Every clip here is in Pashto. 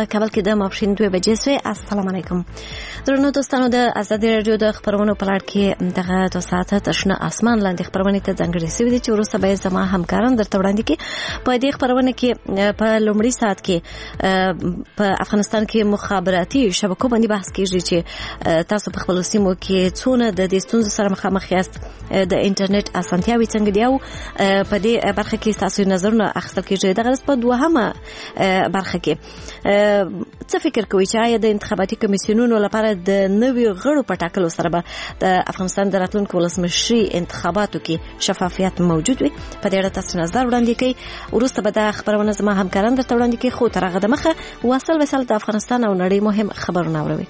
په کابل کې د ماپښین 2 بجې سوی. السلام علیکم درنو دوستانو. د ازادي رادیو د خبرونو په لړ کې دغه 2 ساعته تشنه اسمان لاندې خبرونه ته ځانګړي شوي دي چې وروسته به زما همکاران درته وړاندې کړي. په دې خبرونه کې په لومړي ساعت کې په افغانستان کې مخابراتي شبکو باندې بحث کیږي چې تاسو په خپل سیمو کې څونه د دې ستونزو سره مخامخ یاست، د انټرنیټ اسانتیاوې څنګه دي او په دې برخه کې تاسو نظرونه اخیستل کیږي. دغه په دوهمه برخه کې څه فکر کوئ چې آیا د انتخاباتي کمیسیونونو لپاره د نویو غړو په ټاکلو سره به د افغانستان د راتلونکو ولسمشري انتخاباتو کې شفافیت موجود وي؟ په دې اړه تاسو نظر وړاندې کړئ. وروسته به د خبرونه زما همکاران درته وړاندې کړي، خو تر هغه دمخه واصل د افغانستان او نړۍ مهم خبرونه اورئ.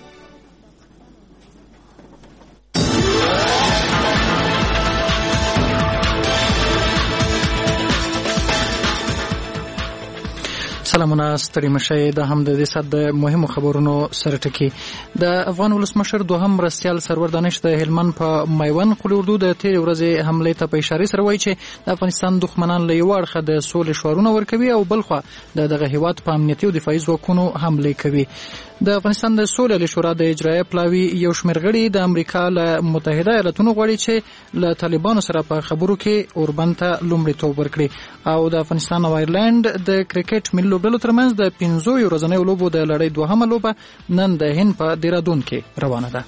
سلامونه ستړي مشي. د هم د دې سات د مهمو خبرونو سره ټکی. د افغان ولسمشر دوهم مرستیال سرور دانش د هلمند په میوند قلي اردو د تیر ورځې حمله ته په اشاره سره وایي چې د افغانستان دښمنان له یو اړخه د سولې شعارونه ورکوي او بل خوا دغه هیواد په امنیتي او دفاعي ځواکونو حمله کوي. د افغانستان د سولې شورا د اجرایه پلاوی یو شمېر غړي د امریکا له متحده ایالاتونو غواړي چې له طالبانو سره په خبرو کې اوربند ته لومړیتوب ورکړي او د افغانستان او ایرلند د کرکټ ملي لوبډلو ترمنځ د 15 ورځنیو لوبو د لړۍ دوهمه لوبه نن د هند په دیرادون کې روانه ده.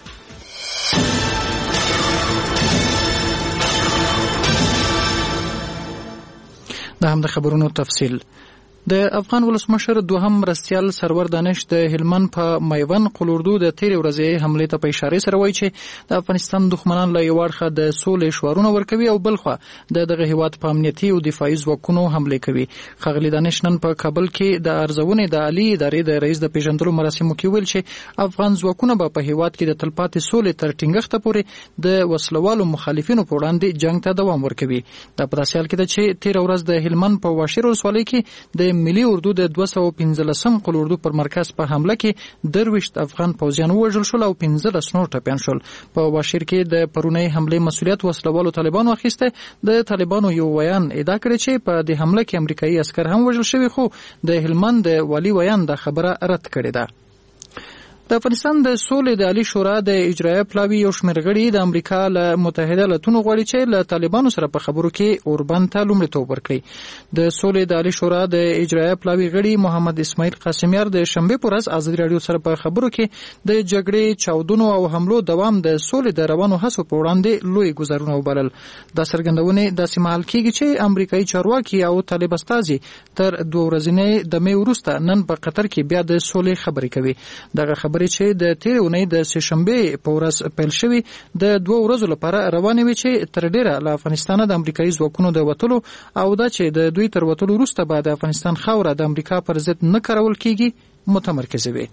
دا هم د خبرونو تفصیل. د افغان ولسمشر دوهم مرستیال سرور دانش د هلمند په میوند قلي اردو د تیر ورځې حمله ته په اشاره سره وایي چې د افغانستان دښمنان له یو اړخه د سولې شعارونه ورکوي او بل خوا دغه هیواد په امنیتي او دفاعي ځواکونو حمله کوي. ښاغلي دانش نن په کابل کې د ارزونې د عالی ادارې د رئیس د پیژندلو مراسمو کې ویل چې افغان ځواکونه به په هیواد کې د تلپاتې سولې تر ټینګښت پورې د وسلوالو مخالفینو په وړاندې جنگ ته دوام ورکوي. دا په داسې حال کې ده چې تیر ورځ د هلمند په واشیر ولسوالۍ کې د ملي اردو د 215 قلي اردو پر مرکز په حمله کې 23 افغان پوځیان وژل شول او 15 نور ټپیان شول. په واشیر کې د پرونی حمله مسؤلیت وسلوالو طالبانو اخیسته. د طالبانو یو ویان ادعا کړی چې په دې حمله کې امریکایي عسكر هم وژل شوي، خو د هلمند د والی ویان د خبره رد کړې ده. د افغانستان د سولې د عالی شورا د اجرایه پلاوی یو شمېر غړي د امریکا له متحده ایالاتونو غواړي چې له طالبانو سره په خبرو کې اوربند ته لومړیتوب ورکړي. د سولې د عالی شورا د اجرایه پلاوی غړي محمد اسماعیل قاسمیار د شنبه پر ورځ ازادي رادیو سره په خبرو کې د جګړې چاودنو او حملو دوام د سولې د روانو هڅو په وړاندې لوی ګزارونه وبلل. د څرګندونې داسې مهال کېږي چې امریکایي چارواکي او طالب استازي تر 2 ورځې د مې وروسته نن په قطر کې بیا د سولې خبرې کوي. دغه خبرې چې د تیر اونۍ د سهشنبه په ورځ پیل شوي د 2 ورځو لپاره روانې وي چې تر ډیره له افغانستان د امریکایي ځواکونو د وټلو او دا چې د دوی تر وټلو وروسته به د افغانستان خاوره د امریکا پر ضد نه کارول کیږي متمرکز وي.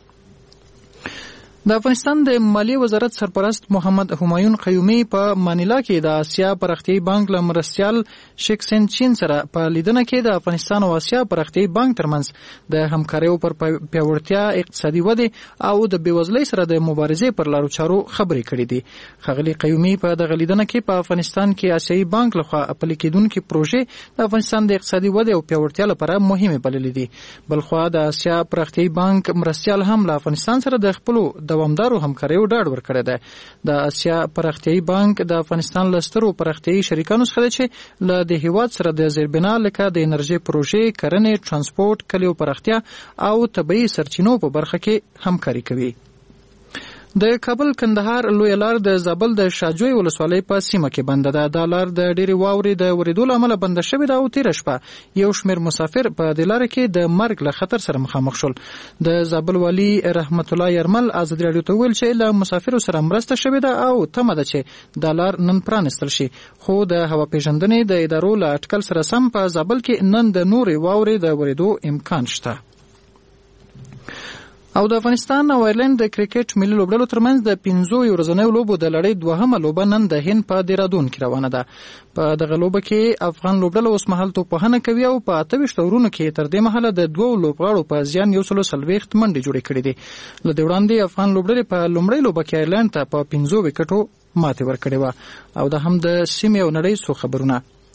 د افغانستان د مالیې وزارت سرپرست محمد همایون قیومي په مانیلا کې د آسیا پراختیایي بانک له مرستیال شیک سین چین سره په لیدنه کې د افغانستان او آسیا پراختیایي بانک ترمنځ د همکاریو پر پیاوړتیا، اقتصادي ودې او د بېوزلۍ سره د مبارزې پر لارو چارو خبرې کړې دي. ښاغلي قیومي په دغه لیدنه کې په افغانستان کې آسیایي بانک لخوا پلي کېدونکې پروژې د افغانستان د اقتصادي ودې او پیاوړتیا لپاره مهمې بللې دي. بلخوا د آسیا پراختیایي بانک مرستیال هم له افغانستان سره د خپلو دوامدارو همکاریو ډاډ ورکړی دی. د آسیا پراختیایي بانک د افغانستان له سترو پراختیایي شریکانو څخه دی چې له د هیواد سره د زیربنا لکه د انرژي پروژې، کرنې، ترانسپورت، کلیو پراختیا او طبیعي سرچینو په برخه کې همکاري کوي. د کابل کندهار لوی لار د زابل د شاجوی ولسوالۍ په سیمه کې بنده ده. دا لار د ډېرې واورې د ورېدو له امله بنده شوې ده او تېره شپه یو شمېر مسافر په دې لاره کې د مرګ له خطر سره مخامخ شول. د زابل والي رحمت الله یرمل ازادي راډیو ته ویل چې له مسافرو سره مرسته شوې ده او تمه ده چې دا لار نن پرانستل شي، خو د هوا پیژندنې د ادارو له اټکل سره سم په زابل کې نن د نورې واورې د ورېدو امکان شته. او د افغانستان او ایرلند د کرکټ ملي لوبډلو ترمنځ د 15 ورځنیو لوبو د لړۍ دوهمه لوبه نن د هند په دیرادون کې روانه ده. په دغه لوبه کې افغان لوبډله اوس مهال توپخانه کوي او په 28 ورونو کې تر دې مهاله د 2 لوبغاړو په زیان 140 منډې جوړې کړې دي. له دې وړاندې افغان لوبډلې په لومړۍ لوبه کې ایرلند ته په 15 وکټو ماتې ورکړې وه. او دا هم د سیمې او نړۍ څو خبرونه.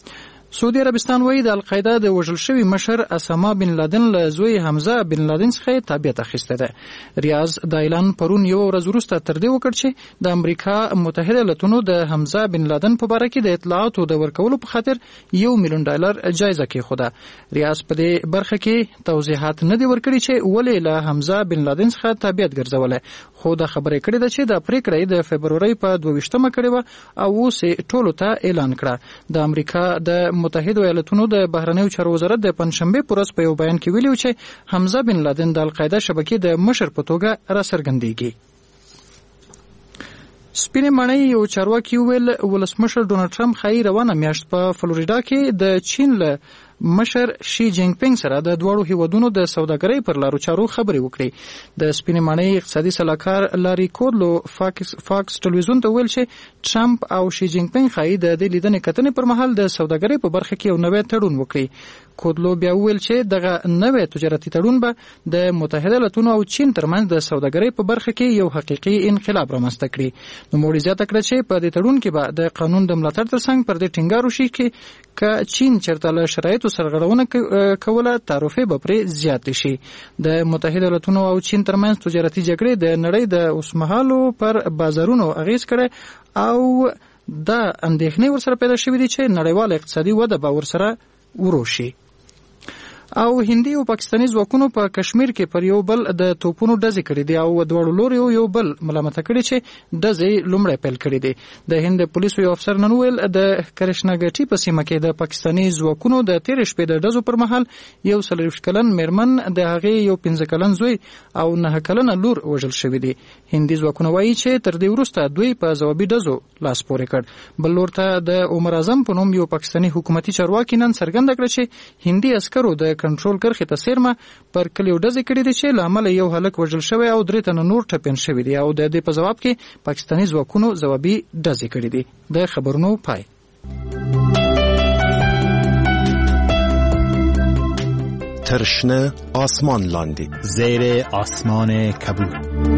سعودي عربستان وایي د القاعده د وژل شوي مشر اسامه بن لادن له زوی حمزه بن لادن څخه تابعیت اخیسته ده. ریاض د اعلان پرون یو ورځ وروسته تر دې وکړ چې د امریکا متحده ایالاتونو د حمزه بن لادن په باره کې د اطلاعاتو د ورکولو په خاطر $1 ملیون جایزه کېښوده. ریاض په دې برخه کې توضیحات نه دي ورکړي چې ولې له حمزه بن لادن څخه تابعیت ګرځولی، خو دا خبره کړې ده چې د پریکړې د فبرورۍ په 22مه کړې وه او اوس ټولو ته اعلان کړه. د امریکا د متحده ایالاتونو د بهرنیو چارو وزارت د پنځشنبې په ورځ په یو بیان کې ویلي چې حمزه بن لادن د القاعده شبکې د مشر په توګه راڅرګندېږي. سپینې ماڼۍ یو چارواکي وویل ولسمشر ډونالډ ټرمپ ښایي روانه میاشت په فلوریډا کې د چین له مشر شي جینګ پینګ سره د دواړو هیوادونو د سوداګرۍ پر لارو چارو خبرې وکړي. د سپینې ماڼۍ اقتصادي سلاکار لاري کودلو فاکس ټلویزیون ته ویل چې ټرمپ او شي جینګ پینګ ښایي د دې لیدنې کتنې پر مهال د سوداګرۍ په برخه کې یو نوی تړون وکړي. کودلو بیا ویل چې دغه نوی تجارتي تړون به د متحده ایالاتونو او چین ترمنځ د سوداګرۍ په برخه کې یو حقیقي انقلاب رامنځته کړي. نوموړي زیاته کړه چې په دې تړون کې به د قانون د ملاتړ ترڅنګ پر دې ټینګار وشي چې چین چېرته له شرایطو سرغړونه کوله تعرفې به پرې زیاتې شي. د متحده ایالاتونو او چین ترمنځ تجارتي جګړې د نړۍ د اوسمهالو پر بازارونو اغیز کړی او دا اندېښنې ورسره پیدا شوې دي چې نړیواله اقتصادي وده به ورسره وروشي. او هندي او پاکستاني ځواکونو په کشمیر کې پر یو بل د توپونو ډزې کړې دي او دواړو لوريو یو بل ملامته کړي چې ډزې لومړی پیل کړي دي. د هند پولیسو یو افسر نن ویل د کرشناګټي په سیمه کې د پاکستاني ځواکونو د تیر شپې د ډزو پر مهال یو 40 کلن میرمن د هغې یو 15 کلن زوی او 9 کلنه لور وژل شوی دي. هندي ځواکونه وایي چې تر دې وروسته دوی په ځوابي ډزو لاس پورې کړ. بل لور ته د عمر اعظم په نوم یو پاکستاني حکومتي چارواکي نن څرګنده کړه چې هندي عسکرو د کنټرول کرښې ته سیرمه پر کلیو ډزې کړې دي چې له امله یو هلک وژل شوی او 3 تنه نور ټپیان شوي دي او د دې په ځواب کې پاکستاني ځواکونو ځوابي ډزې کړې دي. د خبرونو پای. ترشنه آسمان لاندی زیر آسمان کبود.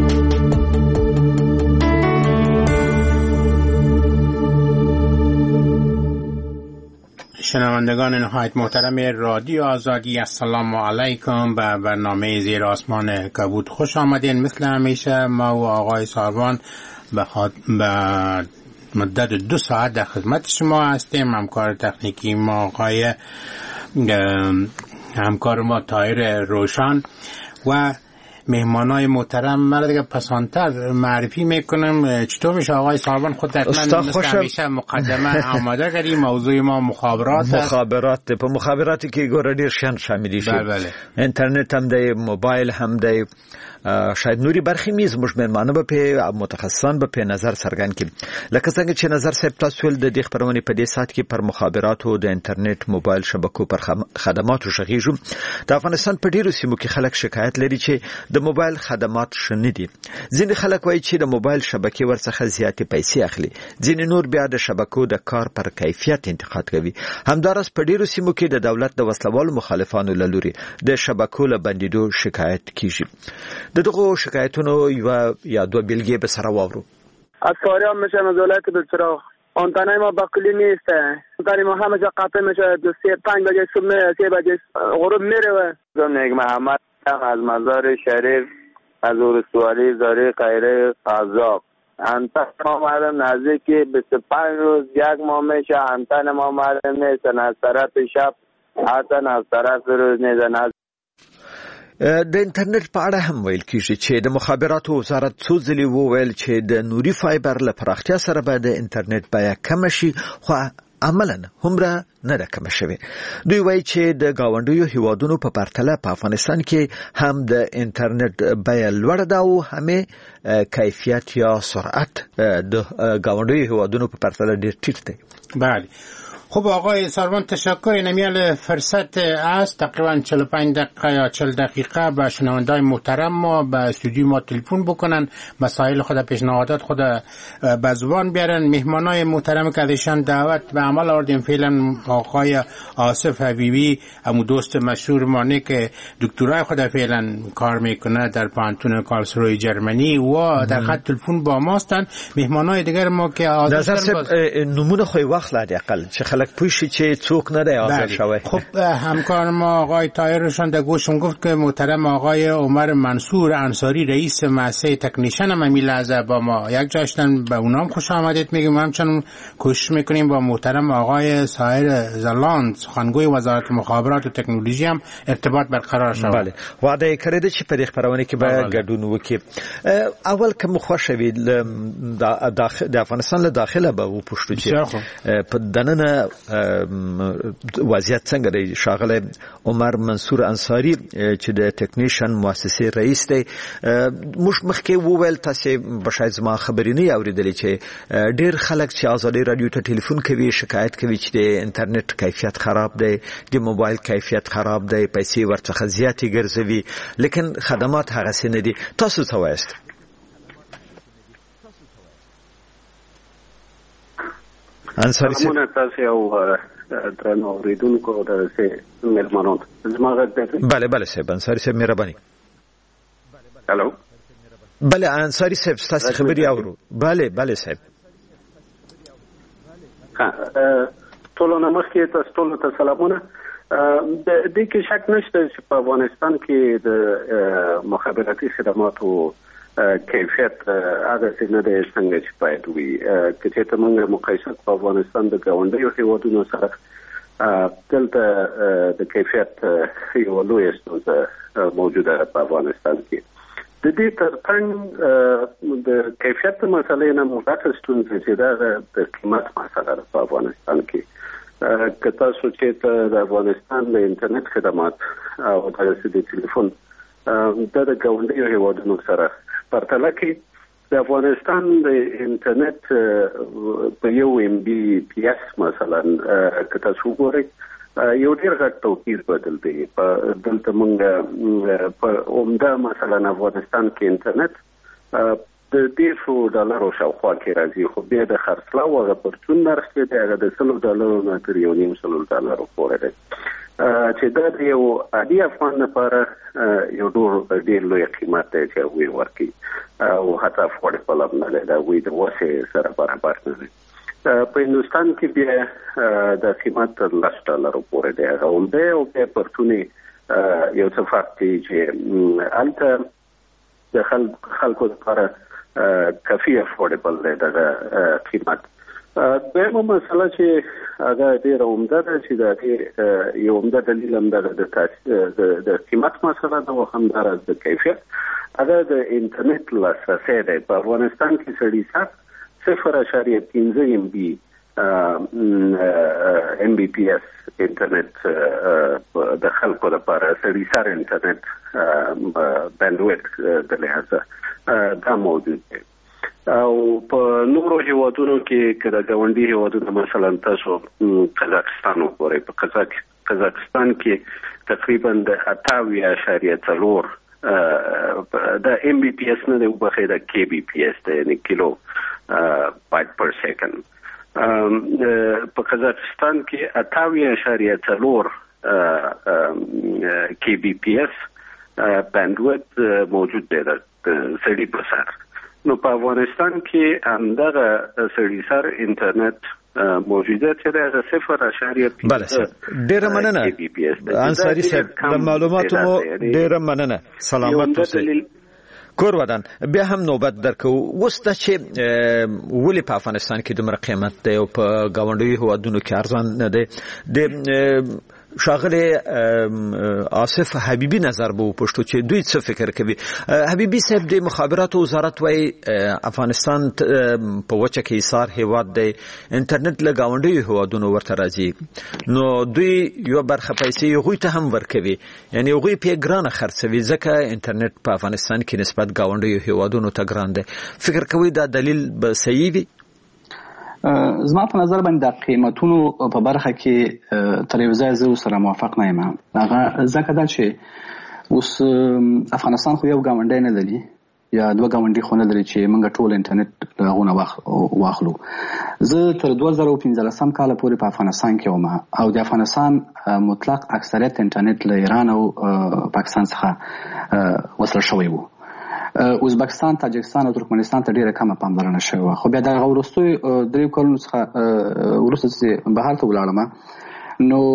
شنوندگان نهایت محترم رادیو آزادی، السلام علیکم. به برنامه زیر آسمان کبود خوش آمدین. مثل همیشه ما و آقای ساروان به مدت 2 ساعت در خدمت شما هستیم. همکار تکنیکی ما آقای همکار ما طاهر روشن و مهمانای محترم. من دیگه پسانتر معرفی میکنم. چطور میشه آقای ساروان؟ خود حتما مثل همیشه مقدمه آماده کردیم. موضوع ما مخابراتی که ګوره ډیر شان شامل شي. اینترنت هم دی، موبایل هم دی، شاید نوري برخې میز موږ مېرمانه به په متخصصان به په نظر څرګند کړي. لکه څنګه چې نظر صاحب تاسو ول د دې خبرونه په دې سات کې پر مخابراتو د انټرنیټ موبایل شبکو پر خدماتو شغیږو. د افغانستان په ډیرو سیمو کې خلک شکایت لري چې د موبایل خدمات شنه دي. ځینې خلک وایي چې د موبایل شبکې ورڅخه زیاتې پیسې اخلي، ځینې نور بیا د شبکو د کار پر کیفیت انتقاد کوي. همدارس په ډیرو سیمو کې د دولت د وسلوالو مخالفانو له لوري د شبکو له بندیدو شکایت کیږي. د دغه شکایتونو یا 2 بیلگی به سر واورو. از کاری هم میشه نزولت بالچراغ آنتنای ما بقلی نیسته. آنتنای ما همه جا قطع میشه. 5 بجه صبح میره، 3 بجه غروب میره. نیک محمد از مزار شریف از ورسوالی زاری خیره قذاب. انتن ما معلوم نزدیک 25 روز 1 ماه میشه. انتن ما معلوم نیستن از طرف شب حتی از طرف روز نیزن. د انټرنیټ په اړه هم ویل کیږي چې د مخابراتو وزارت څو ځلې وویل چې د نوري فایبر له پراختیا سره به د انټرنیټ بیه کم شي، خو عملاً همره نه ده کم شوی. دوی وایي چې د گاونډیو هیوادونو په پرتله په افغانستان کې هم د انټرنیټ بیه لوړه ده او هم کیفیت یا سرعت د گاونډیو هیوادونو په پرتله ډیر ټیټ دی. بله. خب آقای ساروان تشکر. نمیال فرصت است تقریبا 45 دقیقه یا 40 دقیقه به شنوندای محترم ما به استودیو ما تلفن بکنن، مسائل خود پیشنهادات خود به زبان بیارن. مهمانای محترم که ازشان دعوت به عمل آوردیم فعلا آقای آصف حبیبی، همون دوست مشهور مانه که دکترای خود فعلا کار میکنه در پانتون کارلسروی جرمنی و در خط تلفن با ماستن. مهمانای دیگر ما که نظر نمونه خوی وقت لدی اقل چه خلق خلک پوه شي چې څوک نه دی آزاد شوی. خب همکار ما آقای طاهرشان در گوشم گفت که محترم آقای عمر منصور انصاری رئیس مؤسسه تکنیشن هم همین لحظه با ما یک جاشتن، به اونام خوش آمدید میگیم. همچنین کوشش میکنیم با محترم آقای سایر زلاند سخنگوی وزارت مخابرات و تکنولوژی هم ارتباط برقرار شود. بله، وعده کړی چې په دې خبرونه کې به ګډون وکړي. اول کوم خوشوي د افغانستان له داخله به وپوښتو چې په دننه وضعیت څنګه دی. شاغله عمر منصور انصاری چې د ټکنیشن مؤسسه رئیس دی، موږ مخکې وویل تاسو به شاید زما خبرې نه اوریدلې چې ډېر خلک چې ازادي رادیو ته ټلیفون کوي شکایت کوي چې د انټرنیټ کیفیت خراب دی، د موبایل کیفیت خراب دی، پیسې ورڅخه زیاتې ګرځوي، لیکن خدمات هغه څه نه دي. تاسو څه وایست؟ انصاری سره تاسو او درنو اوریدونکو د ملمنو زما غږ. بله صاحب، انصاری صاحب مهرباني. هلو. بله انصاری صاحب تاسو خبري اورو. بله صاحب. ټولو نمخې تاسو ټولو ته سلامونه. د دې کې شک نشته چې په افغانستان کې د مخابراتي خدماتو کیفیت هغه څه نه دی څنګه چې باید وي. که چېرته موږ مقایسه په افغانستان د ګاونډیو هېوادونو سره دلته د کیفیت یوه لویه ستونزه موجوده په افغانستان کې. د دې ترڅنګ د کیفیت مسلې نه موږ ستونزه چې دا د قیمت مسله ده په افغانستان کې. که تاسو چې د افغانستان د انټرنیټ خدمات او د ټلیفون د ګاونډیو هېوادونو سره پرتله کړئ، د افغانستان د انټرنیټ په یو MBPS مثلا که تاسو وګورئ یو ډېر غټ توپیر بدل دی. دلته موږ په عمده مثلا افغانستان کې انټرنیټ د $100 شاوخوا کې راځي، خو بیا د خرڅلاو هغه پرچون نرخ چې دی هغه د $100 نه تر $1.5 پورې دی، چې دا د یو عادي افغان لپاره یو ډېر لوی قیمت دی چې هغوی ورکوي او حتی افورډیبل هم نه دی، د هغوی د وسې سره برابر نه دی. په هندوستان کې بیا د قیمت تر $10 پورې دی، هغه عمده او بیا پرچونې یو څه فرق دی چې هلته د خلکو لپاره کافي افورډیبل دی دغه قیمت. دویمه مسله چې هغه ډېره عمده ده چې د هغې یو عمده دلیل همدغه د قیمت مسله ده او همداراز د کیفیت. هغه د انټرنیټ لاسرسی دی. په افغانستان کې سړي سر 0.5 MBPS انټرنیټ د خلکو لپاره سړي سر انټرنیټ بندویډ د لحاظه دا موجود دی. او په نورو هیوادونو کې که د ګاونډي هیوادونو مثلا تاسو قزاقستان وګورئ، په قزاقستان کې تقریبا د 88.4 د MBPS نه دی وبخې د KBPS دی، یعنی کیلو بایت پر سیکنډ. په قزاقستان کې 88.4 KBPS بندویډ موجود دی د سړي په سر. نو په افغانستان کې همدغه سړي سر انټرنیټ موجوده چې د 0.5 بله ډېره مننه انصاری صاحب، د معلوماتو مو ډېره مننه. سلامت اوسئ. کور ودان بیا هم نوبت درکو. اوس دا چې ولې په افغانستان کې دومره قیمت دی او په ګاونډیو هېوادونو کې ارزان نه دی، د شاغله آصف حبیبی نظر به پښتو چې دوی څه فکر کوي. حبیبی صاحب د مخابراتو وزارت وايي افغانستان په وچه کې ایثار هیواد دی، انټرنیټ له ګاونډیو هیوادونو ورته راځي، نو دوی یو برخه پیسې هغوی ته هم ورکوي، یعنی هغوی په ګرانه خرڅوي ځکه انټرنیټ په افغانستان کې نسبت ګاونډیو هیوادونو ته ګران دی. فکر کوي دا دلیل به صحیح وي؟ زما په نظر باندې د قیمتونو په برخه کې تر یو ځای زه سره موافق نه یم. هغه ځکه دا چې اوس افغانستان خو یو ګاونډی نه لري یا دوه ګاونډي خو نه لري چې موږ ټول انټرنیټ له هغونه واخلو. زه تر 2015 کال پورې په افغانستان کې وم او د افغانستان مطلق اکثریت انټرنیټ له ایران او پاکستان څخه وصل شوی و. ازبکستان، تاجکستان او ترکمنستان ته ډیره کمه پاملرنه شوې. خو بیا د وروستي 3 کلونو څخه وروسته بهر ته ولاړم، نو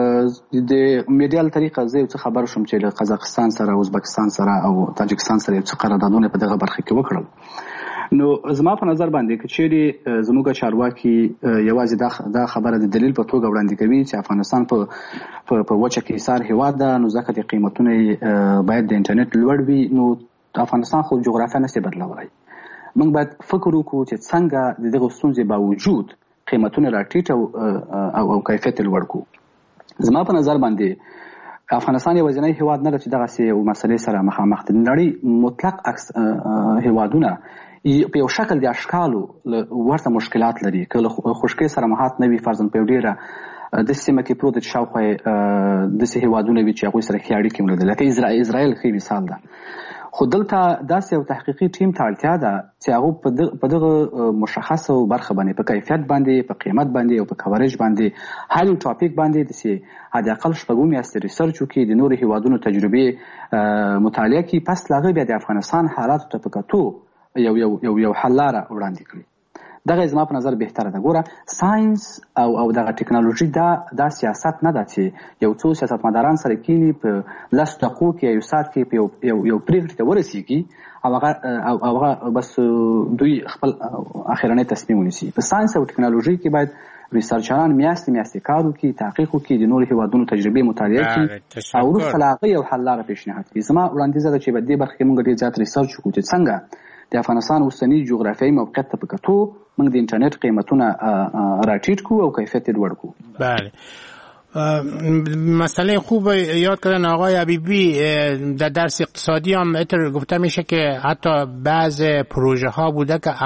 د میډیا له طریقه زه څه خبر شوم چې له قزاقستان سره، ازبکستان سره او تاجکستان سره څه قراردادونه په دغه برخه کې وکړل. نو زما په نظر باندې که چیرې زموږ چارواکي یوازې دا خبره د دلیل په توګه وړاندې کوي چې افغانستان په وچه کې ایسار هیواد ده، نو ځکه د قیمتونه باید د انټرنیټ لوړ وي، نو افغانستان خو جغرافیا نشي بدلولی. موږ باید فکر وکړو چې څنګه د دغه ستونزې باوجود قیمتونه راټیټ او کیفیت لوړ کړو. زما په نظر باندې افغانستان یوازینی هیواد نه ده چې دغسې مسلې سره مخامخ دی. د نړۍ مطلق هیوادونه په یو شکل د اشکالو ورته مشکلات لري، که له خشکۍ سره محاط نه وي، فرضاً په یو ډېره داسې سیمه کې پروت چې شاوخوا یې داسې هیوادونه وي چې هغوی سره ښې اړیکې ولري، لکه اسرائیل ښه مثال ده. خو دلته داسې یو تحقیقي ټیم ته اړتیا ده چې هغه په دغه مشخصو برخه باندې، په کیفیت باندې، په قیمت باندې او په کوریج باندې، هر یو ټاپک باندې داسې حداقل 6 میاشتې ریسرچ وکړي، د نورو هیوادونو تجربې مطالعه کړي، پس له هغې بیا د افغانستان حالاتو ته په کتو یو حل لاره وړاندې کړي. دغه زما په نظر بهتره ده. ګوره ساينس او دغه ټکنالوژي دا سیاست نه ده چې یو څو سیاستمداران سره کینی په 10 دقیقو کې یو ساعت کې یو پریکړې ته ورسیږي او هغه بس دوی خپل اخرنی تصمیم ونیسي. په ساينس او ټکنالوژي کې باید ریسرچران میاشتې کار وکړي، تحقیق وکړي، د نورو هیوادونو تجربې مطالعه کړي او وروسته له هغه یو حل لاره پیشنهاد کړي. زما وړاندیز ده چې په دې برخه کې موږ ډېر زیات ریسرچ وکړو چې څنګه د افغانستان اوسنی جغرافیایي موقعیت ته په کتو موږ د انټرنیټ قیمتونه راټیټ کړو او کیفیت یې لوړ کړو. بله، مسئله خوب یاد کردن آقای حبیبی. در درس اقتصادی هم گفته میشه که حتی بعض پروژه ها بوده که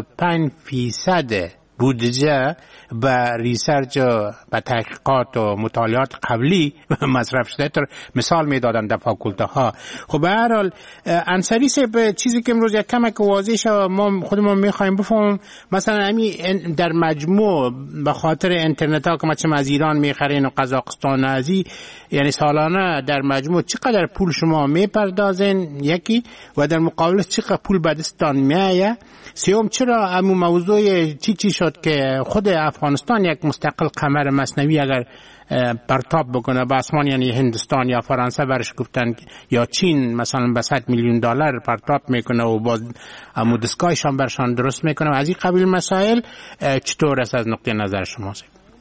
75% بودجه به ریسرچ و به تحقیقات و مطالعات قبلی مصرف شده. تر مثال میدادن در فاکولته ها. خب به هر حال انصاری صاحب، چیزی که امروز یک کمک واضح شد ما خودمون میخوایم بفهمیم، مثلا در مجموع به خاطر اینترنت ها که ما از ایران میخرین و قزاقستان ازی، یعنی سالانه در مجموع چقدر پول شما میپردازین یکی، و در مقابل چقدر پول به دستان میایه؟ سوم، چرا همون موضوع چی شد که خود افغانستان یک مستقل قمر مصنوعی اگر پرتاب بکنه به آسمان، یعنی هندوستان یا فرانسه برش گفتن، یا چین مثلا به $100 میلیون پرتاب میکنه و با دستگاهش هم برشان درست میکنه، از این قبیل مسائل چطور است از نقطه نظر شما؟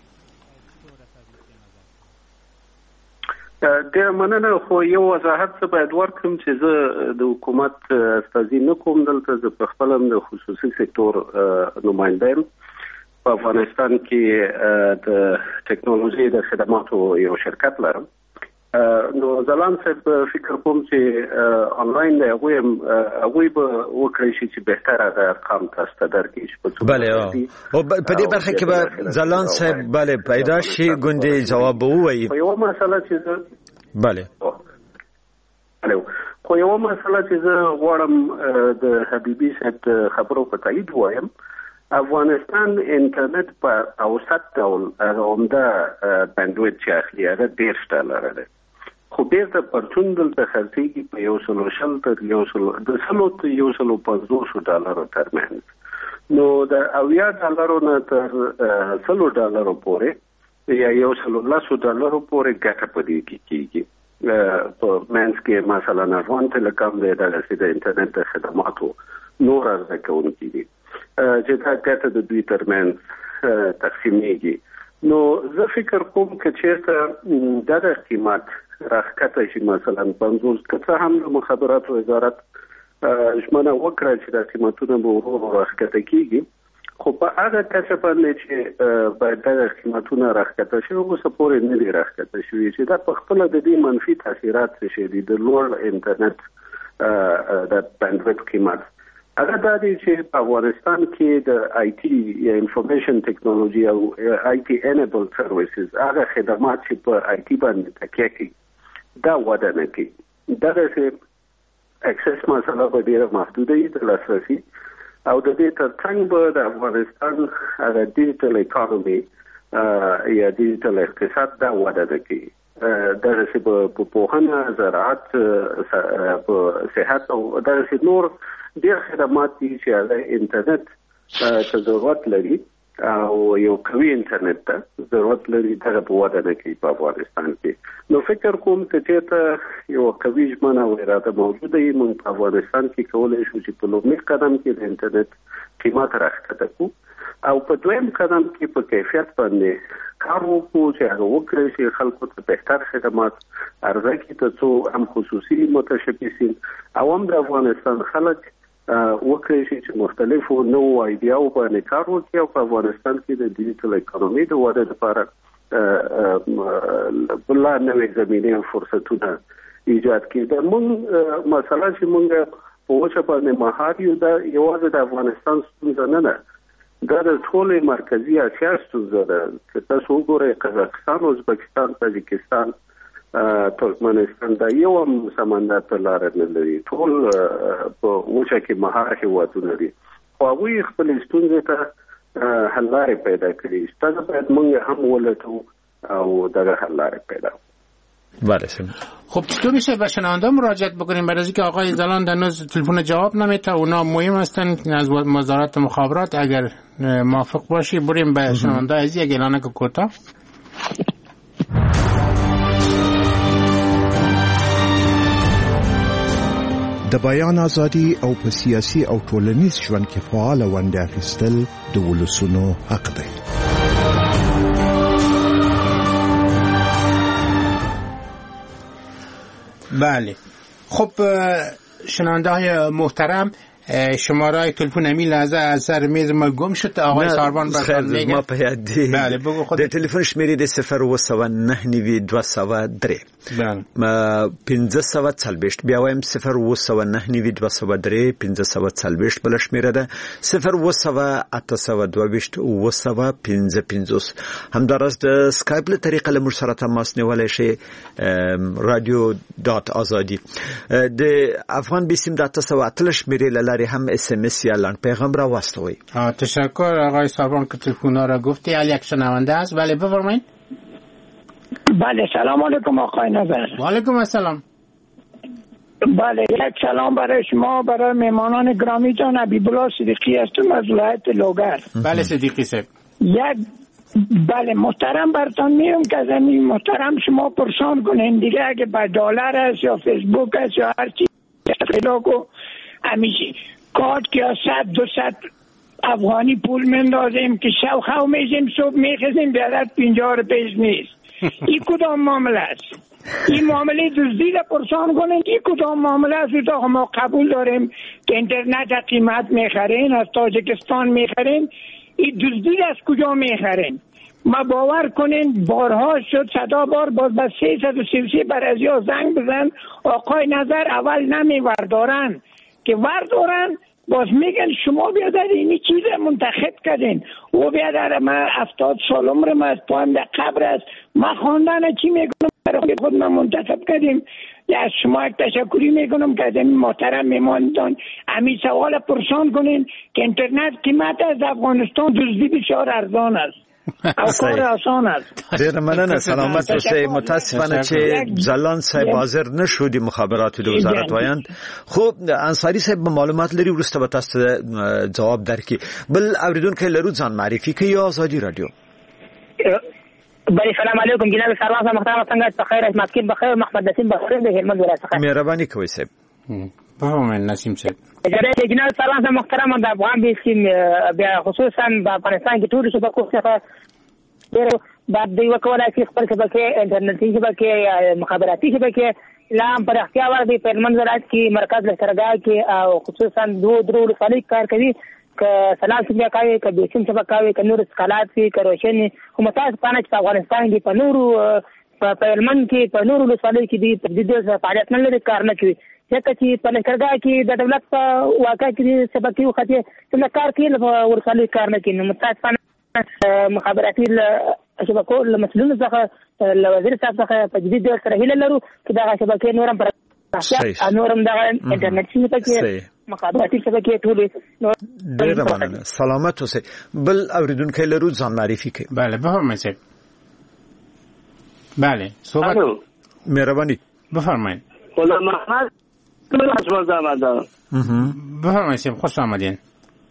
ډیره مننه. خو یو وضاحت څه باید ورکړم چې زه د حکومت استازي نه کوم، دلته زه په خپل هم د خصوصي سکتور نماینده یم. په افغانستان کې د ټکنالوژي د خدماتو یو شرکت لرم. نو ځلان صاحب فکر کوم چې آنلاین دی هغوی به وکړی شي چې بهتره د ارقام تاسو ته درکړي. بله، او په دې برخه کې به ځلان صاحب بله پیدا شي ګوندې جواب ووایي. یو مسله چې زه خو یو مسله چې زه غواړم د حبیبي صاحب د خبرو په تایید وایم، افغانستان انټرنیټ په اوسط ډول عمده بندویډ چې اخلي هغه $10 دی، خو بیرته پرچون دلته خرڅېږي په $150 تر $150 ترمنځ. نو د $80 نه تر $100 پورې یا $110 پورې ګټه په دې کې کېږي. په منځ کې مثلا افغان ټیلیکام دی، دغسې د انټرنیټ د خدماتو نور عرضه کوونکي دي چې دا ګټه د دوی ترمنځ تقسیمېږي. نو زه فکر کوم که چېرته دغه قیمت راښکته شي، مثلا 50، که څه هم د مخابراتو وزارت ژمنه وکړه چې دا قیمتونه به ورو ورو راښکته کېږي، خو په هغه کچه باندې چې باید دغه قیمتونه راښکته شي اوسه پورې نه دي راښکته شوي، چې دا په خپله د دې منفي تاثیرات څه شي دي د لوړ انټرنیټ د بندویډ قیمت. هغه دا دی چې په افغانستان کې د آی ټي یا انفارمیشن ټکنالوژي او آی ټي انیبل سرویسز، هغه خدمات چې په آی ټي باندې تکیه کوي، دا وده نه کوي. دغسې اکسس مسله به ډېره محدوده وي د لاسرسي، او د دې ترڅنګ به د افغانستان هغه ډیجیټل اکانومي یا ډیجیټل اقتصاد دا وده نه کوي. دغه په پوهنه زراعت په صحت او دغه نور ډېر خدمات دي چې هغه انټرنیټ ته ضرورت لري او یو قوي انټرنیټ ته ضرورت لري دغه په وده نه کوي په افغانستان کې نو فکر کوم چې ته یو قوي ژمنه او اراده موجوده وي موږ په افغانستان کې کولای شو چې په لومړي قدم کې د انټرنیټ قیمت راښکته کړو او په دویم قدم کې په کیفیت باندې کار وکړو چې هغه وکړي چې خلکو ته بهتر خدمات ارزښت کې ته څو هم خصوصي متشبثین او هم د افغانستان خلک وکړي چې مختلفو نوو ایډیاو باندې کار وکړي او په افغانستان کې د ډیجیټل اکانومي د وده لپاره بل نوې زمینه او فرصتونه ایجاد کړي د موږ مثلا چې موږ په وجه باندې مهار یو د یوازې د افغانستان ستونزه نه ده دا د ټولې مرکزی اسیا ستونزه ده چې تاسو وګورئ قزاقستان ازبکستان تاجکستان ترکمنستان دا یو هم سمندر ته لار نه لري ټول په وچه کې مهار هیوادونه دي خو هغوی خپل ستونزې ته حل لارې پیدا کړي ستاسو باید موږ هم ولټو او دغه حل لارې پیدا بله خب چطور میشه به شنونده مراجعت بکنیم برای اینکه آقای زلان هنوز تلفن جواب نمیده اونا مهم هستن از وزارت مخابرات اگر موافق باشی بریم به شنونده عزیز یک اعلان کوتاه د بیان ازادي او په سیاسي او ټولنیز ژوند کې فعال ونډه اخیستل د ولسونو حق دی. بله خب شنونده های محترم شماره تلفن امی لحظه از سر میز ما گم شد آقای ساربان برسان میگه ما پیادی بله بگو خود در تلفن شمیری ده 0299203 بله 540 بیا وایم 0299203 540 بل شمیره ده 02822 همدارس د سکایپ له طریقه له مر سره تماس نیولای شي radio.azadi د افغان بیسیم د 808 شمیره له هم اس ام اس یا لند پیغام را واستوي. تشکر آقای ساربان که تلفن را گفتی. یک شنونده است. بله بفرمایید. بله سلام علیکم آقای نظر. و علیکم السلام. بله یک سلام برای شما برای مهمانان گرامی جان حبیبالله صدیقی هستم از ولایت لوگر. بله صدیقی صاحب. بله محترم برتان میگم که از این محترم شما پرسان کنین دیگه اگه با دلار است یا فیسبوک است یا هر چیز پیدا کو همیشه کارت که 100-200 افغانی پول مندازیم که شب خواه میشیم صبح میخزیم بیادت 50 روپیش نیست. این کدام معامله است؟ این معامله دزدی را پرسان کنین این کدام معامله است؟ تا ما قبول داریم که اینترنت قیمت میخرین از تاجکستان میخرین این دزدی از کجا میخرین؟ ما باور کنین بارها شد 100 بار باز به 333 بر از یا زنگ بزن آقای نظر اول نمیوردارن که وردارن باز میگن شما بیادر اینی چیز منتخب کردین او بیادر ما 70 سال عمرم از پایم در قبر است ما خواندن چی میکنم برای خود ما منتخب کردیم یا از شما یک تشکری میکنم که از این محترم میماندان امی سوال پرسان کنین که اینترنت قیمت از افغانستان دزدی بسیار ارزان است او کار آسان است. ډیر مننه سلامت اوسئ. متاسفانه چې ځلان صاحب حاضر نشو د مخابراتو د وزارت وایند خو انصاری صاحب معلومات لري ورسته به تاسو جواب درکړي. بل اوریدونکو لرو ځان معرفي کوي آزادی رادیو. بله سلام علیکم جناب سروان صاحب محترم څنګه بخیر مسکین بخیر محمد نسیم بخیر د هلمند ولایت څخه مهرباني کوئ صاحب. بفرمایئ نسیم صاحب. جناب سروان صاحب محترم د افغان بیسیم بیا خصوصا په افغانستان کې ټول شبکو څخه ډېر بعد دی وکولای شي خپل شبکې انټرنیټي شبکې مخابراتي شبکې لام پر اختیار دی په هلمند ولایت کې مرکز لښکرګاه کې او خصوصا درو ولسوالۍ کار کوي که سلام شبکې که بیسیم شبکې که نور اسکالات وي که روشنې خو متاسفانه چې په افغانستان کې په نورو په هلمند کې په نورو ولسوالیو کې دی په دې فعالیت نه لري کار نه کوي ځکه چې په لښکرګاه کې د دولت په واقع کې شبکې وختې څنګه کار کوي ولسوالیو کار نه کوي نو متاسفانه مخابراتي شبکو له مسؤلینو څخه له وزیر صاحب څخه په جدي ډول سره هیله لرو چې دا شبکې نورم پر نورم دا انټرنیټ شبکې مخابراتي شبکې ټول ډیر مننه سلامت اوسئ. بل اوریدونکو لرو ځان معرفي کوي. بله بفرمایئ. بله صحبت مهربانی بفرمایید. غلام محمد از آمدم. بفرمایید خوش آمدین.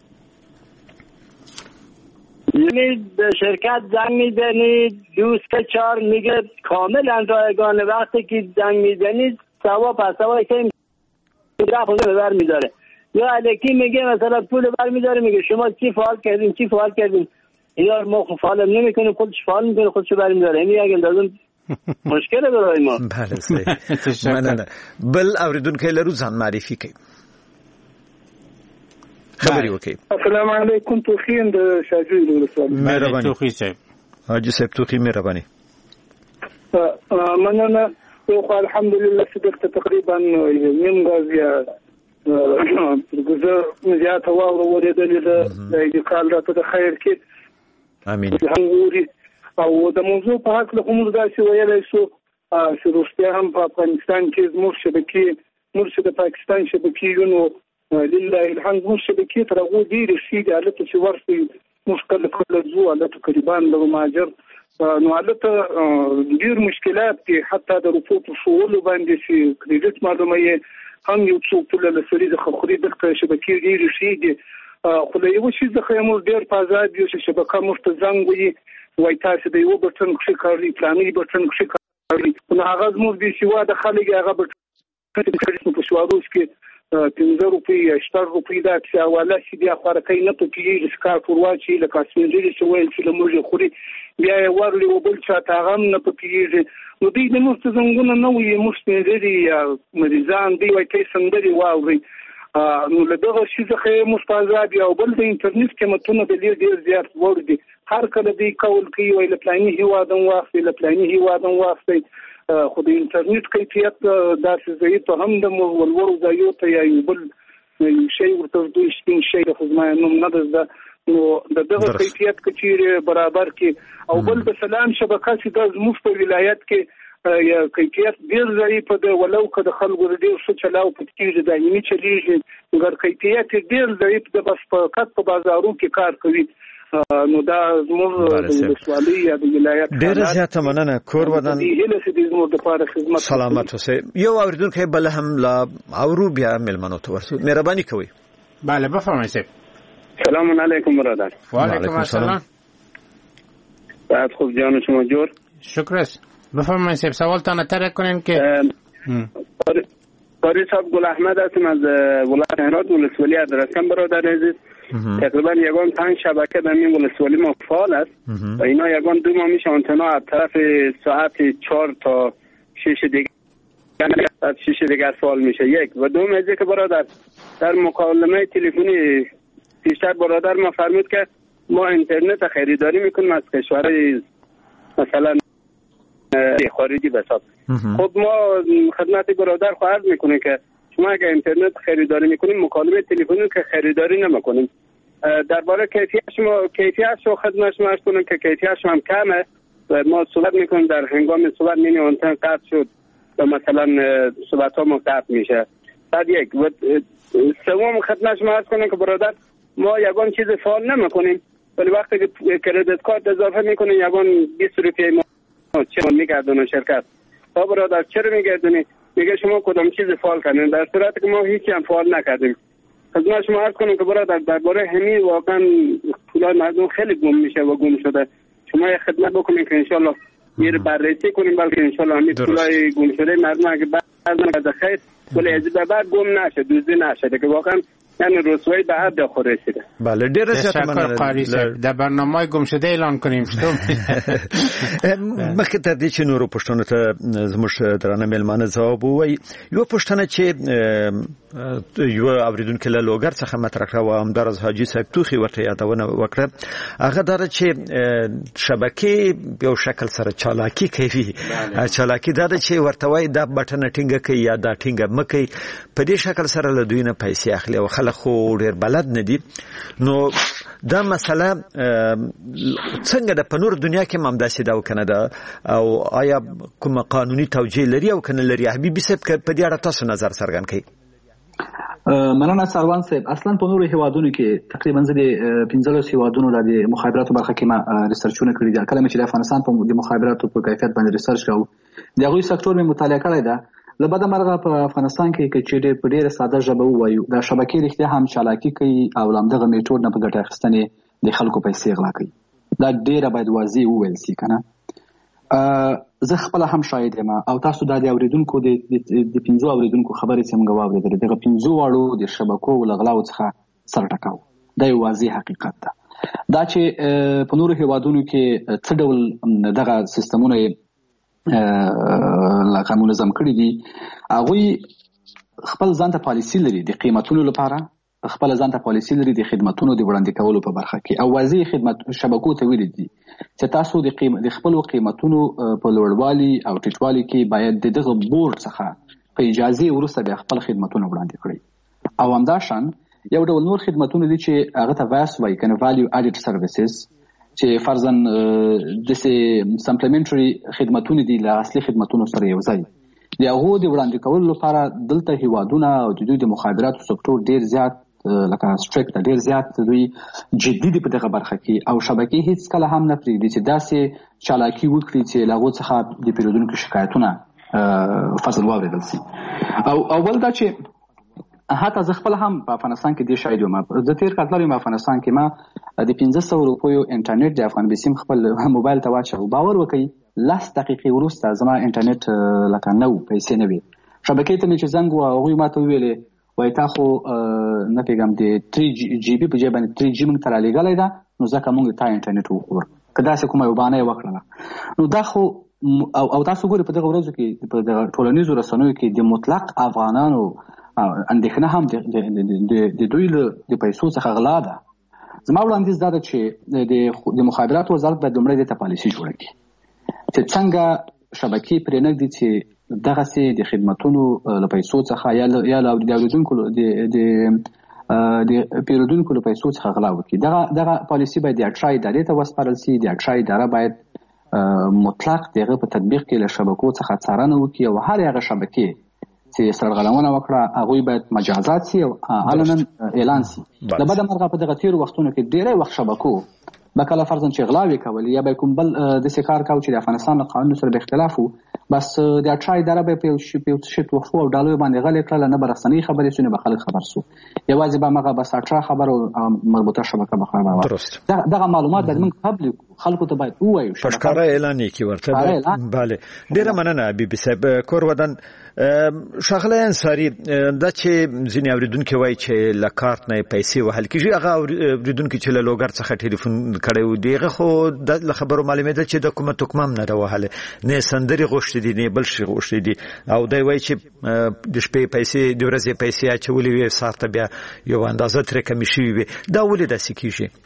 یعنی به شرکت زنگ میزنید دوست 4 میگه کاملا رایگانه، وقتی که زنگ میزنید ثواب پس ثوابی که رفت بر میداره، یا الکی میگه مثلا پول بر میداره میگه شما چی فعال کردین یا ما فعال نمیکنیم، خودش فعال میکنه خودش بر میداره. یعنی اگه اندازون مشکل برای ما. بله صحیح. مننه. بل اوریدونکو لرو ځان معرفي کوي. خبري وکي. السلام علیکم. توخین د شاجوی د ولسوالۍ. مهرباني. توخی صاحب. حاجی صاحب توخی مهرباني. مننه. خو الحمدلله چې تقریبا نیم غاز یا ګزه زیاته واوره ورېدلې ده د کال راته د خیر کې. امين. او د موضوع په حق له کوم داسې ویلای شو چې روسیا هم په افغانستان کې زموږ شبکې د پاکستان شبکې نو لله الحمد زموږ شبکې تر هغو ډېرې ښې دي. هلته چې ورسئ موږ کله ځو هلته تقریبا د مهاجر نو هلته ډېر مشکلات دي، حتی د روپو په ښوولو باندې چې کریډټ معلومه یې هم یو څوک پوله له سړي څخه خوري. دلته شبکې ډېرې ښې دي، خو له یوه شي څخه موږ ډېر په ازاد یو چې شبکه موږ ته زنګ وایي وای تاسو د یو بټن کښې کاروي فلاني بټن کښې کاروي، نو هغه زموږ د سیواده خلک هغه بټن کښې په سوادوس کې 15 روپۍ یا 14 روپۍ دا چې حواله شي بیا خوارکۍ نه پکېږي سکاټ ورواچي لکه سپینځلي چې ویل چې له موږ خوري بیا یې ورلې و بل چا ته هغه هم نه پکېږي. نو دوی د موږ ته زنګونه نه وایي، موږ سپینځلي یا مریضان دوی وایي کوي سندرې واورئ. نو له دغه شي څخه موږ په ازاد او بل د انټرنیټ قیمتونه د ډېر زیات لوړ دي. هر کله دوی قول کوي وایي له فلاني هېواد هم واخلئ له فلاني هېواد هم واخلئ، خو د انټرنیټ کیفیت داسې ضعیف هم د ولورو ځایو ته یا یو بل شی ورته دوی سپین شی د خو زما نوم نه ده زده، نو د دغه کیفیت که چیرې برابر کړي او بل د سلام شبکه چې دا زموږ په ولایت کې یا کیفیت ډېر ضعیف ده، ولو که د خلکو ډېر ښه چلاو پکې کېږي دایمي چلېږي، مګر کیفیت یې ډېر ضعیف ده، بس فقط په بازارو کې کار کوي. نو دا زموږ د ولسوالۍ یا د ولایت ډېره زیاته مننه. کور ودان هیله چې د زموږ دپاره خدمت سلامت اوسئ. یو اورېدونکی بل هم لا اورو بیا میلمنو ته ورسو. مهرباني کوئ. بله بفرمایید صاحب. سلام علیکم برادر. و علیکم السلام. بعد خوب جان شما جور. شکر است. بفرمایید صاحب سوالتان ترک کنین که قاری صاحب گل احمد هستم از ولایت هرات ولسوالی ادرسکن برادر عزیز. تقریبا یگان 5 شبکه در این ولسوالی ما فعال است و اینا یگان 2 ماه میشه آنتنا از طرف ساعت 4 تا 6 دیگه از 6 دیگه فعال میشه. یک و دوم از که برادر در مکالمه تلفنی پیشتر برادر ما فرمود که ما اینترنت خریداری میکنیم از کشورهای مثلا خارجی بساب. خب ما خدمت برادر خواهد میکنیم که شما اگر اینترنت خریداری میکنیم مکالمه تلفنی که خریداری نمیکنیم. درباره کیفیت شما خدمت شما عرض کنم که کیفیت شما هم کمه و ما صحبت میکنیم در هنگام صحبت مینی آنتن قطع شد و مثلا صحبت ها ما قطع میشه. بعد یک و سوم خدمت شما عرض کنم که برادر ما یگان چیز فعال نمیکنیم ولی وقتی که کردیت کارت اضافه میکنیم یگان 20 روپیه ما چه میگردونه شرکت. تا برادر چرا میگردونی؟ میگه شما کدام چیز فعال کردین، در صورتی که ما هیچی هم فعال نکردیم. خدمت شما عرض کنم که برادر درباره همین واقعا پولای مردم خیلی گم میشه و گم شده. شما یه خدمت بکنین که انشالله یه بررسی کنیم بلکه انشالله همین پولای گم شده مردم اگه بعد خیر ولی از بعد گم نشه دزدی نشه که واقعا یعنی رسوایی به حد خود رسیده. بله ډیره زیاته مننه. قاری صاحب د برنامه گم شده اعلان کنیم شتو مخکې تر دې چې نورو پښتنو ته زموږ درانه میلمانه ځواب ووایي یو پښتنه چې یو اوریدونکو له لوګر څخه مطرح کړه و همدارس حاجی صاحب توخی ورته یادونه وکړه هغه دا چې شبکې په شکل سره چالاکی کوي. چالاکی دا چې ورته وایي دا بټن ټینګه کوي یا دا ټینګه مکي په دې شکل سره له دوی نه پیسې اخلي او خلک خو ډېر بلد نه دي. نو دا مسله څنګه د په نور دنیا کې هم داسې دا وکنه ده او آیا کوم قانوني توجیه لري او کنه لري؟ حبیبي صاحب په دې اړه تاسو نظر څرګند کړئ. مننه سروان صاحب. اصلا په نورو هیوادونو کې تقریبا زه د 15 هیوادونو د مخابراتو برخه کې ما ریسرچونه کړي دي. کله چې د افغانستان په د مخابراتو په کیفیت باندې ریسرچ کوم د هغوی سکتور مې مطالعه کړی ده. له بده مرغه په افغانستان کې چې په ډیره ساده ژبه ووایو د شبکې رښتیا هم چالاکي کوي او لامدغه میتود نه په ګټه اخیستنې د خلکو پیسې غلا کوي. دا ډیره باید واضح وویل شي کنه. زه خپل هم شاهد یم او تاسو د اوریدونکو د 15 اوریدونکو خبرې څنګه واورېدل دغه 15 واړو د شبکو لغلاو څخه سر ټکاو. دا یو واضح حقیقت ده. دا چې په نورو هیوادونو کې څه ډول دغه سیستمونه لکه منظم کړي دي هغوی خپل ځان ته پالیسي لري د قیمتونو لپاره، خپل ځان ته پالیسي لري د خدماتونو د وړاندې کولو په برخه کې او واضح خدمت شبکو ته ویل دي چې تاسو د خپل قیمتونو په لوړوالي او ټیټوالي کې باید دغه بورډ څخه په اجازه وروسته بیا خپل خدماتونه وړاندې کړئ. او همداشان یو ډول نور خدماتونه دي چې هغه ته واس وایي کنه value added services چې فرضاً د سپلیمنټري خدماتونه دي له اصلي خدماتونو سره یو ځای د هغو د وړاندې کولو لپاره دلته هیوادونه او د دوی د مخابراتو سکتور ډیر زیات لکه سټریکټ ډیر زیات دوی جدي دي په دغه برخه کې او شبکې هیڅ کله هم نه پرېږدي چې داسې چالاکي وکړي چې له هغو څخه د پیرودونکو شکایتونه فصل واورېدل شي. او بل دا چې حتی زه خپل هم په افغانستان کې دې شاهد یم. زه تېر کال یم افغانستان کې ما د 1500 روپیو انټرنیټ د افغان بیسیم خپل موبایل ته واچو. باور وکړئ 10 دقیقې وروسته زما انټرنیټ لکه نو پیسې نه وي. شبکې ته مې چې زنګ و هغوی ما ته وویلې وایي تا خو نه پوهېږم د 3 جی بي په ځای باندې 3 جي موږ ته رالیږلی ده نو ځکه موږ تا انټرنیټ وخور که داسې کومه یو بهانه یې وکړله نو دا خو او تاسو ګورئ په دغه ورځو کې په دغه ټولنیزو رسنیو کې د مطلق افغانانو اندېښنه هم د دوی له د پیسو څخه غلا ده. زما وړاندیز دا ده چې د مخابراتو وزارت باید لومړی دې ته پالیسي جوړه کړي چې څنګه شبکې پرې نږدي چې دغسې د خدمتونو له پیسو څخه یا د اوریدونکو د پیرودونکو له پیسو څخه غلا وکړي. دغه پالیسي باید د اټرا ادارې ته وسپارل شي. د اټرا اداره باید مطلق دغه په تطبیق کې له شبکو څخه څارنه وکړي او هر هغه شبکې چې سرغړونه وکړه هغوی باید مجازات شي او علنا اعلان شي. له بده مرغه په دغه تېرو وختونو کې ډېری وخت شبکو به کله فرضاً چې غلاوې کولې یا به کوم بل داسې کار کوو چې د افغانستان له قانونو سره به اختلاف و بس د اټرا اداره به په یو شي توفو او ډالو باندې غلې کړله نه به رسنۍ خبرې شو نه به خلک خبر شو یوازې به همغه بس اټرا خبر او مربوطه شبکه به خبره درست دغه معلومات باید موږ پبلیک خلکو ته باید ووایو په ښکاره اعلان یې کړي ورته. بله ډېره مننه بیبي صاحب. کور ودان ښاغلی انصاري دا چې ځینې اورېدونکي وایي چې له کارت نه یې پیسې وهل کېږي هغه اورېدونکي چې له لوګر څخه ټلیفون کړی و د هغه خو له خبرو معلومېده چې د کومه توکمه هم نه ده وهلې نه یې سندرې غوښتې دي نه بل شي غوښتې دي او دی وایي چې د شپې پیسې د ورځې پیسې اچولې وې سهار ته بیا یو اندازه ترې کمې شوي وې. دا ولې داسې کېږي؟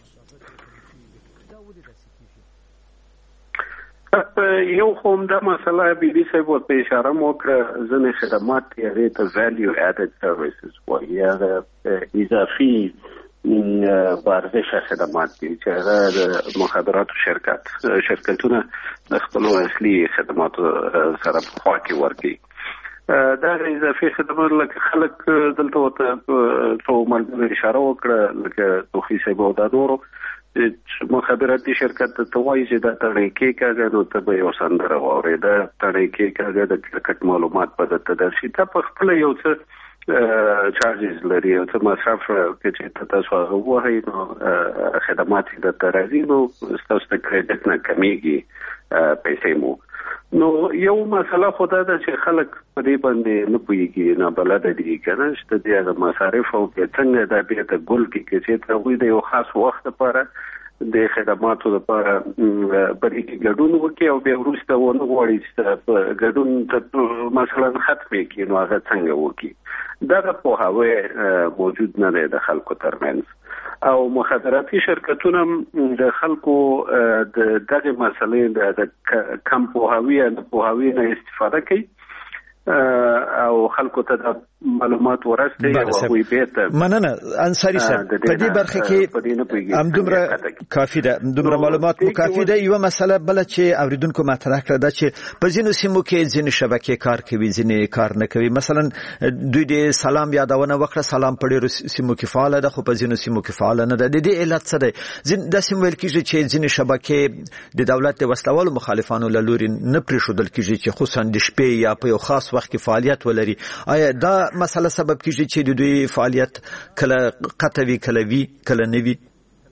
یو خو همدا مسله بیبي صاحب ورته اشاره مو وکړه ځینې خدمات هغې ته value added services وایي هغه اضافي بارزشه خدمات دي چې هغه د مخابراتو شرکتونه د خپلو اصلي خدماتو سره په خوا کې ورکوي. دا اضافي خدمات لکه خلک دلته ورته څو ملګرو اشاره وکړه لکه توخي صاحب او دا نورو مخابراتي شرکت ته وایي چې دا تڼۍ کېکاږه نو ته به یو سندره واورې دا تڼۍ کېکاږه د کرکټ معلومات به درته درشي دا په خپله یو څه چارجز لري یو څه مصرف چې تاسو هغه ووهئ نو خدمات یې درته راځي نو ستاسو د کریډټ نه کمیږي پیسې مو. نو یو مسله خو دا ده چې خلک په دې باندې نه پوهېږي نابلده دي که نه چې د دې هغه مصارف او بیا څنګه دا بیا د ګل کې چې هغوی د یو خاص وخت لپاره د خدماتو لپاره بلې کې ګډون وکړي او بیا وروسته ونه غواړي چې ګډون مثلا ختم کړي نو هغه څنګه وکړي. دغه پوهاوی موجود نه دی د خلکو ترمنځ او مخابراتي شرکتونه د خلکو د دغه مسلې د کم پوهاوی نه استفاده کوي او خلکو ته د معلومات ورسته او هغوی بیرته مننه انصاری صاحب په دې برخه کې همدومره کافي ده، دومره معلومات مو کافي ده. یو مسله بل چې اوریدونکو مطرح کړه ده چې په ځینو سیمو کې ځینې شبکې کار کوي ځینې کار نه کوي. مثلا دوی د سلام یادونه وکړه، سلام په ډېرو سیمو کې فعال ده خو په ځینو سیمو کې فعال نه ده. د دې علت څه دی؟ داسې ویل کېږي چې ځینې شبکې د دولت د وسلوالو مخالفانو له لوري نه پرېښودل کېږي چې خصوصا د شپې یا په یو خاص وخت کې فعالیت ولري. آیا دا مسله سبب کېږي چې د دوی فعالیت کله قطع وي کله وي کله نه وي؟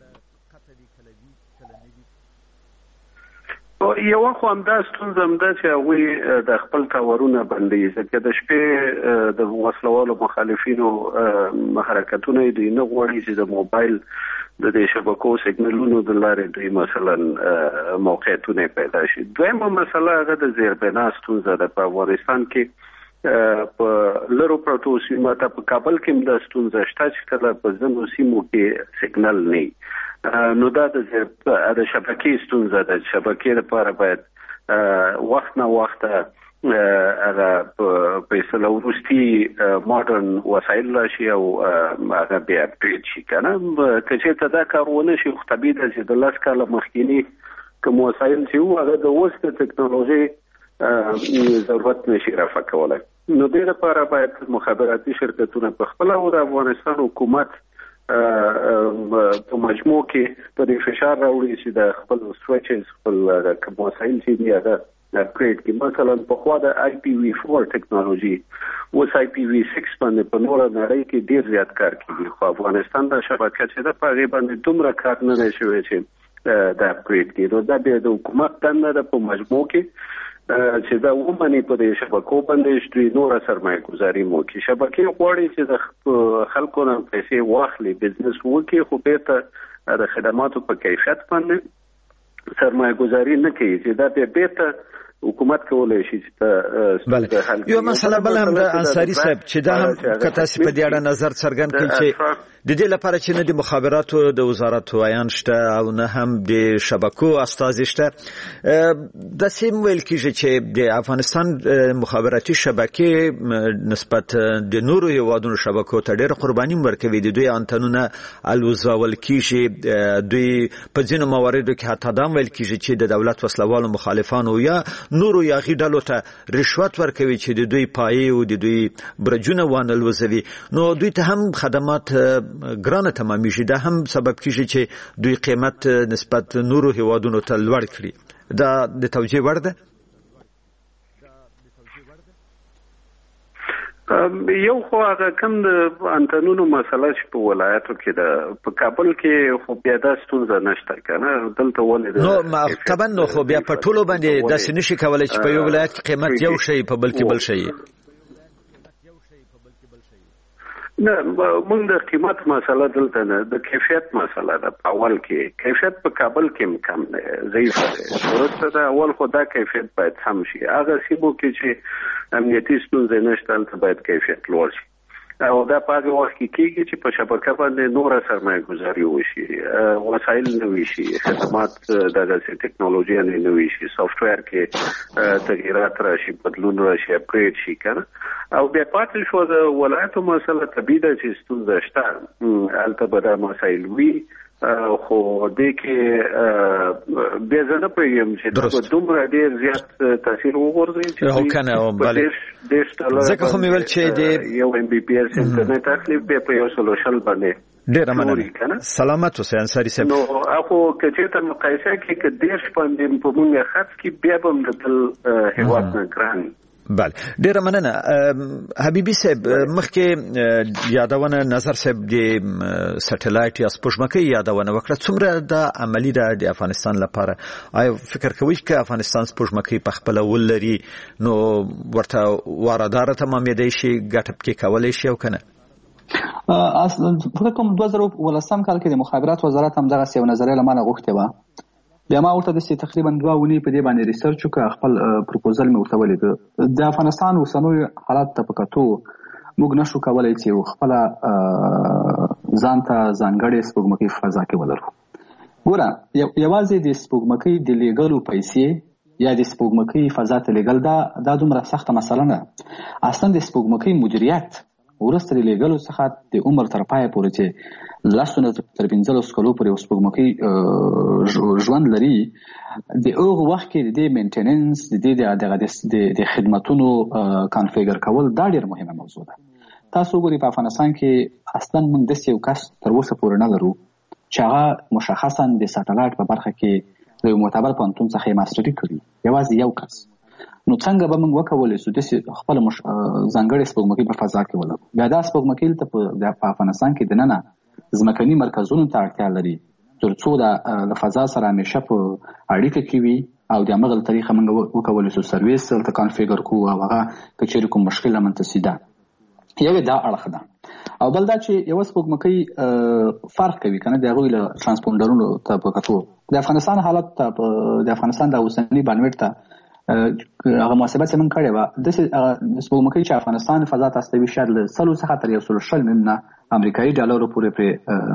یو خو همدا ستونزه همدا چې هغوی د خپل ټاورونه بندوي، ځکه د شپې د وسلوالو مخالفینو حرکتونه دوی نه غواړي چې د موبایل د دې شبکو سیګنالونو د لارې دوی مثلا موقعیتونه پیدا شي. دویمه مسله هغه د زیربنا ستونزه ده. په افغانستان کې په لرو پروتو سیمه ته په کابل کې هم د ستونزه شته چې کله په ځینو سیمو کې سیګنال نه نو دا د شبکې ستونزه ده. شبکې لپاره باید وخت نه وخت هغه په اصطلاح وروستي ماډرن وسایل راشي او هغه بیا اپډیټ شي کنه. که چېرته دا کار ونه شي خو طبیعي ده چې د 10 کاله مخکینی کوم وسایل چې وو هغه د اوس د ټکنالوژي ضرورت نشي رافع کولای. نو دې لپاره باید مخابراتي شرکتونه په خپل او د افغانستان حکومت په مجموع کې په دې فشار راوړي چې د خپل سویچز خپل کوم وسایل چې دی هغه اپګریډ کړي. مثلا په خوا د IPv4 ټکنالوژي اوس IPv6 باندې په نور نړۍ کې ډیر زیات کار کوي، خو افغانستان د شبکې چې د پاره باندې دومره کار نه شوی چې د اپګریډ کړي. نو دا به د حکومت دنده ده په مجموع کې چې دا ومني په دې شبکو باندې چې نور سرمایه گذاري مو کې. شبکې غواړي چې د خلکو نه پیسې واخلي، بزنس وکړي، خو به د خدماتو په کیفیت باندې سرمایه گذاري نه کوي چې دا به حکومت کولای شي چې یو مسله بل هم د انصاری صاحب چې دا هم کته سي په دې اړه نظر څرګند کړي چې د دې لپاره چې نه د مخابراتو د وزارت وایان شته او نه هم د شبکو استازي شته. د سیم ویل کېږي چې د افغانستان مخابراتي شبکې نسبت د نورو هیوادونو شبکو ته ډېر قرباني ورکوي. د دوی انتنونه الوزول کېږي، دوی په ځینو مواردو کې حتی دا ویل کېږي چې د دولت وسلوالو مخالفانو یا نورو یا غیډلو ته رشوت ورکوي چې د دوی پایې او د دوی برجونه وانه لوزوي. نو دوی ته هم خدمات ګرانه تمامېږي. دا هم سبب کېږي چې دوی قیمت نسبت نورو هیوادونو ته لوړ کړي. دا د توجیه وړ ده. یو خو هغه کوم د انتنونو مسله چې په ولایتو کې ده، په کابل کې خو بیا دا ستونزه نشته کنه. دلته ولې نو طبعا نو خو بیا په ټولو باندې داسې نشي کولای چې په یو ولایت کې قیمت یو شی په بل کې بل شی. نه موږ د قیمت مسله دلته نه، د کیفیت مسله ده. په اول کې کیفیت په کابل کې کم دی، ضعیف دی. ورسته دا اول خو دا کیفیت باید هم شي. هغه سیمو کې چې امنیتي ستونزې نشته هلته باید کیفیت لوړ شي او دا په هغه وخت کې کېږي چې په شبکه باندې نوره سرمایه ګذاري وشي، وسایل نوي شي، خدمات دغسې ټکنالوژي نوي شي، سافټویر کې تغییرات راشي، بدلون راشي، اپګریډ شي کنه. او بیا پاتې شو د ولایتو مسله طبیعي ده چې ستونزه شته، هلته به دا مسایل وي. خو دې کې بیا زه نه پوهېږم چې دا به دومره ډېر زیات تاثیر وغورځوي چې ځکه خو مې ویل چې یو MBPS انټرنیټ اخلي بیا په 120 باندې ډېره مننه. سلامت اوسئ انصاري صاحب. نو هغه که چېرته مقایسه کې که 10 باندې په موږ خرڅ کې بیا به هم د تل هېواد نه ګران. بله ډیره مننه. حبیبي صاحب مخکې یادونه نظر صاحب د سټلایټ یا سپوږمکۍ یادونه وکړه، څومره دا عملی ده د افغانستان لپاره؟ آیا فکر کوئ چې افغانستان سپوږمکۍ په خپل ولري نو ورته واردات تمامېدای شي، ګټه پکې کولی شي او کنه؟ فکر کوم 2019 کال کې د مخابرات وزارت هم دغه یو نظریه لمانه غوښتې وه. بیا ما ورته د تقریبا 2 ونې په دې باندې ریسرچ وکړ، خپل پروپوزل مې ورته ولید. د افغانستان اوسنوي حالات ته په کتو موږ نشو کولای چې خپل ځان ته ځانګړې سپوږمکۍ فضا کې ولرو. ګوره یوازې د سپوږمکۍ د لیږلو پیسې یا د سپوږمکۍ فضا ته لیږل دا دومره سخته مسله نه. اصلا د سپوږمکۍ مدیریت ورسته لګلو څخه د عمر تر پای پورې چې 10 تر 15 کلو پورې سپوږمکۍ ژوند لري د هغه وخت کې د مینټیننس د خدماتونو کانفیګر کول دا ډېر مهمه موضوع ده. تاسو ګورئ په افغانستان کې اصلا موږ د یو کس تر اوسه پورې نه لرو چې هغه مشخصا د ساتلایت په برخه کې د یو معتبر پوهنتون څخه ماستري کړي، یوازې یو کس. نو څنګه به موږ وکولای شو د خپل ځانګړې سپوږمکۍ په فضا کې ولرو؟ بیا دا سپوږمکۍ ته په افغانستان کې دننه ځمکني مرکزونو ته اړتیا لري ترڅو د فضا سره همیشه په اړیکه کې وي او د همغه طریقه موږ وکولای شو سرویس ته کانفیګر کوو او هغه که چیرې کوم مشکل رامنځته ده. یو دا اړخ ده. او بل دا چې یو سپوږمکۍ فرق کوي کنه د هغوی له ترانسپونډرونو ته په کتو د افغانستان حالت ته د افغانستان د اوسني بانډویډ ته هغه محاسبه چې موږ کړې وه د سپوږمکۍ چې افغانستان فضا ته استوي شاید له 100 څخه تر 120 میلیونه امریکایي ډالرو پورې پرې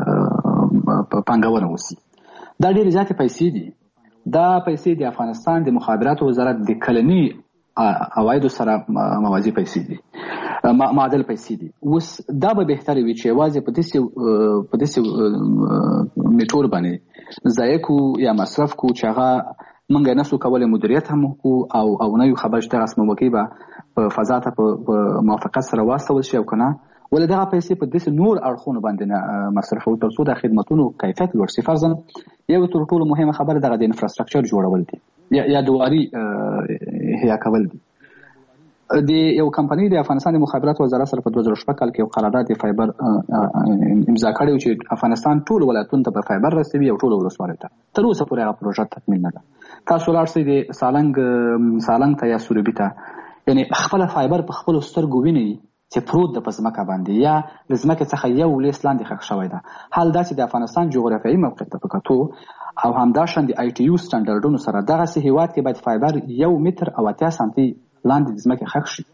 پانګونه وشي. دا ډېرې زیاتې پیسې دي. دا پیسې د افغانستان د مخابراتو وزارت د کلني عوایدو سره موازي پیسې دي، معادل پیسې دي. اوس دا به بهتره وي چې یوازې په داسې میټور باندې ضایع کو یا مصرف کو چې هغه موږ نه سو کولی مدیریت هم وکړو او نه یو خبر چې دغه سپوږمکۍ به په فضا ته په موافقت سره واستول شي او که نه ولې دغه پیسې په داسې نور اړخونو باندې نه مصرفوو تر څو د خدمتونو کیفیت لوړ شي. فرضاً یو تر ټولو مهمه خبره دغه د انفراستراکچر جوړول دي یا دواري احیا کول دي. د یو کمپنۍ د افغانستان د مخابراتو وزارت سره په 2016 کال کې یو قرارداد د فایبر امضا کړی و چې افغانستان ټول ولایتونو ته په فایبر رسوي او ټول ولسوالیو ته. تر اوسه پورې هغه پروژه تکمیل نه ده. تاسو لاړ شئ د سالنګ ته یا سروبي ته، یعنې خپله فایبر په خپلو سترګو وینئ چې پروت ده په ځمکه باندې یا له ځمکې څخه یو لیس لاندې ښخ شوی ده. حال دا چې د افغانستان جغرافیایي موقعیت ته په کتو او همداشان د ITU سټنډرډونو سره دغسې هیواد کې باید فایبر 1 متر او 80 سانتي لاندې د ځمکې ښخ شي.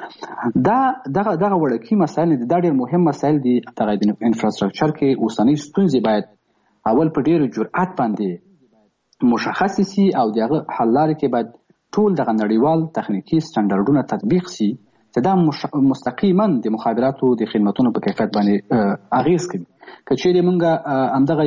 دغه وړکي مسایل دي، دا ډېر مهم مسایل دي. دغه د انفراستراکچر کې اوسنۍ ستونزې باید اول په ډېر جرأت باندې مشخص شي او د هغه حل لارې کې باید ټول دغه نړیوال تخنیکي سټنډرډونه تطبیق شي چې دا مستقیما د مخابراتو د خدمتونو په کیفیت باندې اغیز کوي. که چیرې موږ همدغه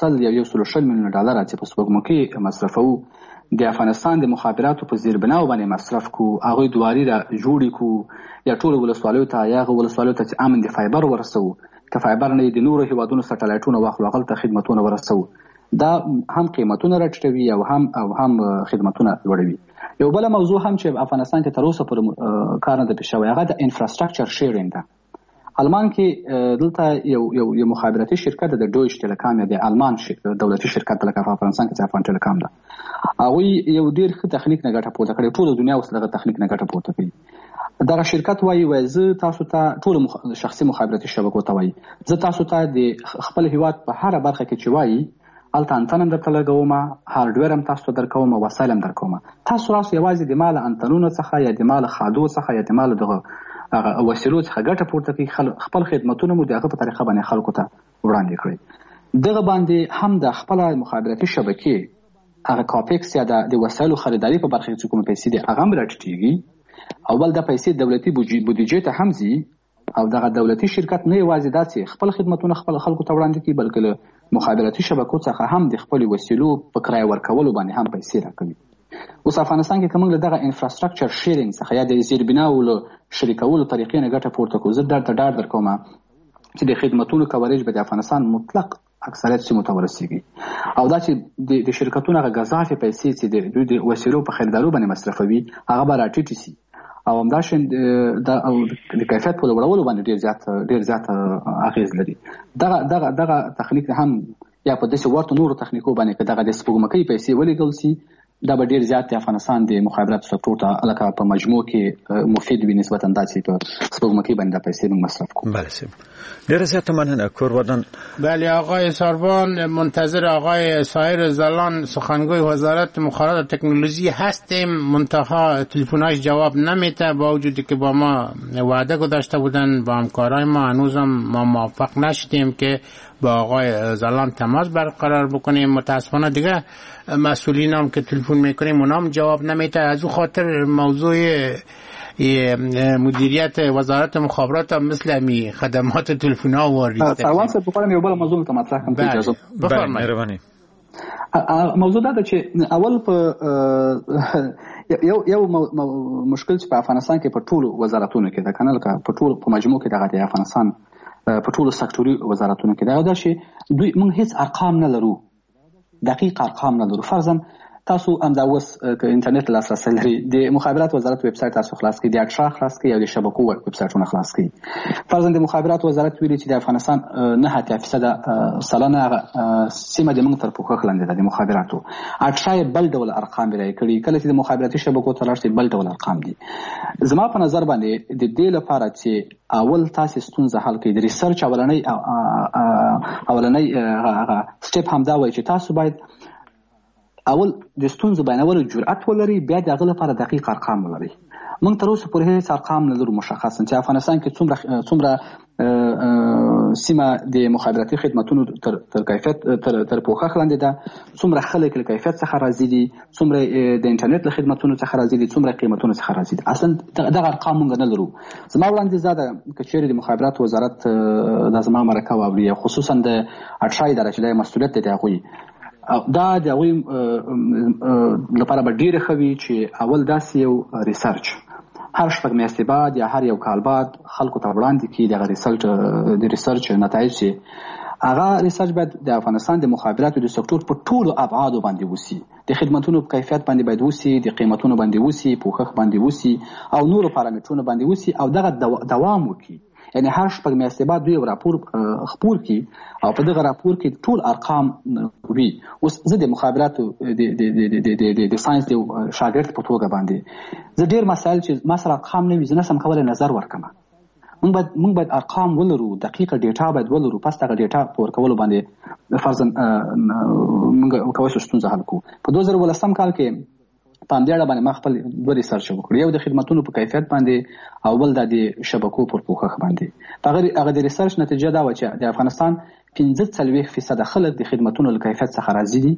120 میلیونه ډالر چې په سپوږمکۍ مصرفوو د افغانستان د مخابراتو په زیربناو باندې مصرف کو، هغوی دواري جوړې کو یا ټولو ولسوالیو ته یا هغه ولسوالیو ته چې امن د فایبر ورسوو، که فایبر نه د نورو هیوادونو سټلایټونه واخلو هغلته خدمتونه ورسوو، دا هم قیمتونه راټیټوي او هم خدمتونه لوړوي. یو بله موضوع هم چې افغانستان کې تر اوسه پورې کار نه دی پیښ شوی هغه د انفراستراکچر شیرینګ ده. آلمان کې دلته یو مخابراتي شرکت د ډویچ ټیلیکام یا د آلمان دولتي شرکت لکه په افغانستان کې چې افغان ټیلیکام ده، هغوی یو ډېر ښه تخنیک نه ګټه پورته کړې. ټوله دنیا اوس دغه تخنیک نه ګټه پورته کوي. دغه شرکت وایي زه تاسو ته ټولو شخصي مخابراتي شبکو ته وایي زه تاسو ته د خپل هیواد په هره برخه کې چې وایي هلته انتن هم درته لګوم، هارډویر هم تاسو ته درکوم، وسایل هم درکوم. تاسو راسو یوازې د مال انتنونو څخه یا د مال خادو څخه یا د مال دغه وسیلو څخه ګټه پورته کوي، خپل خدمتونه مو د هغه په طریقه باندې خلکو ته وړاندې کړئ. دغه باندې هم د خپل مخابراتي شبکې هغه کاپیکس یا د وسایلو خریداري په برخه کې کوم پیسې دي هغه هم راټیټېږي او بل د پیسې دولتي بودیجې ته هم ځي او دغه دولتي شرکت نه یوازې دا چې خپل خدمتونه خپل خلکو ته وړاندې کوي بلکې له مخابراتي شبکو څخه هم د خپلو وسیلو په کرایه ورکولو باندې هم پیسې راکوي. اوس افغانستان کې که موږ له دغه انفراستراکچر شیرینګ څخه یا د زیربناو له شریکولو طریقې نه ګټه پورته کړو، زه درته ډاډ درکوم چې د خدمتونو کوریج به د افغانستان مطلق اکثریت سیمو ته ورسیږي او دا چې د شرکتونو هغه ګزافې پیسې چې دوی د وسیلو په خریدارو باندې مصرفوي هغه به راټیټې شي او همداشان د کیفیت په لوړولو باندې ډېر زیات اغېز لري. دغه تخنیک هم یا په داسې ورته نورو تخنیکو باندې که دغه د سپوږمکۍ پیسې ولېږل شي دا به ډېر زیات د افغانستان د مخابراتو سکتور ته لکه په مجموع کې مفید وي نسبتا دا چې په سپوږمکۍ باندې دا پیسې موږ مصرف کوو. بله صاحب ډېره زیاته مننه کورودان. بله آقای ساربان، منتظر آقای سایر زلان سخنگوی وزارت مخابرات و تکنولوژی هستیم، منتها تلفن‌هاش جواب نمیده با وجودی که با ما وعده گذاشته بودن با همکارای ما هنوزم ما موفق نشدیم که با آقای زلان تماس برقرار بکنیم. متاسفانه دیگه مسئولین هم که تلفن میکنیم اونام جواب نمیده. از او خاطر موضوع مدیریت وزارت مخابرات هم مثل می خدمات تلفن‌ها و ریسته. سروان صاحب بخوام یو بل موضوع ته مطرح کوم اجازه بفرمایئ. موضوع دا چې اول په یو مشکل چې په افغانستان کې په ټولو وزارتونو کې دا کنه لکه په ټولو په مجموع کې دغه د افغانستان په ټولو سکتوري وزارتونو کې دا شي دوی موږ هیڅ ارقام نه لرو، دقیق ارقام نه لرو. فرضاً تاسو امدا اوس ک انټرنیټ لاسرسي لري، د مخابرات وزارت ویب سټ تاسو خلاص کړئ، د اټرا خلاص کړئ او د شبکو ویب سټونه خلاص کړئ. فرضاً د مخابرات وزارت ویلي چې د افغانستان 9% سلانه سیمه د موږ تر پوښښ لاندې ده د مخابراتو. اټرا بل ډول ارقام لري کړي، کله چې د مخابراتي شبکو ته راشي بل ډول ارقام دي. زما په نظر باندې د دې لپاره چې اول تاسو ستونزه حل کړئ، د ریسرچ اولنۍ سټپ همدا وایي چې تاسو باید اول د ستونزو بیانولو جرأت ولري، بیا د هغه لپاره دقیق ارقام ولري. موږ تر اوسه پورې هیڅ ارقام نه لرو مشخص چې افغانستان کې څومره سیمه د مخابراتي خدماتونو تر کیفیت تر پوښښ لاندې ده، څومره خلک له کیفیت څخه راضي دي، څومره د انټرنیټ له خدماتونو څخه راضي دي، څومره قیمتونو څخه راضي دي. اصلا دغه ارقام موږ نه لرو. زما وړاندیز دا ده که چیرې د مخابرات وزارت د زما مرکه واوري، خصوصا د اټرا اداره چې د مسؤلیت دی هغوی دا د هغوی لپاره به ډېره ښه وي چې اول داسې یو ریسرچ هر شپږ میاشتې بعد یا هر یو کال بعد خلکو ته وړاندې کړي د ریسرچ نتایج چې هغه ریسرچ باید د افغانستان د مخابراتو د سکتور په ټولو ابعادو باندې وسی، د خدماتونو په کیفیت باندې باید وسی، د قیمتونو باندې وسی، پوښښ باندې وسی او نورو پارامترونو باندې وسی او دغه دوام وکړي. یعنی هر شپږ میاشتې بعد دوی راپور خپور کړي او په دغه راپور کې ټول ارقام وي. اوس زه د مخابراتو د ساينس د شاګرد په توګه باندې زه ډېر مسایل چې ما سره ارقام نه وي زه نشم کولی نظر ورکړم. موږ باید ارقام ولرو، دقیقه ډیټا باید ولرو، پس دغه ډیټا په ورکولو باندې فرضاً موږ کولی شو ستونزه حل کړو. په 2018 کال کې په همدې اړه باندې ما خپل دوه ریسرچ وکړ، یو د خدماتونو په کیفیت باندې او بل د شبکو پر پوښښ باندې. هغه د ریسرچ نتیجه دا و چې د افغانستان 45% خلک د خدماتونو له کیفیت څخه راضي دي،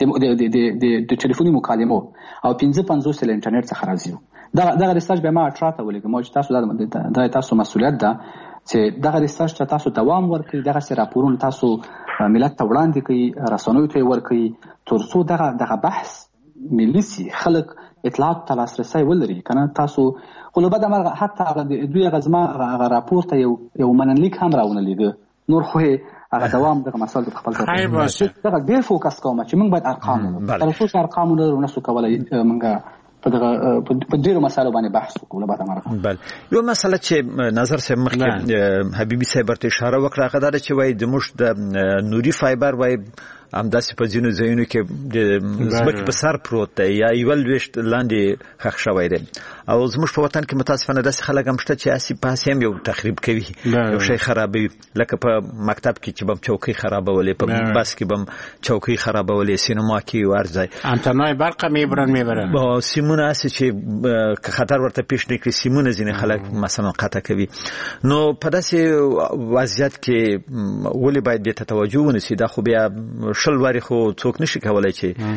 د ټلیفوني مکالمو او 55% له انټرنیټ څخه راضي وو. دغه ریسرچ به ما اټرا ته ولېږم چې تاسو دا تاسو مسؤلیت ده چې دغه ریسرچ ته تاسو دوام ورکړئ، دغسې راپورونه تاسو ملت ته وړاندې کړئ، رسنیو ته یې ورکړئ تر څو دغه بحث ملي سي، خلک اطلاعات ته لاسرسی ولري. کنه تاسو خو له بده مرغه حتی دوی هغه زما هغه راپور ته یو مننلیک هم راونه لیده، نور خو هغه دوام دغه مسایل په خپل ځای دغه ډېر فوکس کوم چې موږ باید ارقام ولرو. تر اوسه ارقام نه لرو، نشو کولی موږ په ډېرو مسایلو باندې بحث وکړو. له بده مرغه بله یو مسله چې نظر صاحب مخکې حبیبي صاحب ورته اشاره وکړه هغه دا ده چې وایي زموږ د نوري فایبر وایي همداسې په ځینو ځایونو کې د ځمکې په سر پروت دی یا یوه لویشت لاندې ښخ شوی دی او زموږ په وطن کې متاسفانه داسې خلک هم شته چې هسې په هسې هم یو تخریب کوي، یو شی خرابوي، لکه په مکتب کې چې به هم چوکۍ خرابولې، په بس کې به هم چوکۍ خرابولې، سینما کې هر ځای انتنای برق میبرن سیمونه هسې چې که خطر ورته پیش نه کړي سیمونه ځینې خلک مثلا قطع کوي. نو په داسې وضعیت کې ولې باید دې ته توجه ونیسي؟ دا خو بیا شل واري خو څوک نشي کولای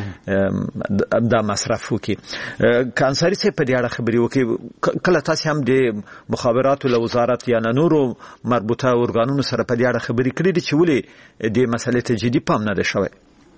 چې دا مصرف وکړي. که انصاري صاحب په دې اړه خبرې وکړي، کله تاسې هم د مخابراتو له وزارت یا نورو مربوطه ارګانونو سره په دې اړه خبرې کړې دي چې ولې دې مسلې ته جدي پام نه دی شوی؟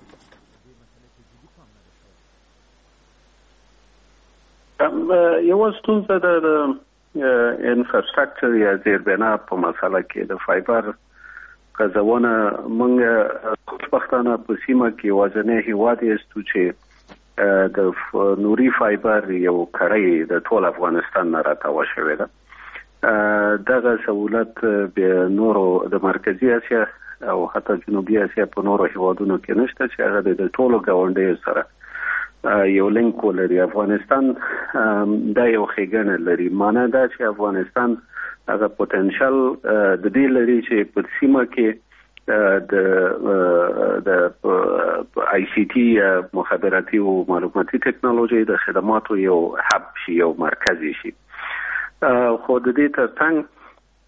یوه ستونزه د انفراستراکچر یا زیربنا په مسله کې د فایبر قزونه موږ خوشبختانه په سیمه کې یوازینی هیواد یستو چې د نوري فایبر یو کړی د ټول افغانستان نه راتاوه شوی ده. دغه سہولت به نورو د مرکزی اسیا او حتی جنوبي اسیا په نورو هیوادونو کې نشته چې هغه د ټولو ګاونډیو سره یو لینک ولري. افغانستان دا یو ښېګڼه لري، معنی دا چې افغانستان هغه پوتنشل د دې لري چې په سیمه کې د آی سی ټي مخابراتي او معلوماتي ټکنالوژي د خدماتو یو هب شي، یو مرکزي شي. خو د دې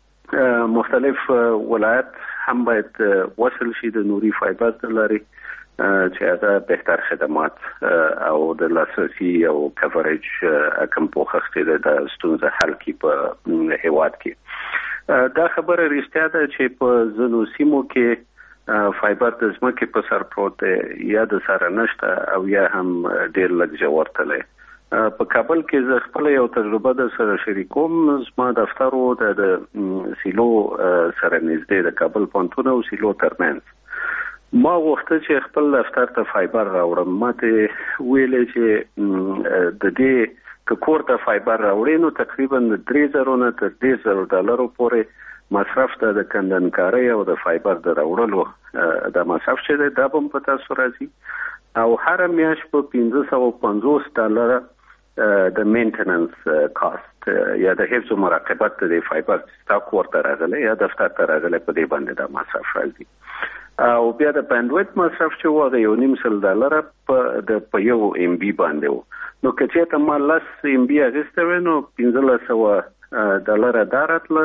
ترڅنګ مختلف ولایت هم باید وصل شي د نوري فایبر ته لري. چې هغه بهتر خدمات او د لاسرسي او کوریج کم پوښښت د ستونزې حل کی په هیواد کې دا خبره رښتیا ده چې په ځینو سیمو کې فایبر د ځمکې په سر پروت یا د سره نشته او یا هم ډیر لږ ژورتلی په کابل کې زه خپل یو تجربه د سره شریکوم. زما دفتر و د سیلو سره نږدې د کابل پوهنتون او سیلو ترمنځ. ما غوښته چې خپل دفتر ته فایبر راوړم. ماته ویلې چې د دې کور ته فایبر راوړې نو تقریبا $3,000 نه تر $10,000 پورې مصرف ته د کندنکارۍ او د فایبر د راوړلو د مصرف چې دا هم په تاسو راځي او هر میاشت په $550 د مینټیننس کاست یا د حفظ او مراقبت د فایبر سټاک ورته راغلی یا دفتر ته راغلی په دې باندې د مصرف راځي او بیا د بانډویت مصرف چې وغه $1.5 په یو MB باندې و نو که چې ته ما لس MB اغسته و نو $1500 دارتله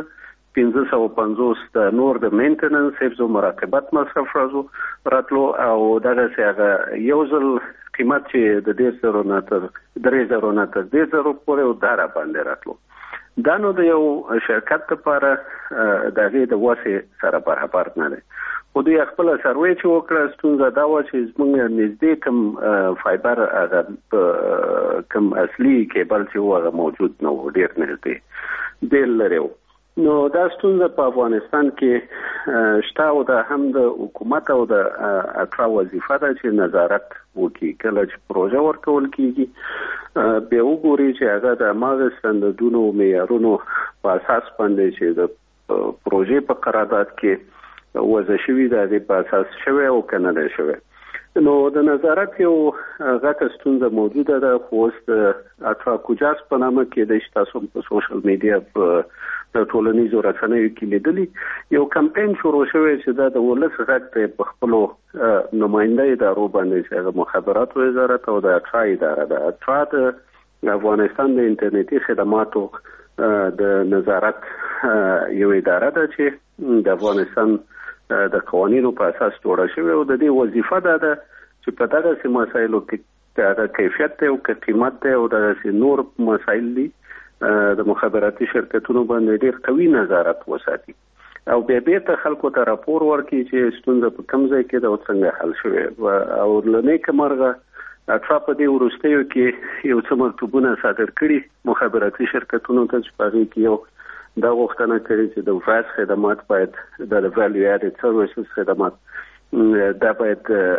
550 نور د مینټیننس حفظ او مراقبت مصرف راتلو او دغه څنګه یو ځل قیمت چې د $10,000 نه تر $10,000 پورې دارا باندې راتلو. دا نو د یو شرکت لپاره دغه د واسه سره برابر نه دی. خو دوی خپل سروې چې وکړه ستونزه دا و چې زموږ نږدې کوم فایبر کوم اصلي کیبل چې هغه موجود نه و ډیر نږدې ډیر لري. نو دا ستونزه په افغانستان کې شته او د هم د حکومت او د اټرا وظیفه ده چې نظارت وکړي. کله چې پروژه ورکول کیږي به وګوري چې هغه د ماغه ستاندردونو او معیارونو په اساس باندې چې د پروژې په قرارداد کې وضع شوی د په اساس شوی او کنه ده شوی. نو د نظارت یو غټه ستونزه موجوده ده. خو اوس د اټرا کوجاس په نامه کې د تاسو په سوشل میډیا په د ټولنیزو رسنیو کې لیدلی یو کمپاین شروع شوی چې دا د ولس غږ په خپل نماینده ادارو باندې چې د مخابرات وزارت او د اټرا اداره ده. اټرا د افغانستان د انټرنیټي خدماتو د نظارت یو اداره ده چې د افغانستان د قوانینو په اساس جوړه شوې او د دې وظیفه ده چې په دغه مسایلو کې د کیفیت او قیمت او د نور مسایل دي د مخابراتي شرکتونو باندې ډېر قوي نظارت وساتي او بیا ته خلکو ته راپور ورکړي چې ستونزه په کوم ځای کې ده او څنګه حل شوې او لنیکه مرغه اټرا په دې وروستیو کې یو څه مکتوبونه صادر کړي مخابراتي شرکتونو ته چې په کې یو دا وختونه کوي چې د فاس خدمات باید د ویلیو اډډ سرویسز خدمات دا باید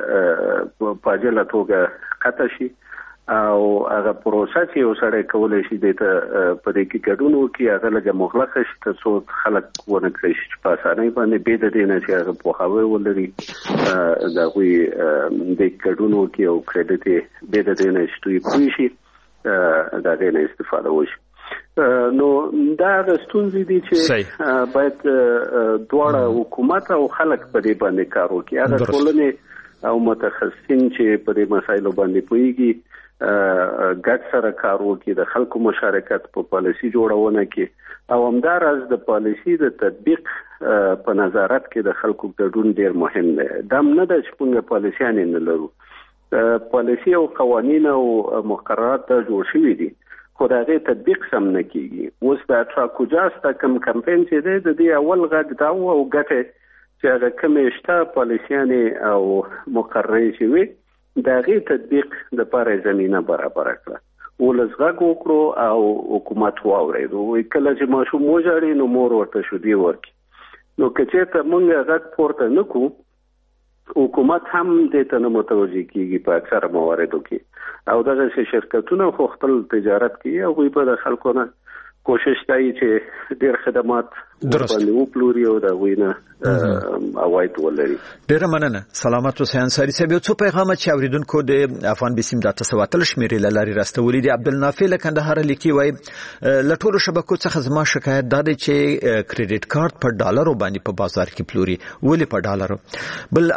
په اجازه توګه قطع شي او هغه پروسه چې یو سره کولای شي د په دې کې ګډون وکړي هغه لږه مغلقه شي تر څو خلک ونه کړي چې په اسانۍ باندې به د دې نه چې هغه په هغه ولري دا وی د ګډون وکړي او کریډټ به د دې نه چې دوی شي دا د نه استفاده وشي. نو دا د ستونزې دي چې باید دواړه حکومت او خلک په دې باندې کار وکړي. هغه ټولنې او متخصصین چې په دې مسایلو باندې پوهیږي ګډ سره کار وکړي د خلکو مشارکت په پالیسي جوړونه کې او همدارس د پالیسي د تطبیق په نظارت کې د خلکو ګډون ډیر مهم دی. دا نه ده چې موږ پالیسيان نه لرو. پالیسي او قوانین او مقررات جوړ شوي دي خو دا غي تطبیق سم نه کیږي. اوس د اټرا کوجاس د کم کمپاین چې دی د دې اول غږ دا او ګټه چې هغه کومه شته پالیسيان او مقررې شوي دا غي تطبیق د لپاره زمينه برابر کړه ولز غږ وکړو او حکومت واورېدو کله چې ماشوم وژاړي نو مور ورته شو دی ورکی نو کچې ته مونږ غږ پورته نکو حکومت هم دې ته نه متوجي کیږي په اکثر مواردو کې او دغه شرکتونه خو خپل تجارت کوي او په د خلکو نه کوشش کوي چې ډېر خدمات باندې وپلوري او دا وینه اواید ولري. ډېر مننه. سلامت اوسئ انصاری صاحب. یو څو پیغام چې اوریدونکو د افغان بسیم ډاټا سواتل شمیرې لاري راستولې دي. عبدالنافع له کندهار لیکي وای له ټولو شبکو څخه زما شکایت دا دی چې کریډټ کارت په ډالرو باندې په بازار کې پلوري ولې په ډالرو. بل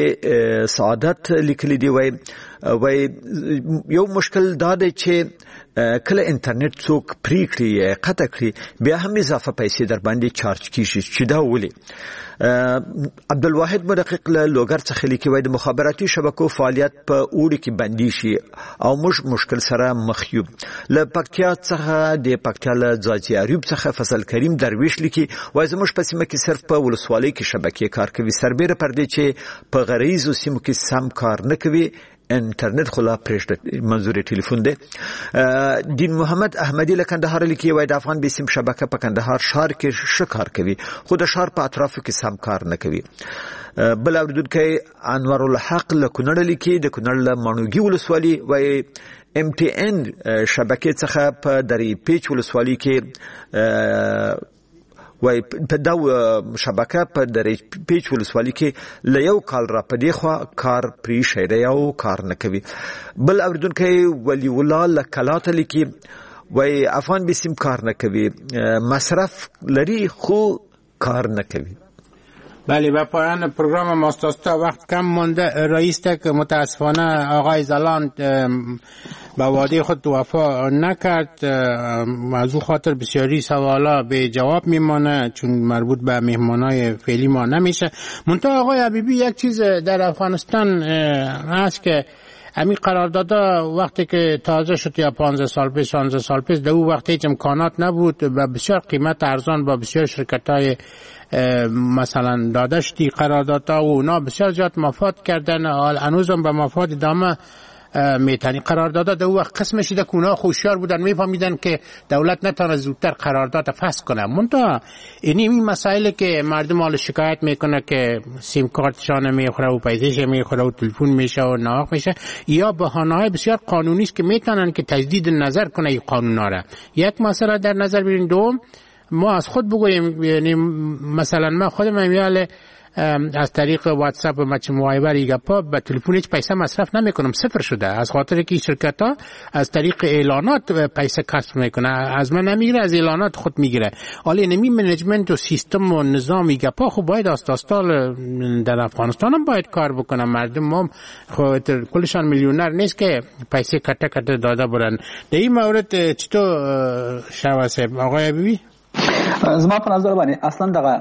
اوریدونکو سعادت لیکلي دی وای یو مشکل دا دی چې کله انټرنیټ څوک پری کړی قطع کړی بیا هم اضافه پیسې در باندې چارج کیږي چې دا ولې عبدالواحد مدقق له لوګر څخه لیکي وای د مخابراتي شبکو فعالیت په اوړي کې بندي شي او مشکل سره مخ یو له پکتیا څخه د پکتیا له ځاځي ایوب څخه فضل کریم درویش لیکي وای زموږ په سیمه کې صرف په ولسوالۍ کې شبکې کار کوي سربېره پر دې چې په غریزو سیمو کې سم کار نه کوي انټرنیټ خلا پرېږده منظور ټلیفون دی دین محمد احمدی له کندهار لیکي وای د افغان بیسیم شبکه په کندهار ښار کې ښه کار کوي خو د ښار په اطرافو کې سم کار نه کوي بل اوریدونکی انور الحق له کونړ لیکي د کونړ له مانوګي ولسوالي وای MTN شبکې څخه په درې پیچ ولسوالي کې وای په دا شبکه په درې پیچ ولسوالي کې له یو کال را پدې خو کار پری شیره یو کار نه کوي بل اوریدونکی ولی الله لکلاته لیکي وای افغان بیسیم کار نه کوي مصرف لري خو کار نه کوي بله به پایان پروگرام ماستاستا وقت کم مانده رئیس تک متاسفانه آقای زلاند به وعده خود وفا نکرد از او خاطر بسیاری سوالا به جواب میمانه چون مربوط به مهمانای فعلی ما نمیشه منتها آقای حبیبی یک چیز در افغانستان هست که همین قراردادها وقتی که تازه شد یا 15 سال پیش 16 سال پیش در اون وقت هیچ امکانات نبود و بسیار قیمت ارزان با بسیار شرکت‌های مثلا داده شدی قراردادها و اونا بسیار زیاد مفاد کردن هنوزم به مفاد ادامه میتونی قراردادها در وقت قسمش ده که اونا خوشیار بودن میفهمیدن که دولت نتونه زودتر قرارداد فسخ کنه منتها این مسائلی که مردم حال شکایت میکنه که سیم کارتشان میخوره و پیسش میخوره و تلفن میشه و ناق میشه یا بهانه‌های بسیار قانونی است که میتونن که تجدید نظر کنه این قانونا را یک مسئله در نظر بگیرین دوم ما از خود بگوییم یعنی مثلا من خودم میاله از طریق واتساپ و مچ موایبر ایگپا به تلفن هیچ پیسه مصرف نمیکنم صفر شده از خاطر که شرکت ها از طریق اعلانات پیسه کسب میکنه از من نمیگیره از اعلانات خود میگیره حالا نمی منیجمنت و سیستم و نظام ایگپا خب باید آستال در افغانستان هم باید کار بکنه مردم ما خود کلشان میلیونر نیست که پیسه کته کته داده برن در این مورد چطور شوه صاحب آقای حبیبی زما په نظر باندې اصلا دغه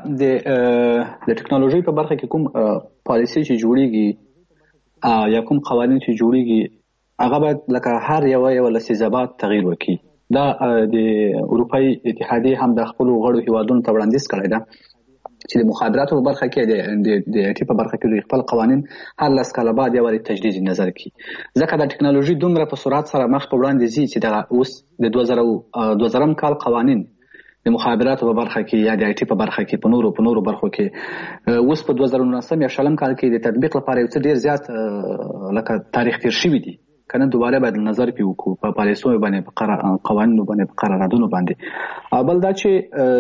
د ټکنالوژي په برخه کې کوم پالیسي چې جوړیږي یا کوم قوانین چې جوړیږي هغه باید لکه هر یو لسیزابات تغییر وکړي دا د اروپאי اتحادیه هم د خپل غړو هیوادونو ته وړاندیز کړی دا چې د مخابراتو په برخه کې د IT په برخه کې خپل قوانین هر لس کاله بعد یو تجدید نظر کړي ځکه د ټکنالوژي دومره په سرعت سره مخ په وړاندې ځي چې دا اوس د 2000 کال قوانین د مخابراتو په برخه کې یا د IT په برخه کې په نورو برخو کې اوس په 2019 یا شلم کال کې د تطبیق لپاره یو څه ډیر زیات لکه تاریخ تیر شوی دی کنه دوباره باید نظر پیو کو په پالیسو باندې په قوانینو باندې په قراردادونو باندې اول دا چې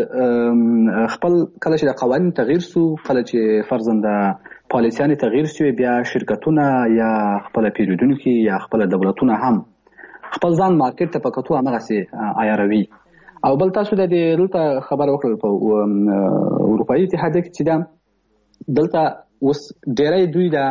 خپل کله چې د قوانینو تغییر سو کله چې فرضاً د پالیسیانو تغییر سو بیا شرکتونه یا خپل پیریودونکو یا خپل دولتونه هم خپل ځان مارکیټ ته پکاتو هغه سي عیاروي او بل تاسو د دلته خبر وکړل په اروپאי اتحادیه کې چې دا دلته اوس ډېرې دوی دا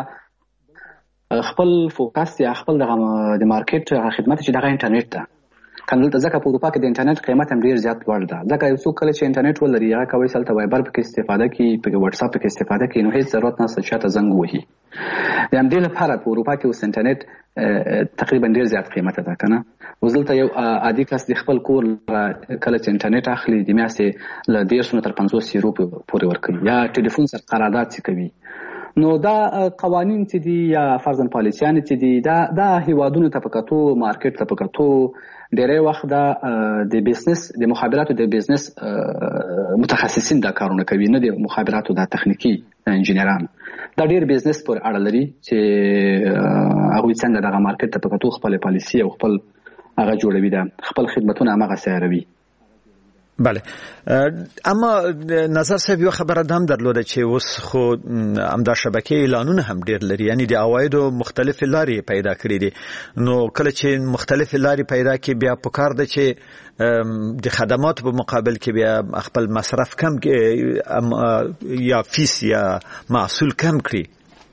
خپل فوکس یا خپل د مارکیټ خدمات چې د انټرنیټ ته کنه دلته ځکه په اروپا کې د انټرنیټ قیمت هم ډیر زیات لوړ ده ځکه یو څوک کله چې انټرنیټ ولري هغه کوي سلته وایبر په کې استفاده کوي په واتس اپ کې استفاده کوي نو هیڅ ضرورت نشته چې تاسو زنګ وهي د همدې لپاره په اروپا کې اوس انټرنیټ تقریبا ډیر زیات قیمت ده کنه وزلته یو عادي کس د خپل کور کله چې انټرنیټ اخلي د میاشتې ل 150 تر 50 یورو پورې ورکوي یا ټلیفون سره قرارداد کوي نو دا قوانین چې دي یا فرضاً پالیسیان چې دي دا هیوادونو ته پکاتو مارکیټ ته پکاتو ډېرې وخت دا د بزنس د مخابراتو د بزنس متخصصین دا کارونه کوي نه د مخابراتو د تخنیکی انجینران دا ډېر بزنس پر اړه لري چې هغه څنګه دغه مارکیټ ته پکاتو خپل پالیسی او خپل هغه جوړوي دا خپل خدمتونه هغه سیاروي بله اما نظر صاحب یو خبره هم درلوده چې اوس خو امدا شبکې اعلانونه هم ډیر لري یعنی د عوایدو مختلف لارې پیدا کړې دي نو کله چې مختلف لارې پیدا کړي بیا پکار ده چې د خدماتو په مقابل کې بیا خپل مصرف کم یا فیس یا محصول کم کړي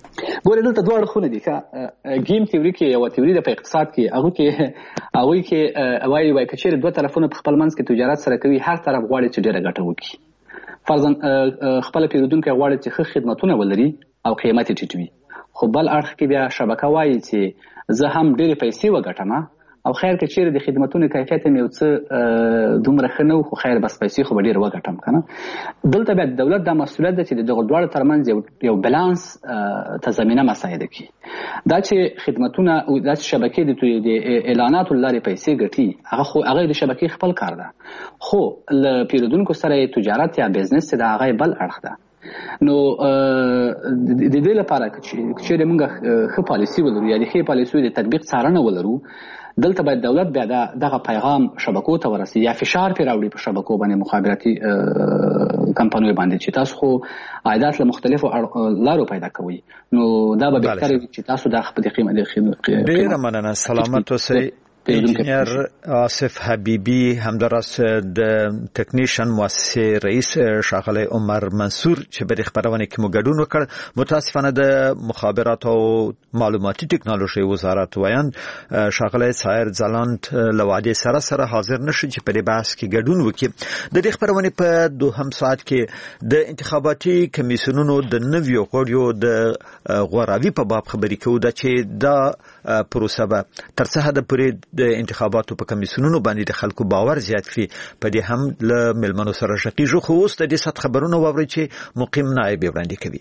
ګوره دلته دوه اړخونه دي که گیم تیوري کې یو تیوري د په اقتصاد کې هغه کې وایي که چیرې دوه طرفونه په خپل منځ کې تجارت سره کوي هر طرف غواړي چې ډېره ګټه وکړي فرضاً خپل پیرودونکي غواړي چې ښه خدمتونه ولري او قیمت یې ټیټ وي خو بل اړخ کې بیا شبکه وایي چې زه هم ډېرې پیسې وګټم او خیر که چیرې د خدمتونو کیفیت مې یو څه دومره ښه نه و خو خیر بس پیسې خو به ډېر وګټم که نه دلته بیا د دولت دا مسؤلیت ده چې د دغو دواړو ترمنځ یو بالانس ته زمینه مساعده کړي دا چې خدمتونه دا چې شبکې د اعلاناتو له لارې پیسې ګټي هغه د شبکې خپل کار ده خو له پیرودونکو سره تجارت یا بزنس د هغه بل اړخ ده نو د دې لپاره چې موږ ښه پالیسي ولرو یا د ښې پالیسیو د تطبیق څارنه ولرو دلته باید دولت بیا دغه پیغام شبکو ته ورسي یا فشار پې راوړي په شبکو باندې مخابراتي کمپنیو باندې چې تاسو خو عایدات له مختلفو لارو پیدا کوئ نو دا به بهتره وي چې تاسو د خپل قیمت ډېره مننه سلامت اوسئ انجینیر آصف حبیبی همداراز د تکنیشن مؤسسه رئیس ښاغلی عمر منصور چې په خبرونه کې مو ګډون وکړ متاسفانه د مخابرات او معلوماتي ټکنالوژي وزارت وایند ښاغلی سایر ځلاند لوادي سره حاضر نشي چې په بحث کې ګډون وکړي د دې خبرونه په دوهم ساعت کې د انتخاباتي کمیسیونونو د نویو غړیو د غوراوي په باب خبرې کوو چې دا پروسه به تر څه حد پورې د انتخاباتو په کمیسیونونو باندې د خلکو باور زیات کړي په دې هم له ملمنو سره شقیږو خو اوس د دې سات خبرونه واوري چې مقیم نائب وړاندې کوي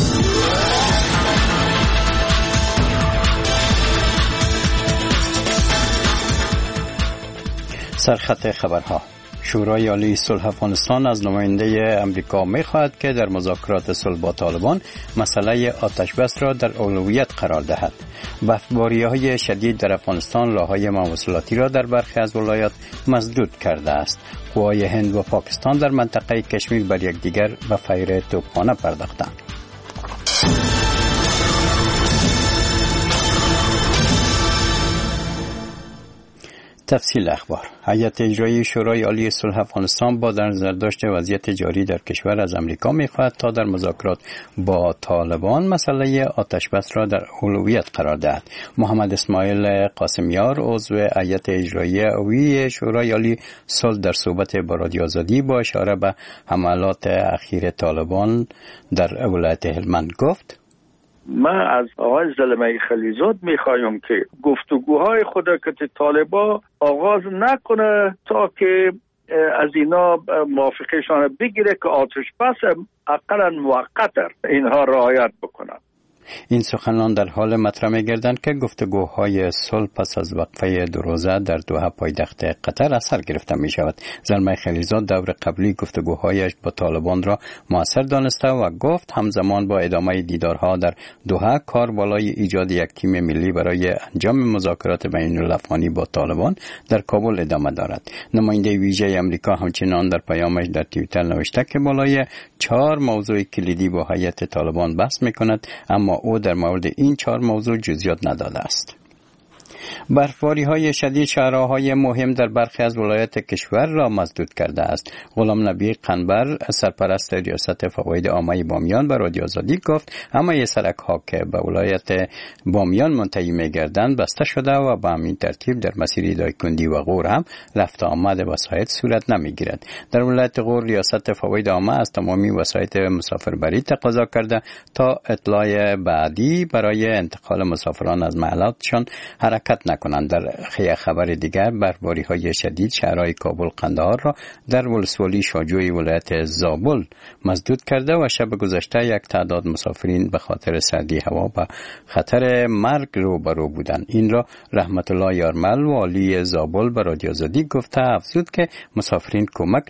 سرخط خبرها شورای عالی صلح افغانستان از نماینده امریکا می‌خواهد که در مذاکرات صلح با طالبان مسئله آتش بس را در اولویت قرار دهد. برفباری‌های شدید در افغانستان راه‌های مواصلاتی را در برخی از ولایات مسدود کرده است. قوای هند و پاکستان در منطقه کشمیر بر یکدیگر به فیر توپخانه پرداختند. تفصیل اخبار. هیئت اجرایی شورای عالی صلح افغانستان با در نظر داشت وضعیت جاری در کشور از امریکا می‌خواهد تا در مذاکرات با طالبان مسئله آتش بس را در اولویت قرار دهد. محمد اسماعیل قاسمیار عضو هیئت اجرایی قوی شورای عالی صلح در صحبت با رادیو آزادی با اشاره به حملات اخیر طالبان در ولایت هلمند گفت: ما از آقای زلمه خلیزاد میخوایم که گفتگوهای خود که طالبان آغاز نکنه تا که از اینا موافقشان بگیره که آتش بس اقلا موقت اینها رعایت بکنن. این سخنان در حال مطرح می‌گردند که گفتگوهای صلح پس از وقفه 2 روزه در دوحه پایتخت قطر از سر گرفته می‌شود. زلمه خلیزاد دور قبلی گفتگوهایش با طالبان را مؤثر دانسته و گفت همزمان با ادامه دیدارها در دوحه کار بالای ایجاد یک تیم ملی برای انجام مذاکرات بین‌الافغانی با طالبان در کابل ادامه دارد. نماینده ویژه آمریکا همچنان در پیامش در توییتر نوشته که بالای 4 موضوع کلیدی با هیئت طالبان بحث می‌کند، اما او در مورد این 4 موضوع جزئیات نداده است. برفباری‌های شدید شهرهای مهم در برخی از ولایات کشور را مسدود کرده است. غلام نبی قنبر سرپرست ریاست فواید عامه بامیان به رادیو آزادی گفت همه سرک‌ها که به ولایت بامیان منتهی می‌گردند بسته شده و به همین ترتیب در مسیر دایکندی و غور هم رفت آمد وسایط صورت نمی‌گیرد. در ولایت غور ریاست فواید عامه از تمامی وسایط مسافربری تقاضا کرده تا اطلاع بعدی برای انتقال مسافران از محلاتشان حرکت نکنند. در خبر دیگر برفباری‌های شدید شهرهای کابل قندهار را در ولسوالی شاجوی ولایت زابل مسدود کرده و شب گذشته یک تعداد مسافرین به خاطر سردی هوا با خطر مرگ روبرو بودند. این را رحمت الله یارمل والی زابل به رادیو آزادی گفته افزود که مسافرین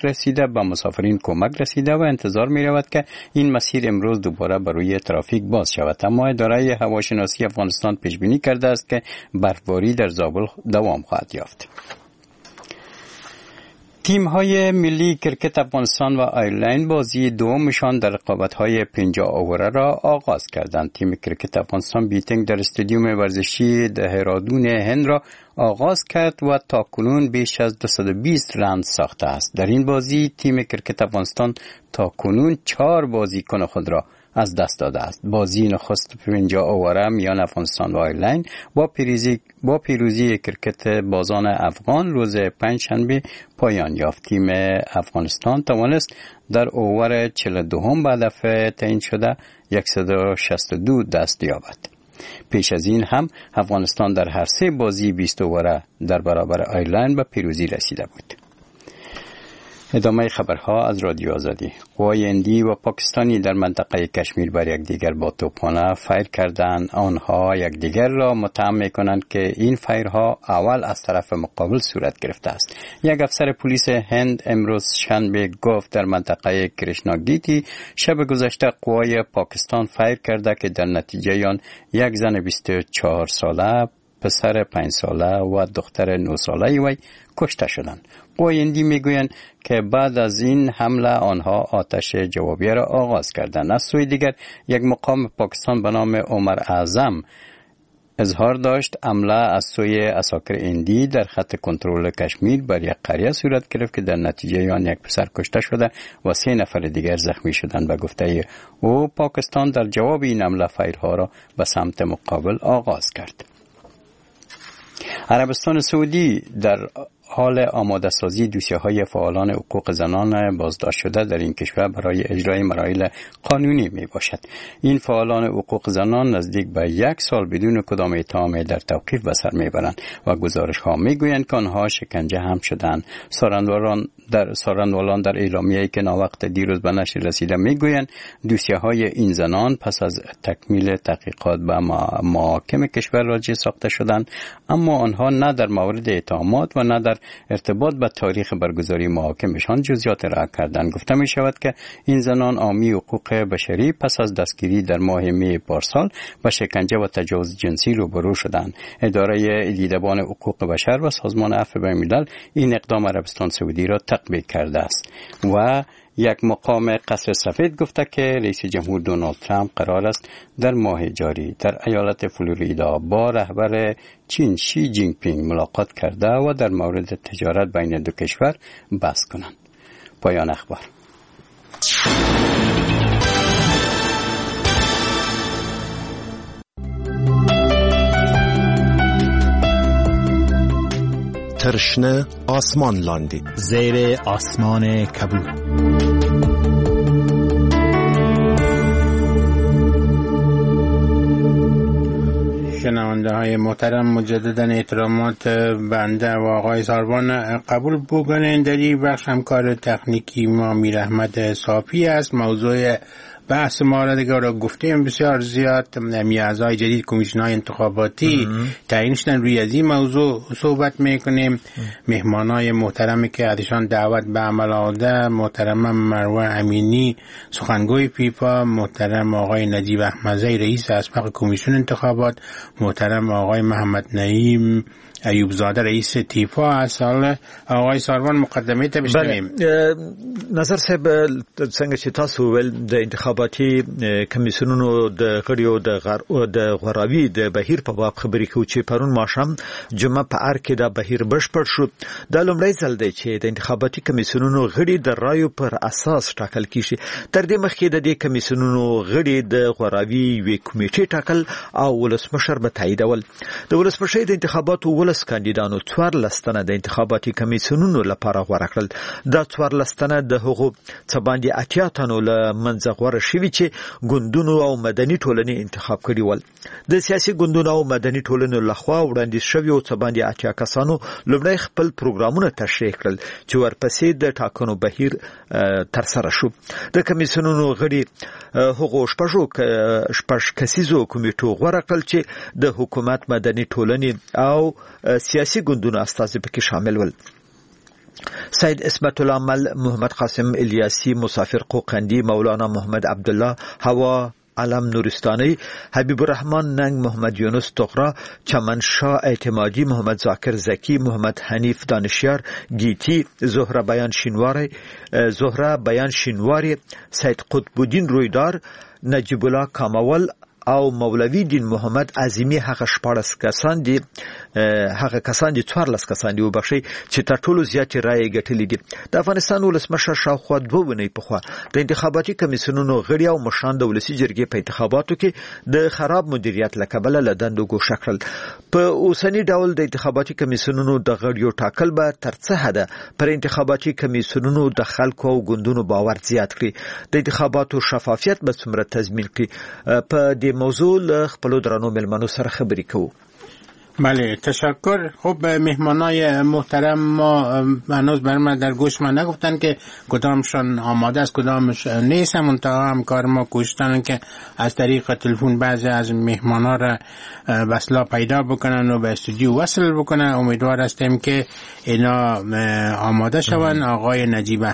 کمک رسیده و انتظار می رود که این مسیر امروز دوباره بر روی ترافیک باز شود. اما اداره هواشناسی افغانستان پیش بینی کرده است که برفباری در زابل دوام خواهد یافت. تیم‌های ملی کرکت افغانستان و آیرلند بازی دومشان در رقابت‌های 50 اووره را آغاز کردند. تیم کرکت افغانستان بیتینگ در استادیوم ورزشی دهرادون هند را آغاز کرد و تاکنون بیش از 220 رند ساخته است. در این بازی تیم کرکت افغانستان تاکنون 4 بازیکن خود را از دست داده است. بازی نخست 50 اوور میان افغانستان و آیرلند با پیروزی کرکت بازان افغان روز پنجشنبه پایان یافت. تیم افغانستان توانست در اوور 42 به هدف تعیین شده 162 دست یابد. پیش از این هم افغانستان در هر سه بازی 20 اوور در برابر آیرلند به پیروزی رسیده بود. ادامه خبرها از رادیو آزادی. قوای هندی و پاکستانی در منطقه کشمیر بر یکدیگر با توپخانه فایر کردند. آنها یکدیگر را متهم می‌کنند که این فایرها اول از طرف مقابل صورت گرفته است. یک افسر پلیس هند امروز شنبه گفت در منطقه کرشناگیتی شب گذشته قوای پاکستان فایر کرده که در نتیجه آن یک زن 24 ساله، پسر 5 ساله و دختر 9 ساله وی کشته شدند. قوای هندی میگویند که بعد از این حمله آنها آتش جوابیه را آغاز کردند. از سوی دیگر یک مقام پاکستان به نام عمر اعظم اظهار داشت حمله از سوی عساکر هندی در خط کنترل کشمیر بر یک قریه صورت گرفت که در نتیجه آن یک پسر کشته شده و 3 نفر دیگر زخمی شدند. به گفته او پاکستان در جواب این حمله فایرها را به سمت مقابل آغاز کرد. عربستان سعودی در حال آماده سازی دوسیه‌های فعالان حقوق زنان بازداشت شده در این کشور برای اجرای مراحل قانونی می باشد. این فعالان حقوق زنان نزدیک به 1 سال بدون کدام اتهام در توقیف به سر میبرند و گزارش‌ها میگویند که آنها شکنجه هم شدند. سارنوالان در اعلامیه‌ای که ناوقت دیروز به نشر رسیده میگویند دوسیه‌های این زنان پس از تکمیل تحقیقات به محاکم کشور راجع ساخته شدند، اما آنها نه در مورد اتهامات و نه در ارتباط به تاریخ برگزاری محاکمشان جزئیات ارائه کردند. گفته می شود که این زنان حامی حقوق بشری پس از دستگیری در ماه می پارسال با شکنجه و تجاوز جنسی روبرو شدند. اداره دیدبان حقوق بشر و سازمان عفو بین‌الملل این اقدام عربستان سعودی را تقویت کرده است و یک مقام قصر سفید گفته که رئیس جمهور دونالد ترامپ قرار است در ماه جاری در ایالت فلوریدا با رهبر چین شی جینگ پینگ ملاقات کرده و در مورد تجارت بین دو کشور بحث کنند. پایان اخبار. ترشنه آسمان لاندی زیر آسمان کبود. شنونده های محترم، مجددا احترامات بنده و آقای ساروان قبول بکنین. در این بخش همکار تکنیکی ما میر احمد صافی است. موضوع بحث ما را دیگر را گفتیم بسیار زیاد. اعضای جدید کمیسیون‌های انتخاباتی تعیین شدن، روی از این موضوع صحبت میکنیم. مهمانای محترمی که ازشان دعوت به عمل آمده، محترم مروه امینی سخنگوی فیفا، محترم آقای نجیب احمدزی رئیس اسبق کمیسیون انتخابات، محترم آقای محمد نعیم ایوب زاده رئیس تیفا است. آقای ساروان مقدمه ته بشنویم. نظر صاحب څنګه چې تاسو ول د انتخاباتي کمیسیونونو د غړیو د غوراوي د بهیر په باب خبرې کوي چې پرون ماښام جمعه په ار کې د بهیر بشپړ شو. د لومړی ځل دی چې د انتخاباتي کمیسیونونو غړي د رایو پر اساس ټاکل کیږي. تر دې مخکې د دې کمیسیونونو غړي د غوراوي وی کمیټې ټاکل او ولسمشر به تاییدول. د ولسمشر د انتخاباتو کاندیدانو 14 تنه د انتخاباتي کمیسیونونو لپاره غوړه کړل. دا 14 تنه د هغو څه باندې 80 تنو له منځه غوړه شوي چې ګوندونو او مدني ټولنې انتخاب کړي ول. د سیاسي ګوندونو او مدني ټولنو لخوا وړاندیز شوي او څه باندې 80 کسانو لومړی خپل پروګرامونه تشریح کړل چې ورپسې د ټاکنو بهیر ترسره شو. د کمیسیونونو غړي هغو شپږ کسیزو کمیټو غوړه کړل چې د حکومت، مدني ټولنې او سیاسی ګوندونو استازي پکې شامل ول. سید اسمت العمل، محمد قاسم الیاسی، مسافر قوقندی، مولانا محمد عبدالله، هوا علم نورستانی، حبیب الرحمن ننگ، محمد یونس تغرا، چمنشاه اعتمادی، محمد ذاکر زکی، محمد حنیف دانشیار، گیتی، زهره بیان شینواری، سید قطب الدین رویدار، نجیب الله کامول، او مولوی دین محمد اعظمي هغه 14 کسان دي 14 کسان دي وبخښي چې تر ټولو زیات رائے ګټلې دي. د افغانستان ولسمشر شاوخوا 2 ونې پخوا د انتخاباتي کمیسیونونو غړي او مشران د ولسی جرګې په انتخاباتو کې د خراب مدیریت لکبله لدندو ګوښه کړل. په اوسنی ډول د انتخاباتي کمیسیونونو د غړیو ټاکل به تر څه حده پر انتخاباتي کمیسیونونو د خلکو او ګوندونو باور زیات کړي. د انتخاباتو شفافیت به څومره تضمین کړي. په دې موضوع له خپل درنو ملمنو سره خبرې کوو. بله تشکر. خب مهمانای محترم ما هنوز بر ما در گوش ما نگفتن که کدامشان آماده است کدامش نیست، منتها همکار ما کوشتن که از طریق تلفن بعضی از مهمانا را وصلا پیدا بکنن و به استودیو وصل بکنن. امیدوار هستیم که اینا آماده شون. آقای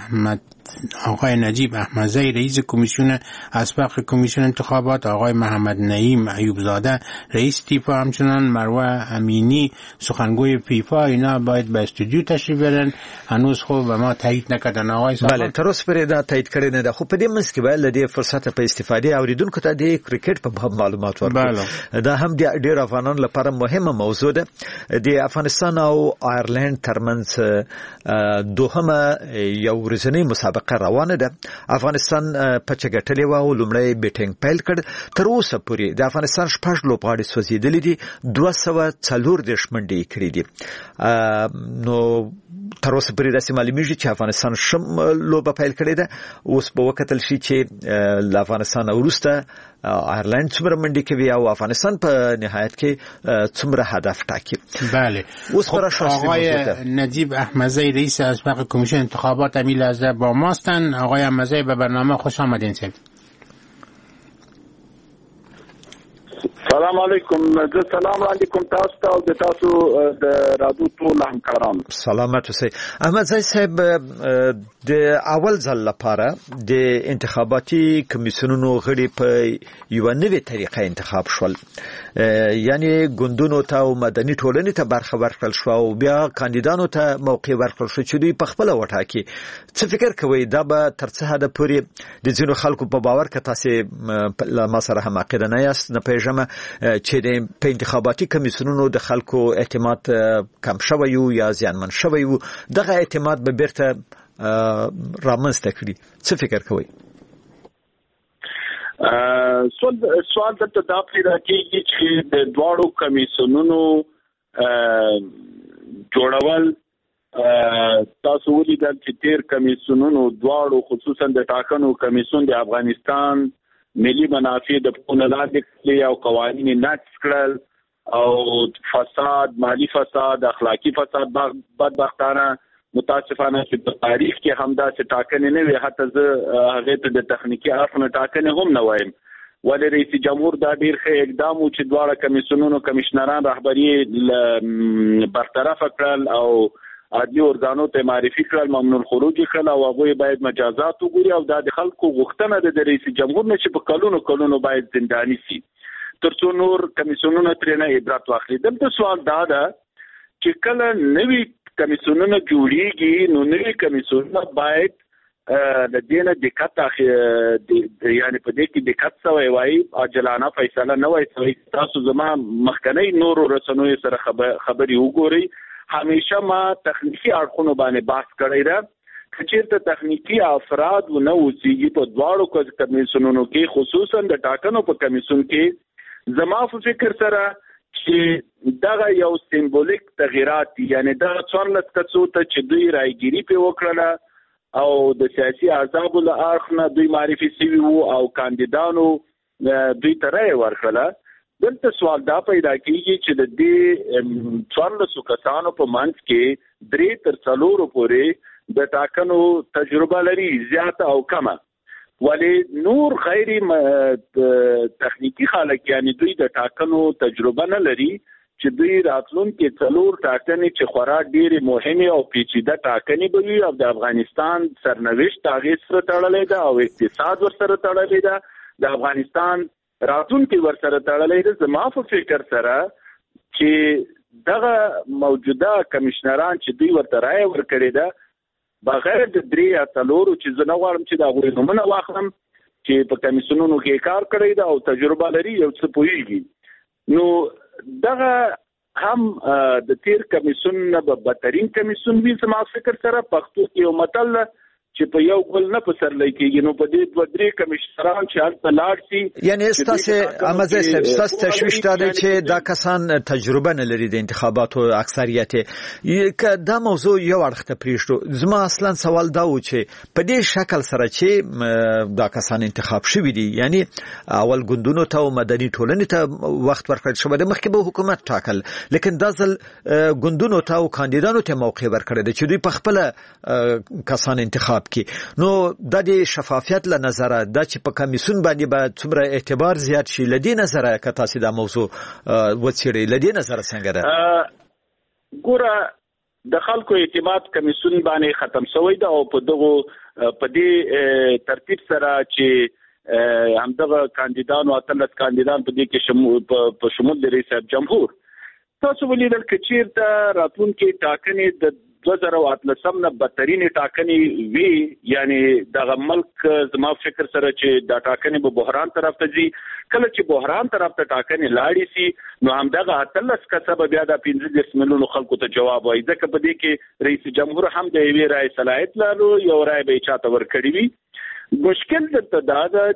نجیب احمدزی رئیس کمیسیون اسبق کمیسیون انتخابات، آقای محمد نعیم ایوبزاده رئیس تیفا، همچنان مروه امینی سخنگوی فیفا، اینا باید به استودیو تشریف برن. هنوز خب به ما تایید نکردن آقای صاحب. بله تر اوسه پرې دا تایید کړی نه ده. خو په دې منځ کې باید له دې فرصت په استفاده اوریدونکو ته د کرکټ په باب معلومات ورکړي. دا هم د ډېر افغانانو لپاره مهمه موضوع ده. د افغانستان او آیرلند ترمنځ دوهمه یو ورځنی مسابقه روانه ده. افغانستان په چګټلې و او لومړی بیټینګ پیل کړ. تر اوسه پورې د افغانستان 6 لوبغاړي سوځېدلي دي، 240 منډې کړې دي. نو تر اوسه پورې داسې معلومیږي چې افغانستان لوبه پیل کړې ده. اوس به وکتل شي چې له افغانستان وروسته آیرلند څومره منډې کوي او افغانستان په نهایت کې څومره هدف ټاکي. بله اوس پر آقای نجیب احمدزی رئیس اسبق کمیسیون انتخابات امیل از با ماستن. آقای احمدزی به برنامه خوش آمدین. سلام علیکم. زه سلام علیکم تاسو ته او د تاسو د رادیو ټول همکارانو. سلامت اوسئ. احمدزی صاحب د اول ځل لپاره د انتخاباتي کمیسیونونو غړي په یو نوې طریقه انتخاب شول. یعنی ګوندونو ته او مدني ټولنې ته برخه ورکړل شو او بیا کاندیدانو ته موقع ورکړل شو چې دوی په خپل وټاکي. څه فکر کوئ دا به تر څه حد پورې د ځینو خلکو په باور کې تاسو ما سره هم عقیده نه یاست نه پیژنم چې په انتخاباتي کمیسیونونو د خلکو اعتماد کم شوی یا زیانمن شوی و، دغه اعتماد به بیرته رامنځته کړي. څه فکر کوئ؟ سوال دلته دا پیدا کېږي چې د دواړو کمیسیونونو جوړول تاسو ولیدل چې تیر کمیسیونونو دواړو خصوصا د ټاکنو کمیسیون د افغانستان ملي منافع د پونه لاندې کړل او قوانین نقض کړل او فساد، مالی فساد، اخلاقی فساد بدبختانه متاسفانه چې په تاریخ کې همدا څه ټاکنې نه وي. حتی زه هغه ته د تخنیکی اړخ نه ټاکنې هم نه وایم. ولې رئیس جمهور دا ډیر ښه اقدام و چې دواړه کمیسیونونو کمشنران رهبری برطرف کړل او عادي ارګانو ته معرفي کړل، ممنوع الخروج کړل او هغه باید مجازات وګوري او دا د خلکو غوښتنه ده د رئیس جمهور نه چې په کلونو باید زنداني شي ترڅو نور کمیسیونونه ترې نه عبرت واخلي. دلته سوال دا ده چې کله نوی کمیسیونونه جوړیږي نو نوی کمیسیونونه باید د دینه دقت یعنی په دې کې دقت سوی وای عاجلانه فیصله نه وای سوی. تاسو زما مخکنی نور رسنوي سره خبري وګورئ. همیشه ما تخنیکی اړخونو باندې بحث کړی دا چې چیرته تخنیکی افراد و نه اوسېږي په دواړو کمیسیونونو کې، خصوصا د ټاکنو په کمیسیون کې. زما په فکر سره چې دغه یو سیمبولیک تغیرات دي، یعنی دا څومره کڅو ته چې دوی رايګيري په وکړه او د سیاسي احزابو له اړخ نه دوی معرفي شوي وو او کاندیدانو دوی ته رایه ورکړه. دلته سوال دا پیدا کیږي چې د دې 14 کسانو په منځ کې 3 تر 4 پورې د ټاکنو تجربه لري، زیاته او کمه. ولی نور غیر تخنیکی خلک یعنی دوی د ټاکنو تجربه نه لري چې دوی راتلون کې 4 ټاکنې چې خورا ډېرې مهمه او پیچیده ټاکنې بوي او د افغانستان سرنوشت هغه سره تړلې ده او اقتصاد ورسره تړلې ده، د افغانستان راتلون کې ورسره تړلې ده. زما په فکر سره چې دغه موجوده کمشنران چې دوی ورته رائے ورکړي ده بغیر د 3 یا 4 چې زه نه غواړم چې دا غوړي نومونه واخلم چې په کمیسیونونو کې کار کړی دا او تجربه لري یو څه پوهیږي. نو دغه هم د تیر کمیسیون نه به بدترین کمیسیون وي زما فکر سره. پښتو کې یو متل چې په یو ګل نه په سر لګیږي، نو په دې دوه درې کمشنران چې هلته لاړ شي، یعنی ستاسو تشویش دا دی چې دا کسان تجربه نه لري د انتخاباتو اکثریت. که دا موضوع یو اړخ ته پریږدو، زما اصلا سوال دا و چې په دې شکل سره چې دا کسان انتخاب شوي دي، یعنی اول ګوندونو ته او مدني ټولنې ته وخت ورکړل شوی دی، مخکې به حکومت ټاکل، لیکن دا ځل ګوندونو ته او کاندیدانو ته موقع ورکړی دی چې دوی په خپل کسان انتخاب کی. نو د دې شفافیت له نظره دا چې په کمیسیون باندې به څومره اعتبار زیات شي، لدی نظره که تاسو دا موضوع وڅېړئ، لدی نظره څنګه ده؟ ګوره د خلکو اعتماد کمیسیون باندې ختم شوی ده او په دې ترتیب سره چې همدغه کاندیدانو 18 کاندیدان په دې کې په شمول د رئیس جمهور. تاسو ولیدل چې چیرته راتلونکي ټاکنې د 2018 نه بدترینې ټاکنې وی، یعنی دغه ملک زما فکر سره چې دا ټاکنې به بحران طرف ته ځي. کله چې بحران طرف ته ټاکنې لاړې سي، نو همدغه 18 کسبه بیا د 15 میلیونو خلکو ته جواب وایي، ځکه په دې کې رئیس جمهور هم د یوې رای صلاحیت لرلو، یو رای به چاته ورکړي وي. مشکل دلته دا ده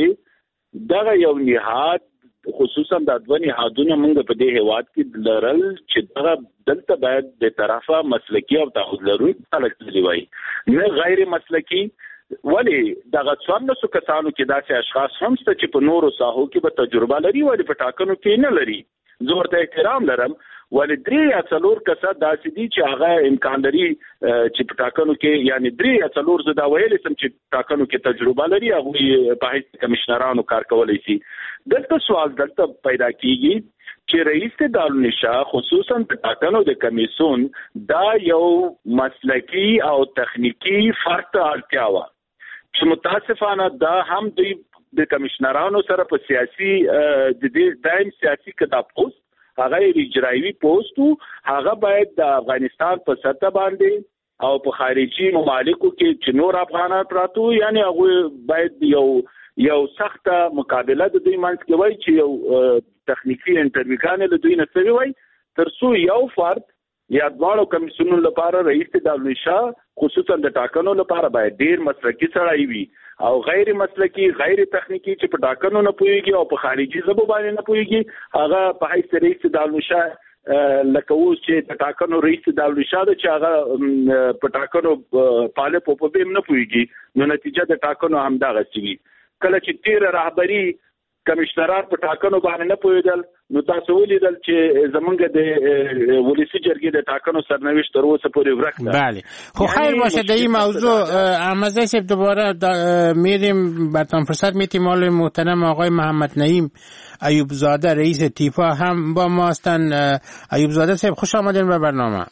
چې دغه یو نهاد، خصوصا د دوه نهادونه موږ په دې هیواد کې لرل چې دغه دلته باید د طرفه مسلکی او تعهد لرونکي خلک وي، نه غیر مسلکی. ولی دغه 1400 کسانو کې داسې اشخاص هم شته چې په نورو ساحو کې به تجربه لري ولی په ټاکنو کې نه لري. زه ورته احترام لرم، ولی 3 یا 4 کسان داسې دي چې هغه امکان لري چې په ټاکنو کې، یعنی 3 یا 4 زه دا ویلی سم چې ټاکنو کې تجربه لري، هغوی په حیث کمیشنرانو کار کولی شي. دلته سوال دلته پیدا کیږي چې رئیس دارالنشا خصوصا په ټاکنو د کمیسیون دا یو مسلکی او تخنیکی فرق ته اړتیا وه چې متاسفانه دا هم دوی د کمیشنرانو سره په سیاسي د دایم سیاسي کدا پوسټ هغه اجرایي پوسټ هغه باید د افغانستان په سطح باندې او په خارجي ممالکو کې چې نور افغانان پراته، یعنی هغه باید یو سخته مقابله د دوی منځ کې وای چې یو تخنیکی انټرویوګان له دوی نه سوي وای، ترڅو یو فرد یا دواړو کمیسیونونو لپاره رئیس دارالنشا خصوصا د ټاکنو لپاره باید ډیر مسلکی سړی وي او غیر مسلکی غیر تخنیکی چې په ټاکنو نه پوهیږي او په خارجي ژبو باندې نه پوهیږي، هغه په حیث رئیس دارالنشا لکه اوس چې د ټاکنو رئیس دارالنشا د چې هغه په ټاکنو پاله په بیم نه پوهیږي، نو نتیجه د ټاکنو همدغه شي. کله چې تیر رهبری کمشنران په ټاکنو باندې نه پوهیدل، نو تاسو ولیدل چې زمونږ د ولسی جرګې د ټاکنو سرنوشت تر اوسه پورې ورک ده. بله، خب خیر باشه در این موضوع احمد صاحب دوباره میریم برتون فرصت میتیم. مال محترم آقای محمد نعیم ایوب زاده رئیس تیفا هم با ما هستن. ایوب زاده صاحب خوش آمدین به برنامه.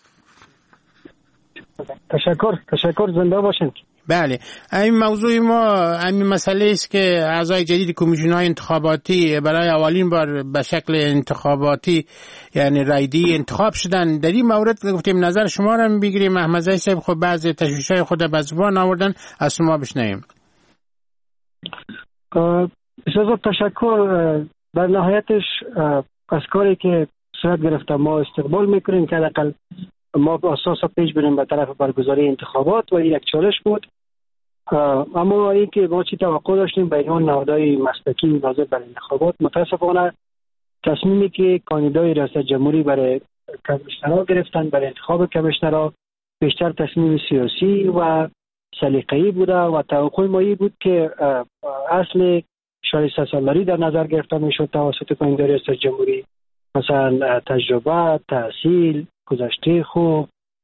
تشکر، زنده باشین. بله، این موضوع ما این مسئله است که اعضای جدید کمیسیون‌های انتخاباتی برای اولین بار به شکل انتخاباتی یعنی رایدی انتخاب شدن. در این مورد گفتیم نظر شما را بگیریم. احمد زاهد صاحب خب بعضی تشویش‌های خود به زبان آوردن، از شما بشنویم. بسیار تشکر. در نهایتش از کاری که صورت گرفته ما استقبال میکنیم که حداقل ما به اساس پیش بریم به طرف برگزاری انتخابات و این یک چالش بود. اما این که ما چی توقع داشتیم بین نهادهای مسلکی ناظر بر انتخابات، متاسفانه تصمیمی که کاندیدای ریاست جمهوری برای کمیشنرها گرفتن برای انتخاب کمیشنرها بیشتر تصمیم سیاسی و سلیقه‌ای بوده و توقع ما این بود که اصل شایسته سالاری در نظر گرفته میشد توسط کاندیدای ریاست جمهوری، مثلا تجربه، تحصیل، گذشته خوب،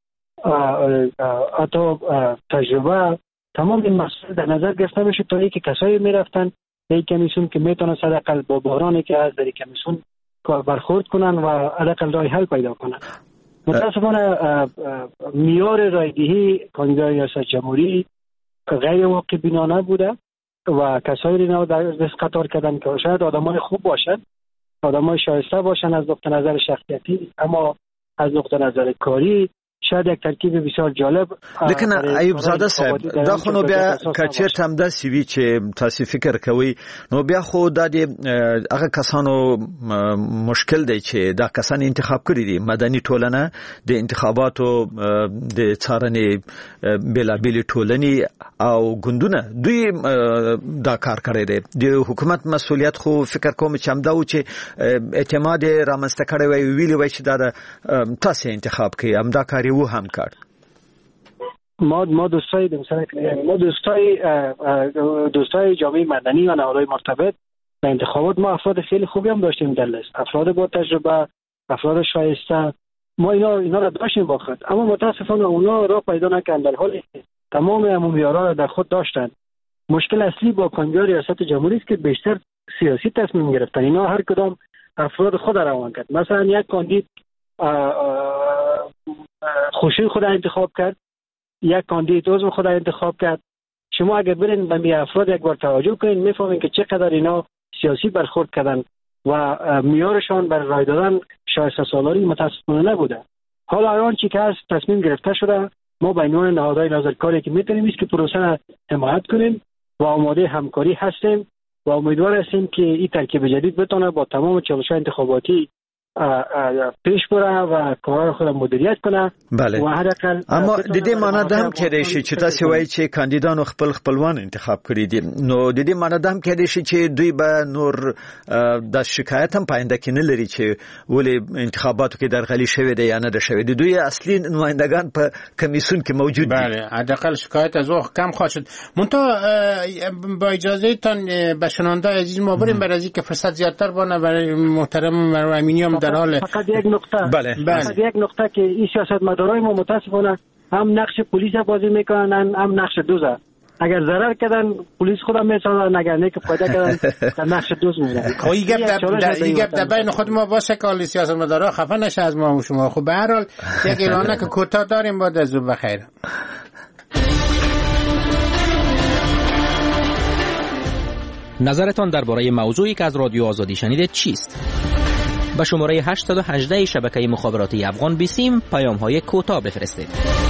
حتی تجربه، تمام این مسائل در نظر گرفته میشه تا اینکه کسایی میرفتن به کمیسیون که میتونن حداقل با بحرانی که از در کمیسیون برخورد کنن و حداقل راه حل پیدا کنن. متاسفانه معیار رایدهی کاندیدای ریاست جمهوری غیر واقع بینانه بوده و کسایی رو در دست قطار کردن که شاید آدمای خوب باشن، آدمای شایسته باشن از نقطه نظر شخصیتی، اما از نقطه نظر کاری شاید یک ترکیب بسیار جالب. لیکن ایوب زاده صاحب دا خو نو بیا کچیر تم د سی وی چې تاسو فکر کوي نو بیا خو د هغه کسانو مشکل دی چې دا کسان انتخاب کړی دي مدني ټولنه د انتخاباتو د څارنې بلابل ټولنې او ګوندونه دوی دا کار کړی دی د حکومت مسؤلیت خو فکر کوم چې همدا و چې اعتماد رامنځته کړی ویلی وای چې دا تاسو انتخاب کوي همدا کاری و هم کرد. ما دوستای جامعه مدنی و نهادهای مرتبط در انتخابات ما افراد خیلی خوبی هم داشتیم در لیست، افراد با تجربه، افراد شایسته، ما اینا را داشتیم با خود، اما متاسفانه اونا را پیدا نکردن در حالی تمام عمومیارا را در خود داشتن. مشکل اصلی با کاندیدای ریاست جمهوری است که بیشتر سیاسی تصمیم گرفتن. اینا هر کدام افراد خود را روان کرد. مثلا یک کاندید خوشی خود انتخاب کرد، یک کاندید عضو خود انتخاب کرد. شما اگر برین به می افراد یک بار توجه کنین میفهمین که چقدر اینا سیاسی برخورد کردن و میارشان بر رای دادن شایسته سالاری متاسفانه نبوده. حالا الان چی که هست تصمیم گرفته شده، ما به عنوان نهادهای نظرکاری که میتونیم است که پروسه را حمایت کنیم و آماده همکاری هستیم و امیدوار هستیم که این ترکیب جدید بتونه با تمام چالش‌های انتخاباتی پیش بره و کارا خود مدیریت کنه. بله. و حداقل اما د دې معنی ده هم کېدای شي چې تاسو وایي چې کاندیدانو خپلوان انتخاب کړی دي، نو د دې معنی ده هم کېدای شي چې دوی به نور د شکایت هم پاینده کې نه لري چې ولې انتخاباتو کې درغلي شوی دی یا نه ده شوی دی. دوی اصلي نمایندگان په کمیسیون کې موجود دي. بله، حداقل شکایت از اوه کم خواهد شد. منتها با اجازه تان به شنونده عزیز ما بریم برای اینکه فرصت زیادتر بانه برای محترم مروه امینی هم در حال فقط یک نقطه فقط یک نقطه که این سیاستمدارای ما متاسفانه هم نقش پلیس بازی میکنن هم نقش دوزه. اگر ضرر کردن پلیس خودم میسازن، اگر نه که پیدا کردن در نقش دوز میرن. این گپ در بین خود ما باشه که حالی سیاستمدارا خفه نشه از ما و شما. خب به هر حال یک اعلانه که کوتاه داریم بعد از او بخیر. نظرتان درباره موضوعی که از رادیو آزادی شنیدید چیست؟ به شماره 818 شبکه مخابراتی افغان بیسیم پیام‌های کوتاه بفرستید.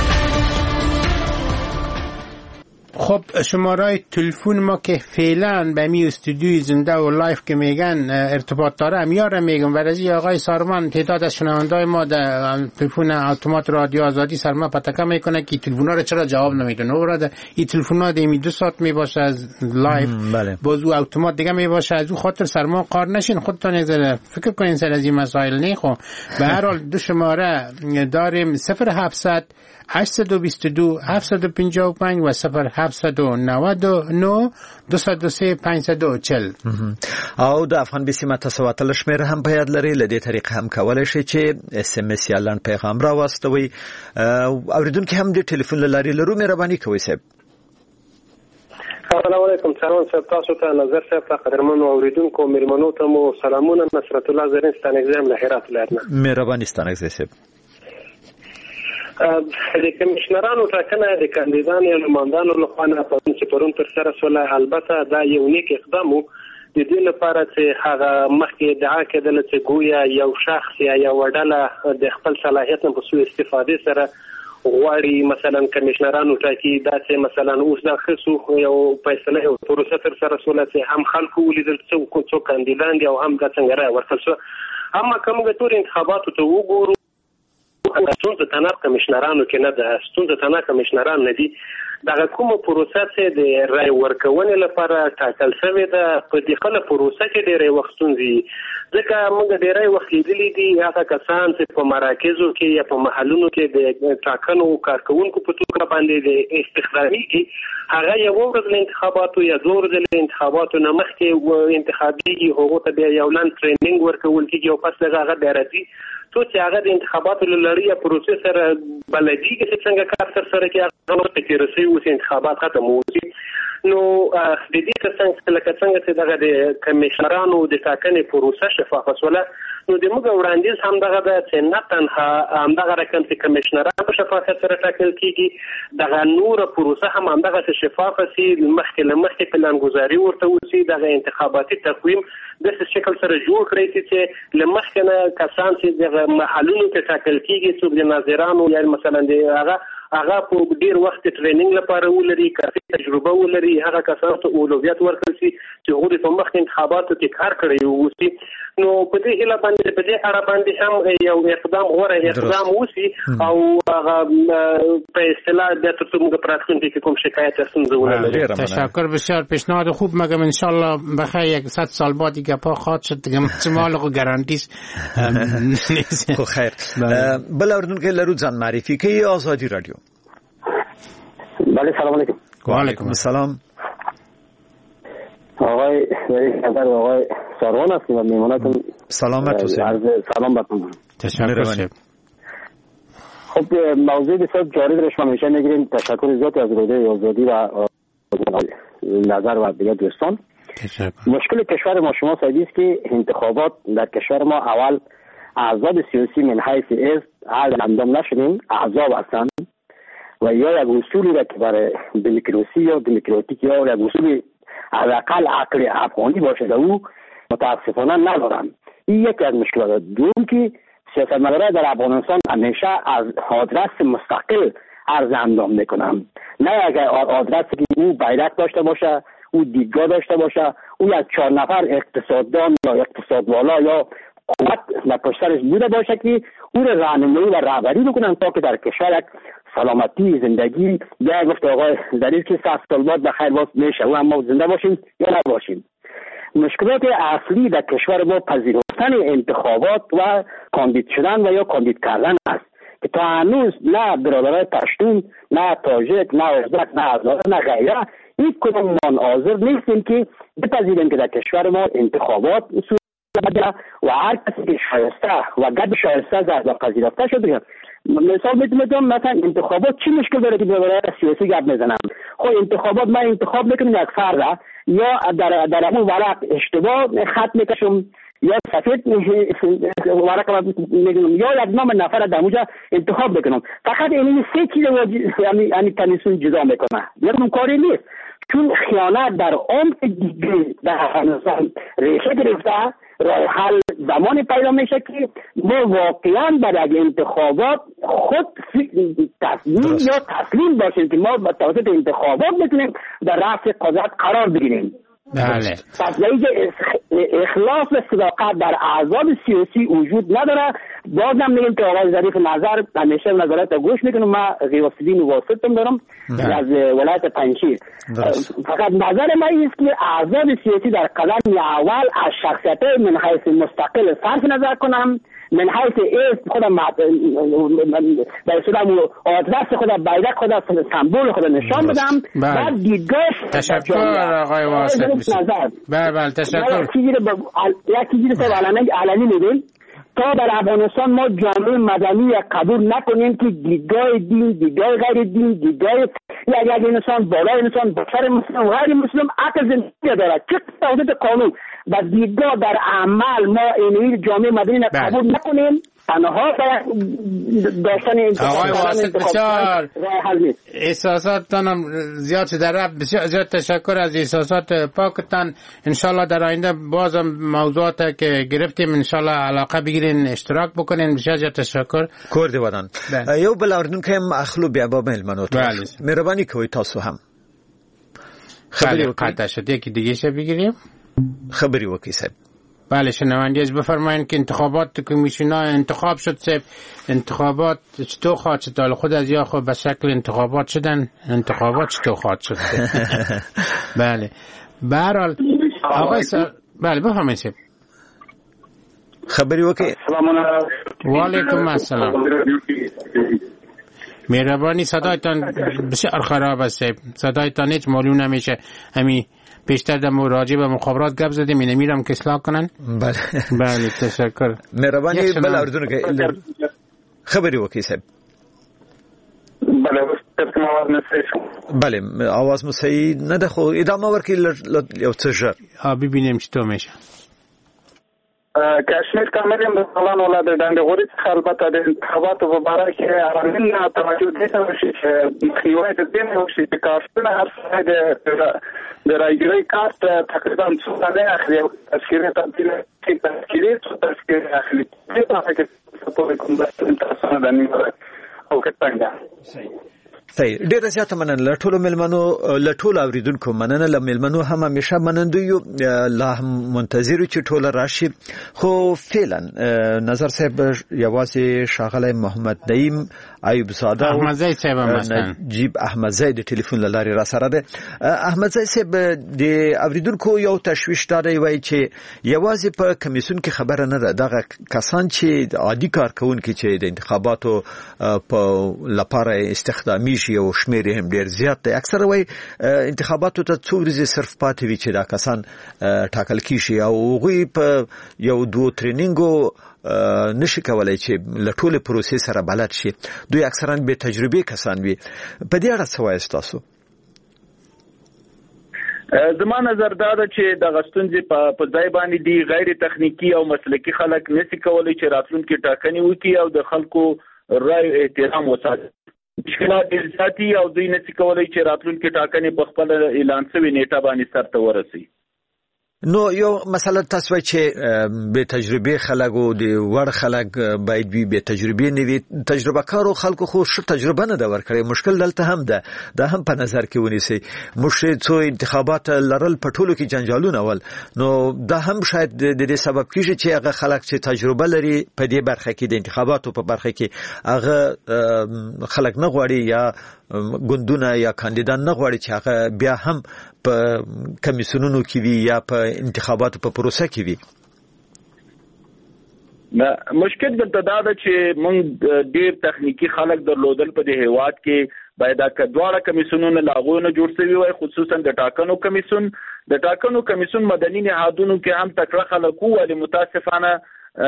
خب شماره تلفن ما که فعلا به می استودیوی زنده و لایف که میگن ارتباط داره امیار میگم ورزی آقای سارمان تعداد از شنوندای ما در تلفن اتومات رادیو آزادی سرما پتکه میکنه که تلفن‌ها رو چرا جواب نمیده. نوراده این تلفن‌ها دیمی 2 ساعت میباشه از لایف بازو اتومات دیگه میباشه، از اون خاطر سرما قار نشین. خودتون یک ذره فکر کنین سر از این مسائل. نه خب به هر حال دو شماره داریم 0700 822 755 و 0799 203 540. او د افغان بیسیم تاسو شمیر هم باید لري. لدې طریقې هم کولای شئ چې اس ام اس یا لنډ پیغام را واستوي. اوریدونکو هم د ټلیفون لاري لرو مهرباني کوئ صاحب. السلام علیکم. سلام صاحب، تاسو ته نظر صاحب ته قدرمن اوریدونکو میرمنو ته مو سلامونه. نصرت الله زرین ستانګزم له هرات ولایت. مهرباني ستانګزم صاحب. د کمشنرانو ټاکنه د کاندیدانو او نمائندانو لخوا نه په پرون تر سره سول. البته دا یو نیک اقدام و د دې لپاره چې هغه مخکې ادعا کېدله چې ګویا یو شخص یا یو ډله د خپل صلاحیت نه په سوء استفاده سره غواړي مثلا کمشنرانو ټاکي. دا چې مثلا اوس دا خصو یو فیصله او پروسه تر سره سول چې هم خلکو ولیدل څو کاندیدان دي او هم دا څنګه را ورکړل شو. اما کوم ټول انتخاباتو ته وګورو ستونزه تنه کمشنرانو کې نه ده، ستونزه تنه کمشنران نه دي. دغه کومه پروسه چې د رای ورکونې لپاره ټاکل شوې ده په دې خله پروسه کې ډېرې وختونه ځکه موږ ډېرې وخت لیدلي دي هغه کسان چې په مراکزو کې یا په محلونو کې د ټاکنو کارکونکو په توګه باندې د استخدامي کې هغه یو ورځ له انتخاباتو یا 2 ورځې له انتخاباتو نه مخکې انتخابي هغه ته بیا یو لاند ټریننګ ورکول کېږي او پس هغه بیا راځي تو چې هغه د انتخاباتو لړۍ پروسه سره بلدي کې څنګه کار سره کې هغه ته کې رسي او انتخابات ختم وي. نو د دې ترڅنګ لکه څنګه چې دغه د کمیشنرانو د ټاکنې پروسه شفافه سوله نو د موږ وړاندیز هم دغه د نه تنها همدغه رقم چې کمیشنران په شفافیت سره ټاکل کیږي دغه نور پروسه هم همدغه شفافه سي مخکې له مخکې پلانګذاري ورته وسی دغه انتخاباتي تقویم د شکل سره جوړ کړی چې له مخکې نه کسان چې دغه محلونو کې ټاکل کیږي څوک د ناظرانو یا مثلا د هغه په ډیر وخت ټریننګ لپاره ولري کافي تجربه ولري هغه کسانو ته اولویت ورکړل شي چې هغوی په مخکې انتخاباتو کې کار کړی ووسی نو په دې هیله باندې په دې اړه باندې هم یو اقدام غوره اقدام وسی او هغه په اصطلاح د تر څو موږ پراتکونکو کې کوم شکایت ستونزه ولري. تشکر بسیار پیشنهاد خوب مگم ان شاء الله بخیر 100 سال بعد دیگه پا خواهد شد دیگه احتمال و گارانتیش خیر. بل اردن که لرو زن معرفی که آزادی رادیو. بله سلام علیکم. و علیکم السلام. آقای خبر آقای ساروان هستیم و میمونتون سلامت و سلام باتون. تشکر. خب موضوع بسیار جالب رو شما همیشه میگیریم. تشکر زیادی از روده آزادی و نظر و دیگر دوستان. مشکل کشور ما شما سایدی است که انتخابات در کشور ما اول احزاب سیاسی من حیث است انجام نشدیم احزاب هستند و یا یک اصولی را که برای دموکراسی یا دموکراتیک یا یک اصولی حداقل عقل افغانی باشد او متاسفانه ندارند. این یکی از مشکلات. دوم که سیاستمداران در افغانستان همیشه از آدرس مستقل عرض اندام میکنند، نه اگر آدرسی که او بیرق داشته باشه، او دیدگاه داشته باشه، او یک 4 نفر اقتصاددان یا اقتصادوالا یا قوت در پشت سرش بوده باشه که او را راهنمایی و رهبری بکنن تا که در کشور یک سلامتی زندگی یا گفت آقای ظریف که 100 سال بعد بخیر باز میشه و اما زنده باشیم یا نباشیم. مشکلات اصلی در کشور ما پذیرفتن انتخابات و کاندید شدن و یا کاندید کردن است که تا هنوز نه برادرای پشتون، نه تاجیک، نه ازبک، نه هزاره، نه غیره هیچ کدام حاضر نیستیم که بپذیریم که در کشور ما انتخابات و هر کسی که شایسته و گد شایسته از پذیرفته شده. مثال میتونم مثلا انتخابات چی مشکل داره که برای سیاسی گپ میزنم؟ خب انتخابات من انتخاب میکنم یک فرد یا در اون ورق اشتباه خط میکشم یا سفید ورق میگم یا یک نام نفر در اونجا انتخاب میکنم. فقط این 3 چیز یعنی کمیسیون جدا میکنه. یعنی کاری نیست. چون خیانت در عمق دیگه در افغانستان ریشه گرفته، راه حل زمان پیدا میشه که ما واقعا برای انتخابات خود تصمیم یا تسلیم باشیم که ما با توسط انتخابات میتونیم در رأس قدرت قرار بگیریم. بله. پس اخلاص و صداقت در احزاب سیاسی وجود نداره. بازم میگم که آقای ظریف نظر همیشه نظرات گوش میکنم. من غیاث‌الدین واسطم دارم از ولایت پنجشیر. فقط نظر من این است که احزاب سیاسی در قدم اول از شخصیت‌های من حیث مستقل صرف نظر کنم، من حیث اسم خودم در اصطلاح آدرس خودم بیرق خودم سمبول خودم نشان بدم. بعد دیدگاه تشکر آقای واسط. بله تشکر. یک چیزی رو علنی میگیم تا در افغانستان ما جامعه مدنی قبول نکنیم که دیدگاه دین، دیدگاه غیر دین، دیدگاه یک انسان بالای انسان، بشر مسلم غیر مسلم عقل زندگی داره. چه توسط قانون و دیدگاه در عمل ما این جامعه مدنی قبول نکنیم تنها داشتن آقای واسط بسیار احساساتتان زیاد شده رفت. بسیار زیاد تشکر از احساسات پاکتان. انشالله در آینده بازم موضوعات که گرفتیم انشالله علاقه بگیرین اشتراک بکنین. بسیار زیاد تشکر. کردی ودان یو بل اردن که اخلو بیا با مهلمنو مهربانی کوي تاسو هم خبری وکړه شته یکی دیگه شه بگیریم. خبری وکړئ صاحب. بله شنوندگیش بفرمایید که انتخابات کمیسیونا انتخاب شد صاحب. انتخابات چطور خواهد شد؟ خود از یا خود به شکل انتخابات شدن. انتخابات چطور خواهد شد؟ بله به هر حال آقای بله بفرمایید صاحب. خبری وکړئ. و علیکم السلام. مهربانی صدایتان بسیار خراب است صاحب. صدایتان هیچ معلوم نمیشه. همین پیشتر در راجع به مخابرات گپ زدیم اینو میرم که اصلاح کنن. بله تشکر. مهربانی بل اردن که خبری وکړئ صاحب. بله بله آواز مو صحیح نه ده، خو ادامه ورکړئ یو څه ژر ببینیم چې تو میشه. کشمیر کامل به سالان ولاد ډنډغوري څخه البته د انتخاباتو په اړه کې عوامل توجه دي چې مخنیوي د دې نه وشي چې کارتونه هر څه د راګري کارت تقریبا څو نه اخلي او تذکره تبدیل کې تذکره اخلي په هغه کې په کوم ډول تاسو نه نیول او کټنګا صحیح. ډیره زیاته مننه له ټولو ملمنو، له ټولو اوریدونکو مننه. له ملمنو هم همیشه منندو یو، لا منتظر چې ټول راشي. خو فعلا نظر صاحب یوازې ښاغلی محمد نعیم ایوب زاده احمدزی صاحب نجیب احمدزی د ټلیفون له لارې را سره ده. احمدزی صاحب د اوریدونکو یو تشویش داره وایي چې یوازې په کمیسیون کې خبره نه ده، دغه کسان چې عادي کارکونکي چې د انتخاباتو په لپاره استخدامي او شمیر هم ډیر زیات دی. اکثره وای انتخاباتو ته څو ورځې صرف پاتې وي چې دا کسان ټاکل کیږي او غوي په یو دوه ټرینینګو نشي کولای چې له ټوله پروسې سره بلد شي. دوی اکثرا به تجربه کسان وي. په دې اړه څه وایي تاسو؟ زما نظر دا ده چې د غستونځي په ځای باندې دی غیر تخنیکی او مسلکی خلک نشي کولای چې راتلونکي ټاکنې وکړي او د خلکو رائے احترام وساتي. مشکلات ډېر زیاتې او دوی نشي کولای چې راتلونکي ټاکنې په خپل اعلان شوی نیټه باندې سرته ورسي. نو یو مسله تاسو چې به تجربه خلک او د وړ خلک باید به تجربه نه وي، تجربه کارو خلکو خو ش تجربه نه دا ورکړي. مشکل دلته هم ده، دا هم په نظر کې ونیسي. مشه څو انتخابات لرل په ټولو کې جنجالونه ول، نو دا هم شاید د دې سبب کیږي چې هغه خلک چې تجربه لري په دې برخه کې د انتخاباتو په برخه کې هغه خلک نه غواړي یا ګوندونه یا کاندیدان نه غواړي چې هغه بیا هم په کمیسیونونو کې وي یا په انتخاباتو په پروسه کې وي. مشکل دلته دا ده چې موږ ډیر تخنیکی خلک درلودل په دې هیواد کې، باید دا دواړه کمیسیونونه لاغونه جوړ شوي وای، خصوصا د ټاکنو کمیسیون. د ټاکنو کمیسیون مدني نهادونو کې هم تکړه خلک وو، ولې متاسفانه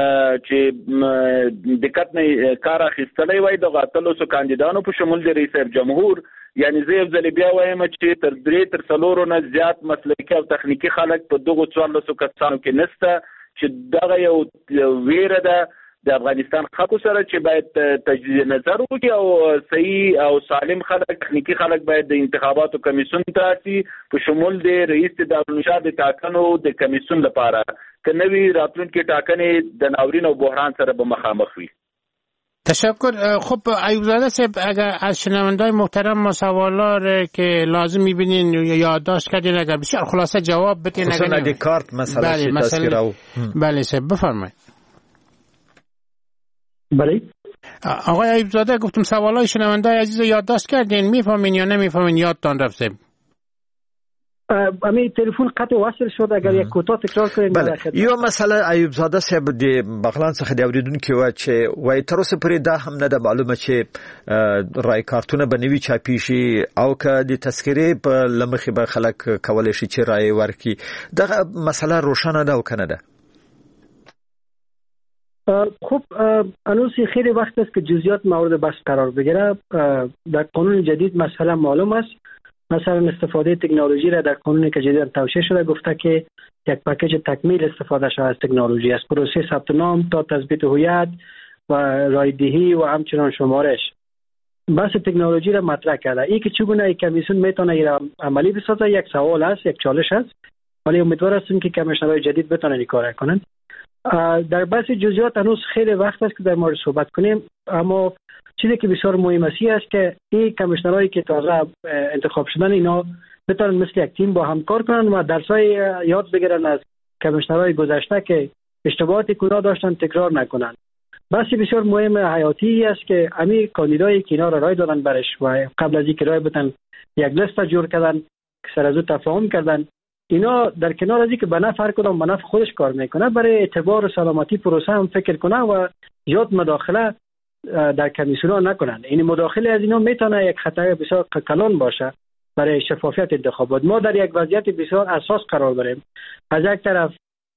چې دقت نه کار اخیستلی وای د غاتلو سو کاندیدانو په شمول د رئیس جمهور. یعنی زه یو ځل بیا وایم چې تر 3 تر 4 نه زیات مسلکي او تخنیکی خلک په دغه 1400 کسانو کې نشته، چې دغه یو ویره ده د افغانستان خلکو سره چې باید تجدید نظر وکړي او صحیح او سالم خلک، تخنیکی خلک باید د انتخاباتو کمیسیون ته راسي په شمول د رئیس دارالانشا د ټاکنو د کمیسیون لپاره که نوی راتلونکي ټاکنې د ناورین او بحران سره به مخامخ وي. تشکر. خب ایوب زاده صاحب، اگر از شنوندای محترم ما سوالا که لازم میبینین یا یادداشت کردین اگر بسیار خلاصه جواب بدین. خصوصا اگه کارت مسئله تذکره او بله صاحب بفرمایید. بله آقای ایوب زاده گفتم سوالای شنوندای عزیز یادداشت کردین، میفهمین یا نمیفهمین؟ یادتان رفت صاحب؟ امی تلفن قطع وصل شد، اگر یک کوتاه تکرار کنید. بله. یو مسئله ایوب زاده صاحب د بغلان څخه د اوریدونکو و چې وای تر اوسه پرې دا هم نه ده معلومه چې رای کارتونه به نوي چاپی شي او که د تذکرې په لمخې به خلک کولای شي چې رای ورکړي. دغه مسئله روشنه ده او کنه ده؟ خب هنوز خیلی وقت است که جزئیات مورد بحث قرار بگیره. در قانون جدید مسئله معلوم است. مثلا استفاده تکنولوژی را در قانون که جدید توشیح شده گفته که یک پکیج تکمیل استفاده شده از تکنولوژی است. پروسه ثبت نام تا تثبیت هویت و رایدهی و همچنان شمارش. بحث تکنولوژی را مطرح کرده. این که چگونه کمیسیون میتونه این عملی بسازه یک سوال است، یک چالش است. ولی امیدوار هستیم که کمیشنرهای جدید بتونن این کار کنند. در بحث جزئیات هنوز خیلی وقت است که در مورد صحبت کنیم، اما چیزی که بسیار مهم است که این کمیشنرهایی که تازه انتخاب شدن اینا بتونن مثل یک تیم با هم کار کنن و درسای یاد بگیرن از کمیشنرهای گذشته که اشتباهاتی که داشتن تکرار نکنن. بحث بسیار مهم حیاتی است که همین کاندیدایی که اینا را رای دادن برش و قبل از اینکه رای بدن یک لیست جور کردن که سر از او تفاهم کردن، اینا در کنار از اینکه به نفع هر کدام به نفع خودش کار میکنه، برای اعتبار و سلامتی پروسه هم فکر کنه و زیاد مداخله در کمیسیون‌ها نکنن. این مداخله از اینا میتونه یک خطر بسیار کلان باشه برای شفافیت انتخابات. ما در یک وضعیت بسیار حساس قرار داریم. از یک طرف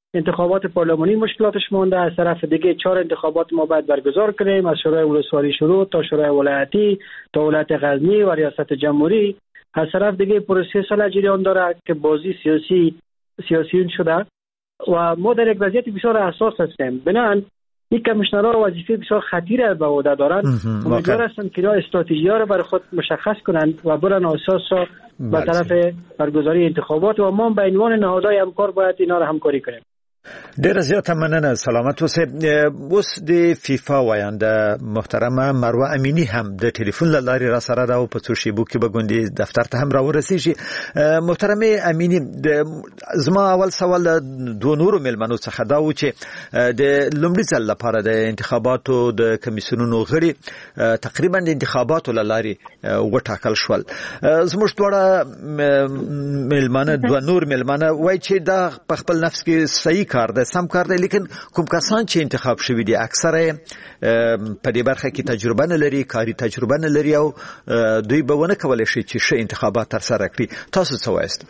انتخابات پارلمانی مشکلاتش مونده. از طرف دیگه 4 انتخابات ما باید برگزار کنیم، از شورای ولسوالی شروع تا شورای ولایتی تا ولایت غزنی و ریاست جمهوری. از طرف دیگه پروسه سال جریان داره که بازی سیاسیون شده و ما در یک وضعیت بسیار حساس هستیم. بنابراین این کمیشنرها وظیفه بسیار خطیره به عهده دارند. امیدوار هستم که اینا استراتژی‌ها را برای خود مشخص کنند و برن اساس را به طرف برگزاری انتخابات و ما به عنوان نهادهای همکار باید اینا را همکاری کنیم. ډیر زیاته مننه. سلامت اوسئ. اوس د فیفا وایانده محترمه مروه امینی هم د ټلیفون له لارې را سره ده او په څو شیبو کې به ګوندې دفتر ته هم راورسیږي. محترمه امینی، زما اول سوال دوه نورو مېلمنو څخه دا و چې د لومړي ځل لپاره د انتخاباتو د کمیسیونونو غړي تقریبا د انتخاباتو له لارې وټاکل شول. زموږ دواړه مېلمانه دوه نور مېلمانه وایي چې دا په خپل نفس کې صحیح کار ده، سم کار ده، لیکن کوم کسان چې انتخاب شوي دي اکثره په دې برخه کې تجربه نه لري، کاري تجربه نه لري او دوی به ونه کولای شي چې ښه انتخابات ترسره کړي. تاسو څه وایست؟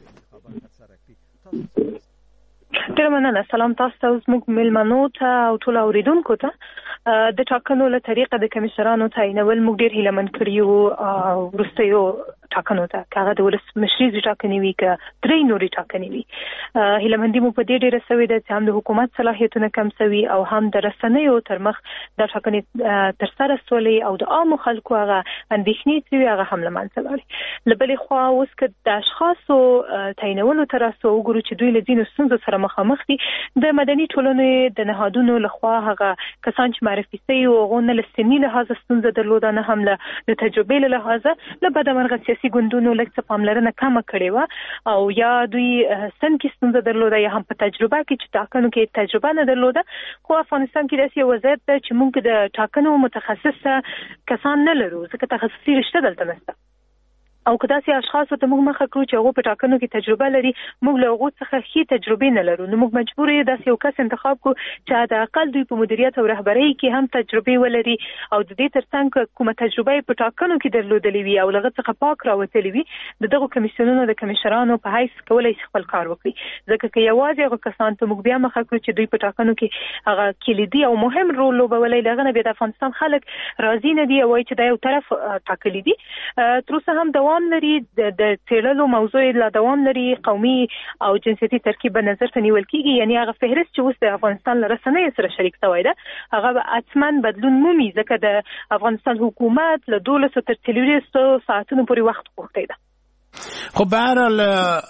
ډېر مننه. سلام تاسو ته، زموږ مېلمنو ته او ټولو اوریدونکو ته. د ټاکنو له طریقه د کمیشنرانو تعینول موږ ډېر هیلهمن کړي یو وروستیو ټاکنو ته، که هغه د ولسمشریزې ټاکنې وي که درې نورې ټاکنې وي. هیلهمندي مو په دې ډېره سوې ده چې هم د حکومت صلاحیتونه کم سوي او هم د رسنیو تر مخ دا ټاکنې ترسره سولې او د عامو خلکو هغه اندېښنې چې وي هغه هم له منځه لاړې. له بلې خوا اوس که د اشخاصو تعینولو ته راسو وګورو چې دوی له ځینو ستونزو سره مخامخ دي، د مدني ټولنې د نهادونو لخوا هغه کسان چې معرفي سوي وو هغو نه له سني لحاظه ستونزه درلوده، نه هم له تجربې له لحاظه له بدمرغه سیاسي ګوندونو لږ څه پاملرنه کمه کړې وه او یا دوی سن کې ستونزه درلوده یا هم په تجربه کې چې ټاکنو کې تجربه نه درلوده. خو افغانستان کې داسې یو وضعیت ده چې موږ د ټاکنو متخصص کسان نه لرو، ځکه تخصصي رشته دلته نشته. او که داسې اشخاصو ته موږ مخه کړو چې هغو په ټاکنو کې تجربه لري، موږ له هغو څخه ښې تجربې نه لرو، نو موږ مجبور یو داسې یو کس انتخاب کړو چې حداقل دوی په مدیریت او رهبرۍ کې هم تجربې ولري او د دې ترڅنګ کومه تجربه یې په ټاکنو کې درلودلې وي او له هغه څخه پاک راوتلې وي، د دغو کمیسیونونو د کمیشنرانو په حیث کولی شي خپل کار وکړي. ځکه که یوازې هغه کسان ته موږ بیا مخه کړو چې دوی په ټاکنو کې هغه کلیدي او مهم رول لوبولی، له هغه نه بیا د افغانستان خلک راضي نه دي او وایي چې دا یو طرف ټاکلي دي. تر اوسه هم دوام لري، د څېړلو موضوع لا دوام لري، قومي او جنسیتي ترکیب به نظر ته نیول کېږي. یعنی هغه فهرست چې اوس د افغانستان له رسنیو سره شریک شوی ده هغه به حتما بدلون مومي، ځکه د افغانستان حکومت له 12 تر 24 ساعتونو پورې وخت غوښتی ده. خب به هر حال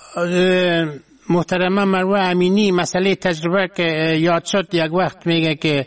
محترمه مروه امینی، مسئله تجربه که یاد شد، یک وقت میگه که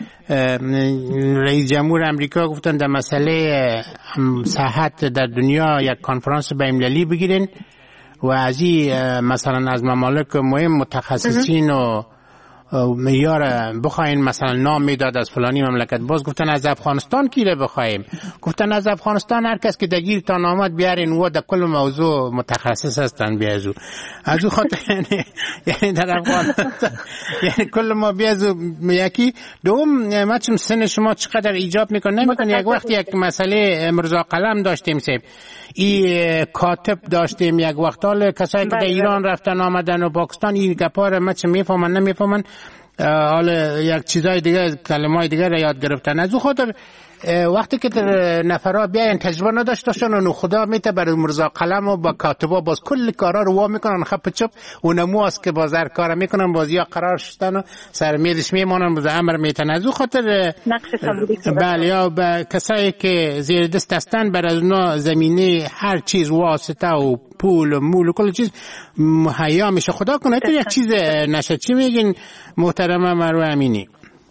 رئیس جمهور امریکا گفتن در مسئله صحت در دنیا یک کنفرانس بین‌المللی بگیرین و از این مثلا از ممالک مهم متخصصین و معیار بخواین، مثلا نام میداد از فلانی مملکت. باز گفتن از افغانستان کی رو بخوایم، گفتن از افغانستان هر کس که دگیرتان آمد بیارین و در کل موضوع متخصص هستن بیازو از او خاطر یعنی در افغانستان یعنی کل ما بیازو یکی دوم مچم سن شما چقدر ایجاب میکنه نمیکنه. یک وقت یک مسئله مرزا قلم داشتیم سیب ای کاتب داشتیم یک وقت، حال کسایی که در ایران رفتن آمدن و پاکستان این گپار مچم میفهمن نمیفهمن، حالا یک چیزای دیگه کلمای دیگه را یاد گرفتن. از او خاطر وقتی که نفرها بیاین تجربه نداشتن و خدا میته برای مرزا قلم و با کاتبا باز کل کارا رو وا میکنن خپ چپ و نمو است که بازار کار میکنن، بازیا قرار شدن و سر میزش میمونن، باز امر میتن. از او خاطر بله یا کسایی که زیر دست هستن بر از اونا زمینه هر چیز واسطه و پول و مول و کل چیز مهیا میشه. خدا کنه تو یک چیز نشه. چی میگین محترمه مروه امینی؟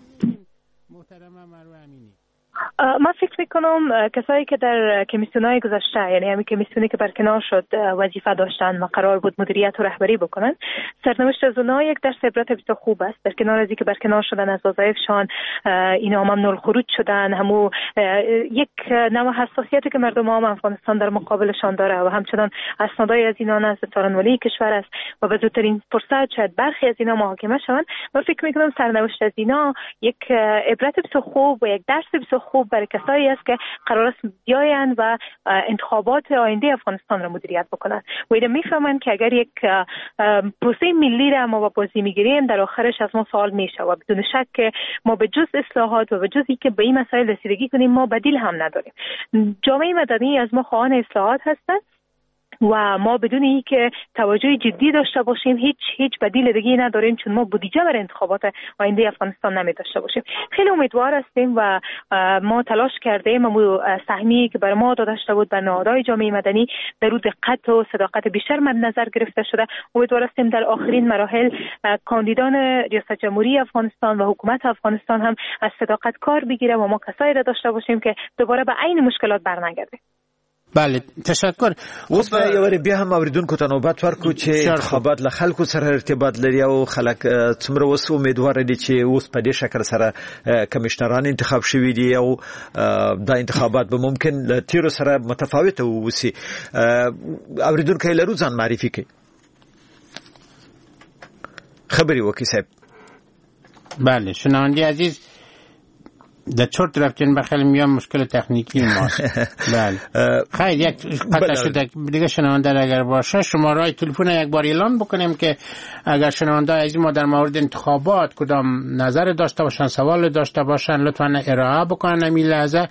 من فکر میکنم کسایی که در کمیسیونهای گذشته، یعنی همین کمیسیونی که برکنار شد وظیفه داشتن و قرار بود مدیریت و رهبری بکنن، سرنوشت از اونها یک درس عبرت بسیار خوب است. در کنار از اینکه برکنار شدن از وظایفشان، اینا ممنوع خروج شدن، همو یک نوع حساسیتی که مردم عام افغانستان در مقابلشان داره و همچنان اسنادای از اینا نزد سارنولی کشور است و به زودترین فرصت شاید برخی از اینا محاکمه شوند. من فکر میکنم سرنوشت از اینا یک عبرت بسیار خوب و یک درس بسیار خوب خوب برای کسایی است که قرار است بیاین و انتخابات آینده افغانستان را مدیریت بکنند و اینا میفهمند که اگر یک پروسه ملی را ما با بازی میگیریم در آخرش از ما سوال میشه و بدون شک که ما به جز اصلاحات و به جز اینکه به این مسائل رسیدگی کنیم ما بدیل هم نداریم. جامعه مدنی از ما خواهان اصلاحات هستند و ما بدون اینکه توجه جدی داشته باشیم هیچ بدیل دیگه نداریم، چون ما بودجه برای انتخابات آینده افغانستان نمی داشته باشیم. خیلی امیدوار هستیم و ما تلاش کردیم و سهمی که برای ما داده شده بود بر نهادهای جامعه مدنی در رو دقت و صداقت بیشتر مد نظر گرفته شده. امیدوار هستیم در آخرین مراحل کاندیدان ریاست جمهوری افغانستان و حکومت افغانستان هم از صداقت کار بگیره و ما کسایی را داشته باشیم که دوباره به عین مشکلات برنگردیم. بله تشکر. اوس به یو بیا هم اوریدونکو ته نوبت ورکو چې انتخابات له خلکو سره ارتباط لري او خلک څومره اوس امیدوار دي چې اوس په دې شکل سره کمشنران انتخاب شوي دي او دا انتخابات به ممکن له تیرو سره متفاوته وسی. اوریدونکو لرو ځان معرفي کوي خبري وکي صاحب. بله شنونده عزیز در چرت رفتین بخیل میام مشکل تکنیکی ماست. بله خیلی یک قطع شده دیگه شنونده اگر باشه شماره تلفن یک بار اعلان بکنیم که اگر شنونده عزیز ما در مورد انتخابات کدام نظر داشته باشن سوال داشته باشن لطفا ارائه بکنن همین لحظه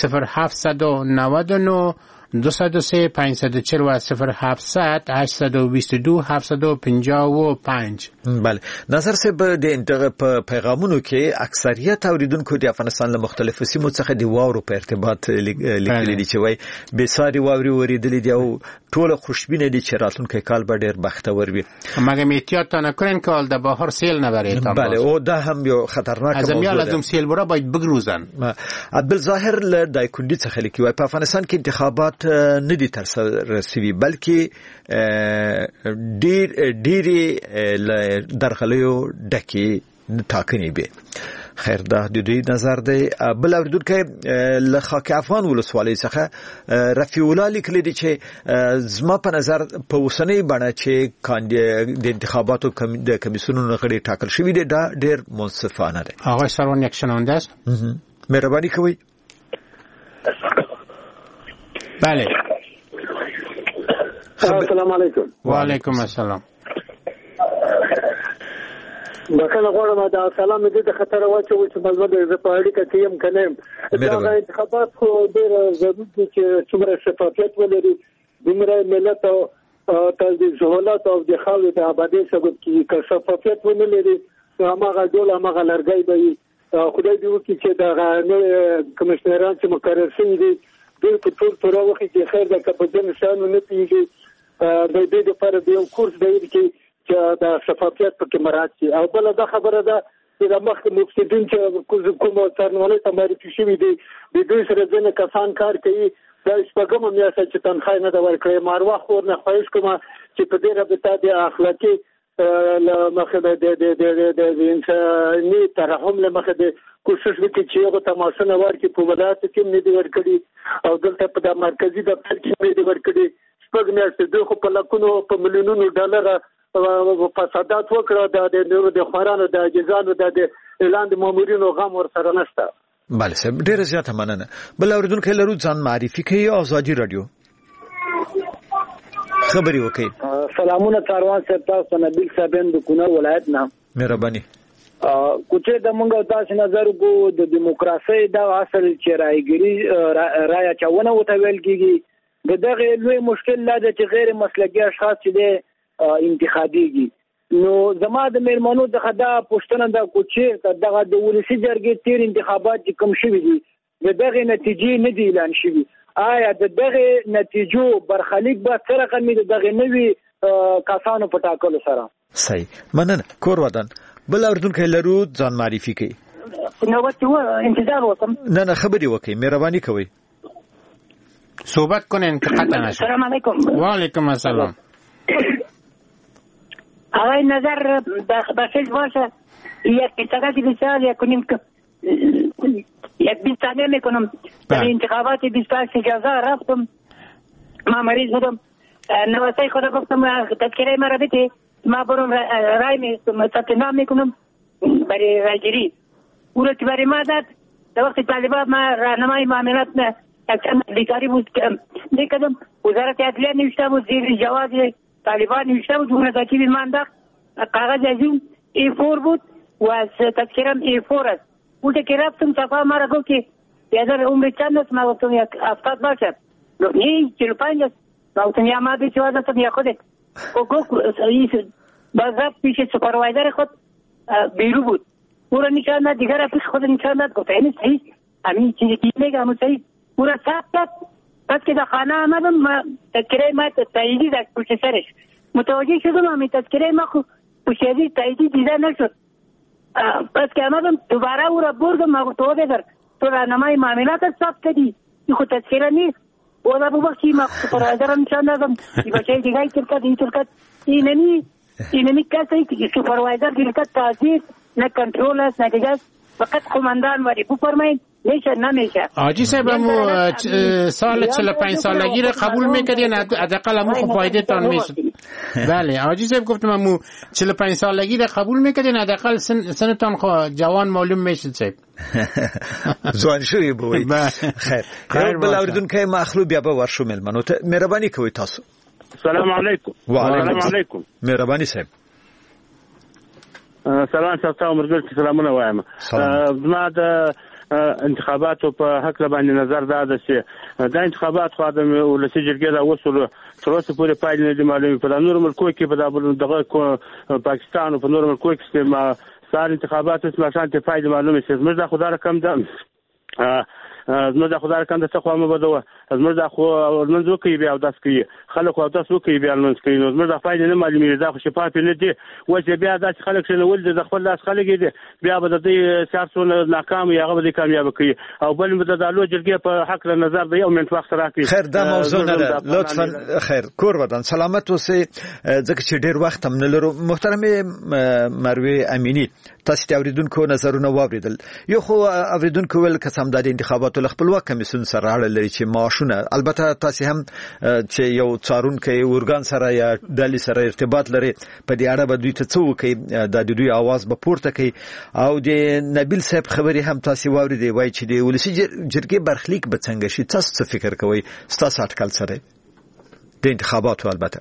0799 203 540 و 0700 822 755. بله نظر صاحب د پیغامونو کې اکثریت اوریدونکو د افغانستان له مختلفو سیمو څخه د واورو په ارتباط لیکلي دي چې وای به ساري واوري وریدلې دي او ټول خوشبینه دي چې راتلونکي کال به ډیر بختور وي. مګر احتیاط نکنین که د بهار سیل نبره تا. بله او دا هم یو خطرناک موضوع ده. لازم سیل برا باید بگروزن. عبدالظاهر له دایکندي څخه لیکي وای په افغانستان کې انتخابات ندی تر سره رسیدي بلکې ډېری درغلیو ډکې ټاکنې به. خیر دا د دې نظر دی. بل اوریدونکو له خاک افغان ولسوالۍ څخه رفیع الله لیکلی دی چې زما په نظر په اوسنۍ بڼه چې د انتخاباتو د کمیسیونونو غړي ټاکل شوي دي دا ډېر منصفانه دی. آقای سروان یک شنونده است. مهرباني کوئ. بله السلام علیکم. و علیکم السلام. بخښنه غواړم دا سلام دې د خطر واچو چې مزمن د په اړیکه کې يم کنه دا انتخابات خو ډېر ضروري دي چې څومره شفافیت ولري دومره ملت او د جهالت او د خاورې د آبادی سبب کې شفافیت ونه لري هغه ډول هغه لرګي به خدای دې وکړي چې دا کمشنران چې مقرر شوي دي دوی په ټول وخت کې خیر د کپدن شانو نه پیږي د دې لپاره د یو کورس دی چې د شفافیت په مراعات شي. او بل دا خبره ده چې د مخ مفسدين چې کوم څرنولې تماري شي دي د دوی سره ځنه کسان کار کوي دا شپږم میاشت چې تنخواه نه دا ورکړي ماروا خور نه خواهش کوم چې په دې رابطه د اخلاقی لمخه د انساني ترحم لمخه د کوشش وکړي چې یو تماشا نه ورکړي په ولایت کې نه دی ورکړي او دلته په د مرکزی دفتر کې نه دی ورکړي. شپږ میاشتې دوی خو په لکونو په میلیونونو ډالر فسادات وکړه د نورو د خورانو د اجزانو د اعلان د مامورینو غم ور سره نشته. بله صاحب ډیره زیاته مننه. بل اوریدونکو لرو ځان معرفي کوي آزادي رادیو خبري وکي. سلامونه کاروان صاحب تاسو نبیل صاحبین د کونړ ولایت نه مهرباني. کوچه د مونږ تاسو نظر کو د دیموکراسي د اصل چې رايګري رایا چاونه وته ویل کیږي دغه لوی مشکل لا د غیر مسلکي اشخاص چې انتخابيږي. نو زما د میرمنو د خدا پښتنه د کوچه دغه د ولسی جرګې تیر انتخابات چې کم شوي دي دغه نتیجې نه دي اعلان شوي. آیا دغه نتیجو برخلیک به سره کمی دغه نوي کسانو په ټاکلو سره صحیح مننه. کور ودان بل اردوونکو لرو ځان معرفي کوي. نو وڅ انتظار وکم نه خبري وکي مهرباني کوي صحبت کنین که قطع نشه. السلام علیکم. و علیکم السلام. آقای نظر بخیل باشه یک اتقاط بسیار یکنیم که یک 20 ثانیه میکنم در انتخابات 28 اجازه رفتم ما مریض بودم نوسته خدا گفتم تذکره مرا بده ما برم رای ثبت نام میکنم برای رایگیری او رو که برای ما داد در وقت طالبان ما راهنمای معاملات نه اکثر بیکاری بود نکردم. وزارت عدلیه نوشته بود زیر جواز طالبان نوشته بود منظاتی بیمانده کاغذ از این A4 بود و از تذکرم A4 است. اونجا که رفتم صفحه ما را گفت که بیادر عمر چند است؟ ما گفتم 70 باشد. نه 45 است. ما گفتم یا ما بیچواز هستم یا خودت. گفت باز رفت پیش سپروایزر خود بیرو بود. او را نشان داد، دیگر پیش خود نشان داد. گفت این صحیح همین چیزی که میگه همون صحیح. او را ثبت کرد. پس که در خانه آمدم تذکره ما تاییدی در پشت سرش متوجه شدم همین تذکره ما پشتی تاییدی دیده نشد. پس که آمدم دوباره او را بردم. ما گفت بگذار تو راهنمای معاملات ثبت کردی این خود تذکره نیست. او را ببخشی ما سپروایزر را نشان دادم این بچه دیگه ای ترکت این ترکت اینمی کسی که سپروایزر گرکت تازید نه کنترول است نه دیگه فقط قماندان واری بفرمایید میشه نمیشه. آجی صاحب همو سال 45 سالگی را قبول میکردین حداقل همو خب فایده تان میشد. بله آجی صاحب گفتم همو 45 سالگی را قبول میکردین حداقل سنتان خب جوان معلوم میشد صاحب. ځوان شوی بوي. خیر بل اوریدونکو مخلو بیا به ورشو ملمنو ته مهرباني کوي تاسو. السلام علیکم. وعلیکم السلام. مهرباني صاحب. سلام تاسو مرګ سلامونه وایم. ما د انتخاباتو په حق باندې نظر داده چې د انتخابات خو د ولسی جرګې د وصول تر اوسه پورې پایلې نه دي معلومې. په نور ملکو کې په دغه پاکستان او په نور ملکو کې ما سار انتخابات اسمه شانته پایلې معلومې شي. زموږ د خدای رقم ده زموږ د خدای رقم د څه خو مو بدوه زموږ د خو منځو کې بیا او داس کې خلک او تاسو کې بیا منځ کې نو زموږ د فایده نه معلومې ده خو شفاف نه دي. وجه بیا د خلک شنو ول د خپل لاس خلک دي بیا به د دې سیاستونو ناکام یا غو د کامیاب کوي او بل د دالو جرګې په حق نظر دی او من وخت راکړي. خیر دا موضوع نه ده لطفا خیر کور ودان سلامت اوسئ ځکه چې ډیر وخت هم نه لرو. محترمه مروه امینی تاسو ته اوریدونکو نظرونه واوریدل. یو خو اوریدونکو ول قسم د انتخاباتو خپلواک کمیسیون سره اړه لري چې معاشونه البته تاسو هم چې یو څارونکو ورګان سره یا د سره ارتباط لري په دې اړه به دوی ته څه وکړي د دوی आवाज به پورته کوي او د نبیل صاحب خبري هم تاسو واوریدي وای چې د ولسی جرګې برخلیک به څنګه شي تاسو څه فکر کوئ ستاسو اټکل سره د انتخاباتو البته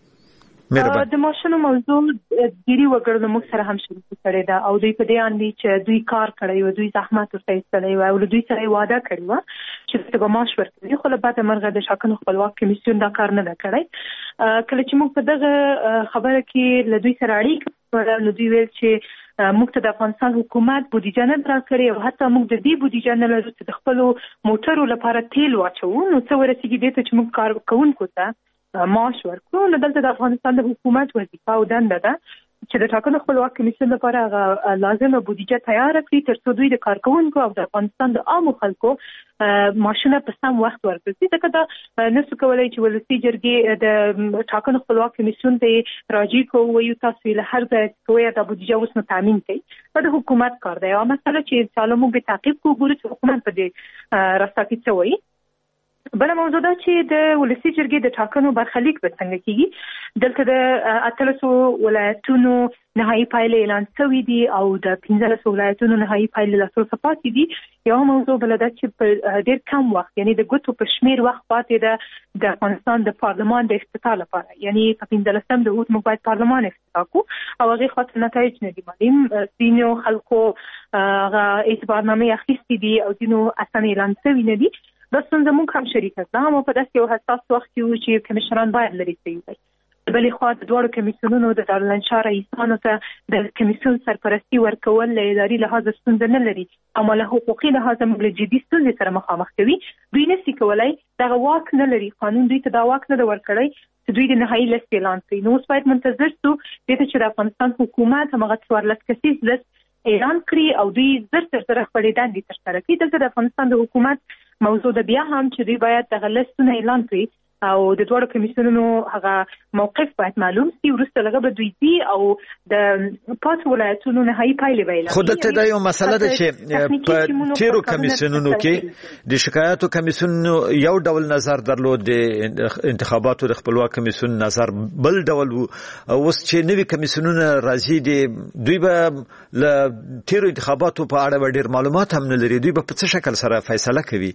د ماشونو موضوع ډیری وګړو موږ سره هم شریک کړی دا او دوی په دې اندي چې دوی کار کړی او دوی زحمت ورته ایستلی او دوی سره وعده کړی و چې به معاش ورکوي خو له بعد مرغه د شاکنو خپلواک کمیسیون دا کار نه کړی. کله چې موږ په دغه خبره کې له دوی سره اړیکه نو دوی ویل چې موږ ته د افغانستان حکومت بودیجه نه راکړي او حتی موږ د دې بودیجه نه لرو چې د خپل موټرو لپاره تیل واچو نو څه ورسیږي دې ته چې موږ کار کوونکو ته معاش ورکړو. نو دلته د افغانستان د حکومت وظیفه او دنده ده چې د ټاکنو خپلواک کمیسیون لپاره لازمه بودیجه تیار کړي ترڅو دوی د کارکونکو او د افغانستان د عامو خلکو ماشونه په سم وخت ورکړي. ځکه دا نسو کولای چې ولسی جرګې د ټاکنو خپلواک کمیسیون ته راجع کوو یو تاسو له هر ځای کوی د بودیجه اوس نو تامین کړي دا د حکومت کار دی. او مثلا چې سالمو به تعقیب کوو ګورو چې حکومت په دې راستا کې څه وایي. بل موضوع دا چې د ولسی جرګې د ټاکنو برخلیک به څنګه کیږي. دلته د 1300 ولایتونو نهایی پایلې اعلان شوې دي او د 1500 ولایتونو نهایی پایلې لا څو پاتې دي. یو موضوع بل دا چې په ډېر کم وخت یعنی د ګوتو په شمیر وخت پاتې ده د افغانستان د پارلمان د افتتاح لپاره یعنی په 15 د اوت موږ باید پارلمان افتتاح کو او هغه خاطر نتایج نه دي معلوم. دینو خلکو هغه اعتبارنامه اخیستې دي او دینو اصلا اعلان شوی نه دي. دا څنګه موږ هم شریک ده مو په داسې یو حساس وخت کې چې کمیشنران باید لري شي. بلې خوا د دوړو کمیسیونونو د دارالانشا رئیسانو ته د کمیسیون سرپرستی ورکول له اداري لحاظ ستونزه نه لري اما له حقوقي لحاظ موږ له جدي ستونزې سره مخامخ کوي. دوی نشي کولای دغه واک نه لري قانون دوی ته دا واک نه ورکړي چې دوی د نهایی لیست اعلان کړي. نو اوس باید منتظر شو چې د افغانستان حکومت هغه 14 کسیز لیست اعلان کړي او دوی زر خپل دندې ترسره کړي. دلته د افغانستان د حکومت موضوع د بیا هم چې دوی باید دغه لیستونه اعلان کړي او د دوه کمیسیونونو هغه موقف باید معلوم شي ورسته لږه به دوی دي او د پات ولایتونو نهایی پایلې ویل خو دلته دا یو مسله ده چې په تیرو کمیسیونونو کې د شکایاتو کمیسیون یو ډول نظر درلود د انتخاباتو د خپلواک کمیسیون نظر بل ډول وو اوس چې نوی کمیسیونونه راځي دي دوی به ل تیرو انتخاباتو په اړه ډېر معلومات هم نه لري دوی به په څه شکل سره فیصله کوي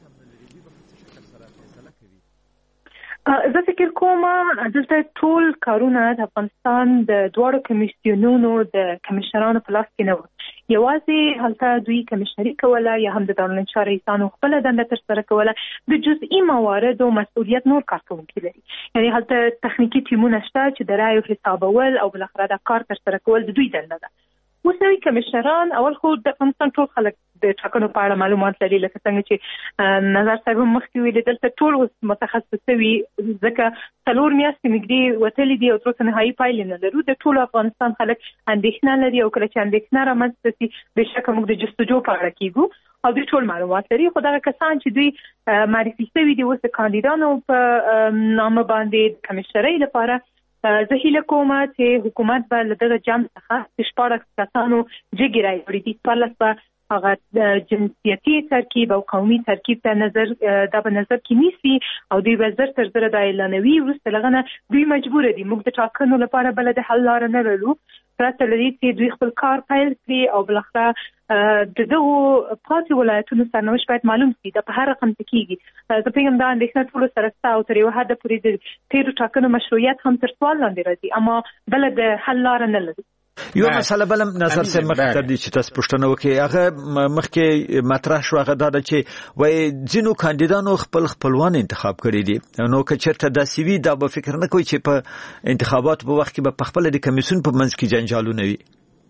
زه فکر کوم دلته ټول کارونه د افغانستان د دوه کمیسیونونو د کمشنرانو په لاس کې نه و یوازې هلته دوی کمشنري کوله یا هم د دارالانشا رئیسانو خپل دنده ترسره کوله د جزئي موارد او مسؤلیت نور کارکونکي لري یعنی هلته تخنیکی ټیمونه شته چې د رایو حسابول او بالاخره د کار ترسره کول د دوی دنده ده اوس نوي کمشنران اول خو د افغانستان ټول خلک د ټاکنو په اړه معلومات لري لکه څنګه چې نظر صاحب مخکې ویل دلته ټول متخصص وي ځکه څلور میاشتې نږدې وتلې دي او تر اوسه نهایي پایلې نه لرو د ټول افغانستان خلک اندېښنه لري او کله چې اندېښنه رامنځته شي بېشکه موږ د جستجو په اړه کیږو او دوی ټول معلومات لري خو دغه کسان چې دوی معرفي شوي دي اوس د کاندیدانو په نامه باندې د کمشنرۍ لپاره زه هیله کوم چې حکومت به له دغه جمع څخه 14 کسانو جګې راوړي دي 14 به هغه جنسیتي ترکیب او قومي ترکیب ته نظر دا به نظر کې نیسي او دوی به زر تر زر د اعلانوي وروسته لغنه دوی مجبور دي موږ د ټاکنو لپاره بل د حل لار نه لرو پرته لري چې دوی خپل کار پیل کړي او بالاخره دغه پاتې ولایتونو سرنوشت باید معلوم شي د په هر رقم کېږي زه پیغام دا اندېښنه ټول سره ستا او تر یو حده پورې د تیرو ټاکنو مشروعیت هم تر سوال لاندې راځي اما بل د حل لار نه لري یو مسله بل نظر سره مخ کړی چې تاسو پوښتنه وکړي هغه مخکې مطرح شو هغه دا چې وای ځینو کاندیدانو خپلوان انتخاب کړی دي نو که چېرته د سی وی دا به فکر نه کوي چې په انتخابات په وخت کې به خپل د کمیسیون په منځ کې جنجالونه وي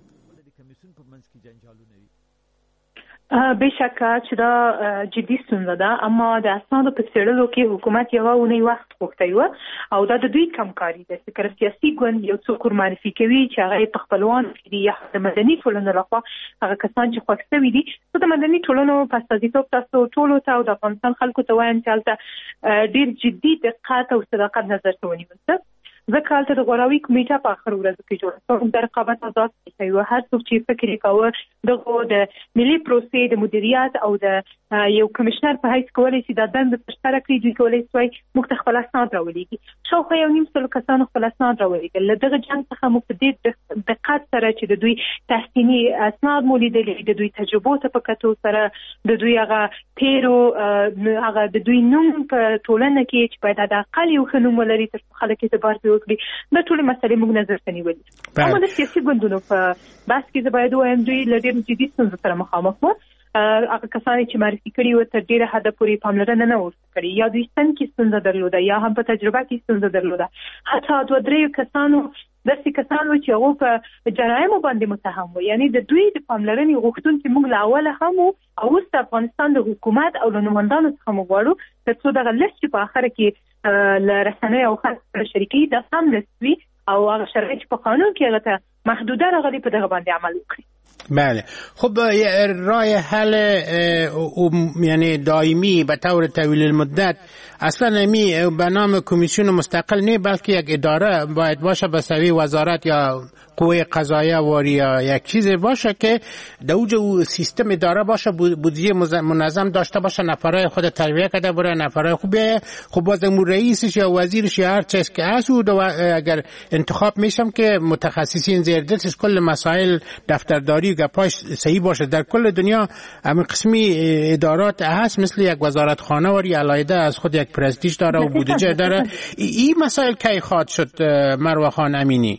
بشکه چې دا جدي ستونزه ده اما د اسنادو په څېړلو کې حکومت یو اونۍ وخت غوښتی و او دا د دوی کمکاري ده چې کله سیاسي ګوند یو څوک معرفي کوي چې هغه په خپلوان دي یا د مدني ټولنو لخوا هغه کسان چې خوښ شوي دي نو د مدني ټولنو په استازیتوب تاسو ټولو ته او د افغانستان خلکو ته وایم چې هلته ډېر جدي دقت او صداقت نظر ته ونیول شي ځکه هلته د غوراوي کمیټه په اخر ورځو کې جوړه شوه د رقابت آزاد کوي او هر څوک چې فکر یې کوه دغه د ملي پروسې د مدیریت او د یو کمشنر په حیث کولی شي دا دنده ترسره کړي دوی کولی شوی موږ ته خپل اسناد راولیږي شاوخوا 1.5 کسانو خپل اسناد راولیږل له دغه جنګ څخه موږ په دې دقت سره چې د دوی تحسیني اسناد مو لیدلي د دوی تجربو ته په کتو سره د دوی هغه تیرو هغه د دوی نوم په ټولنه کې چې باید د اقل یو ښه نوم ولري تر خلک اعتبار وکړي د ټول مسلې موږ نظر ته نیولې اما د سیاسي ګوندونو په بحث کې زه باید وایم دوی له ډېر جدي ستونزو سره مخامخ وو هغه کسان چې معرفي کړي وو تر ډېره حده پورې پاملرنه نه ورته کړې یا دوی سن کې ستونزه درلوده یا هم په تجربه کې ستونزه درلوده حتی 2-3 کسانو داسې کسان وو چې هغه په جرایمو باندې متهم وو یعنی د دوی د پاملرنې غوښتونکي موږ له اوله هم او اوس د افغانستان د حکومت او له نمایندانو څخه موږ غواړو ترڅو دغه لیست چې په آخر کې له رسنیو او خلکو سره شریکي دا هم لسوي او هغه شرایط په قانون کې هغه ته محدوده راغلي په دغه باندې عمل وکړي بله خب راه حل یعنی دائمی به طور طویل المدت اصلا نمی به نام کمیسیون مستقل نه بلکه یک اداره باید باشه به سوی وزارت یا قوه قضاییه واری یا یک چیز باشه که در اوج سیستم اداره باشه بودجه منظم داشته باشه نفرای خود تربیه کرده بره نفرای خوبه خب باز رئیسش یا وزیرش یا هر چیز که هست اگر انتخاب میشم که متخصصین زیر دستش کل مسائل دفترداری گپاش صحیح باشه در کل دنیا همین قسمی ادارات هست مثل یک وزارت خانه واری علاوه از خود یک پرستیژ داره و بودجه داره این مسائل کی خواهد شد مروه خان امینی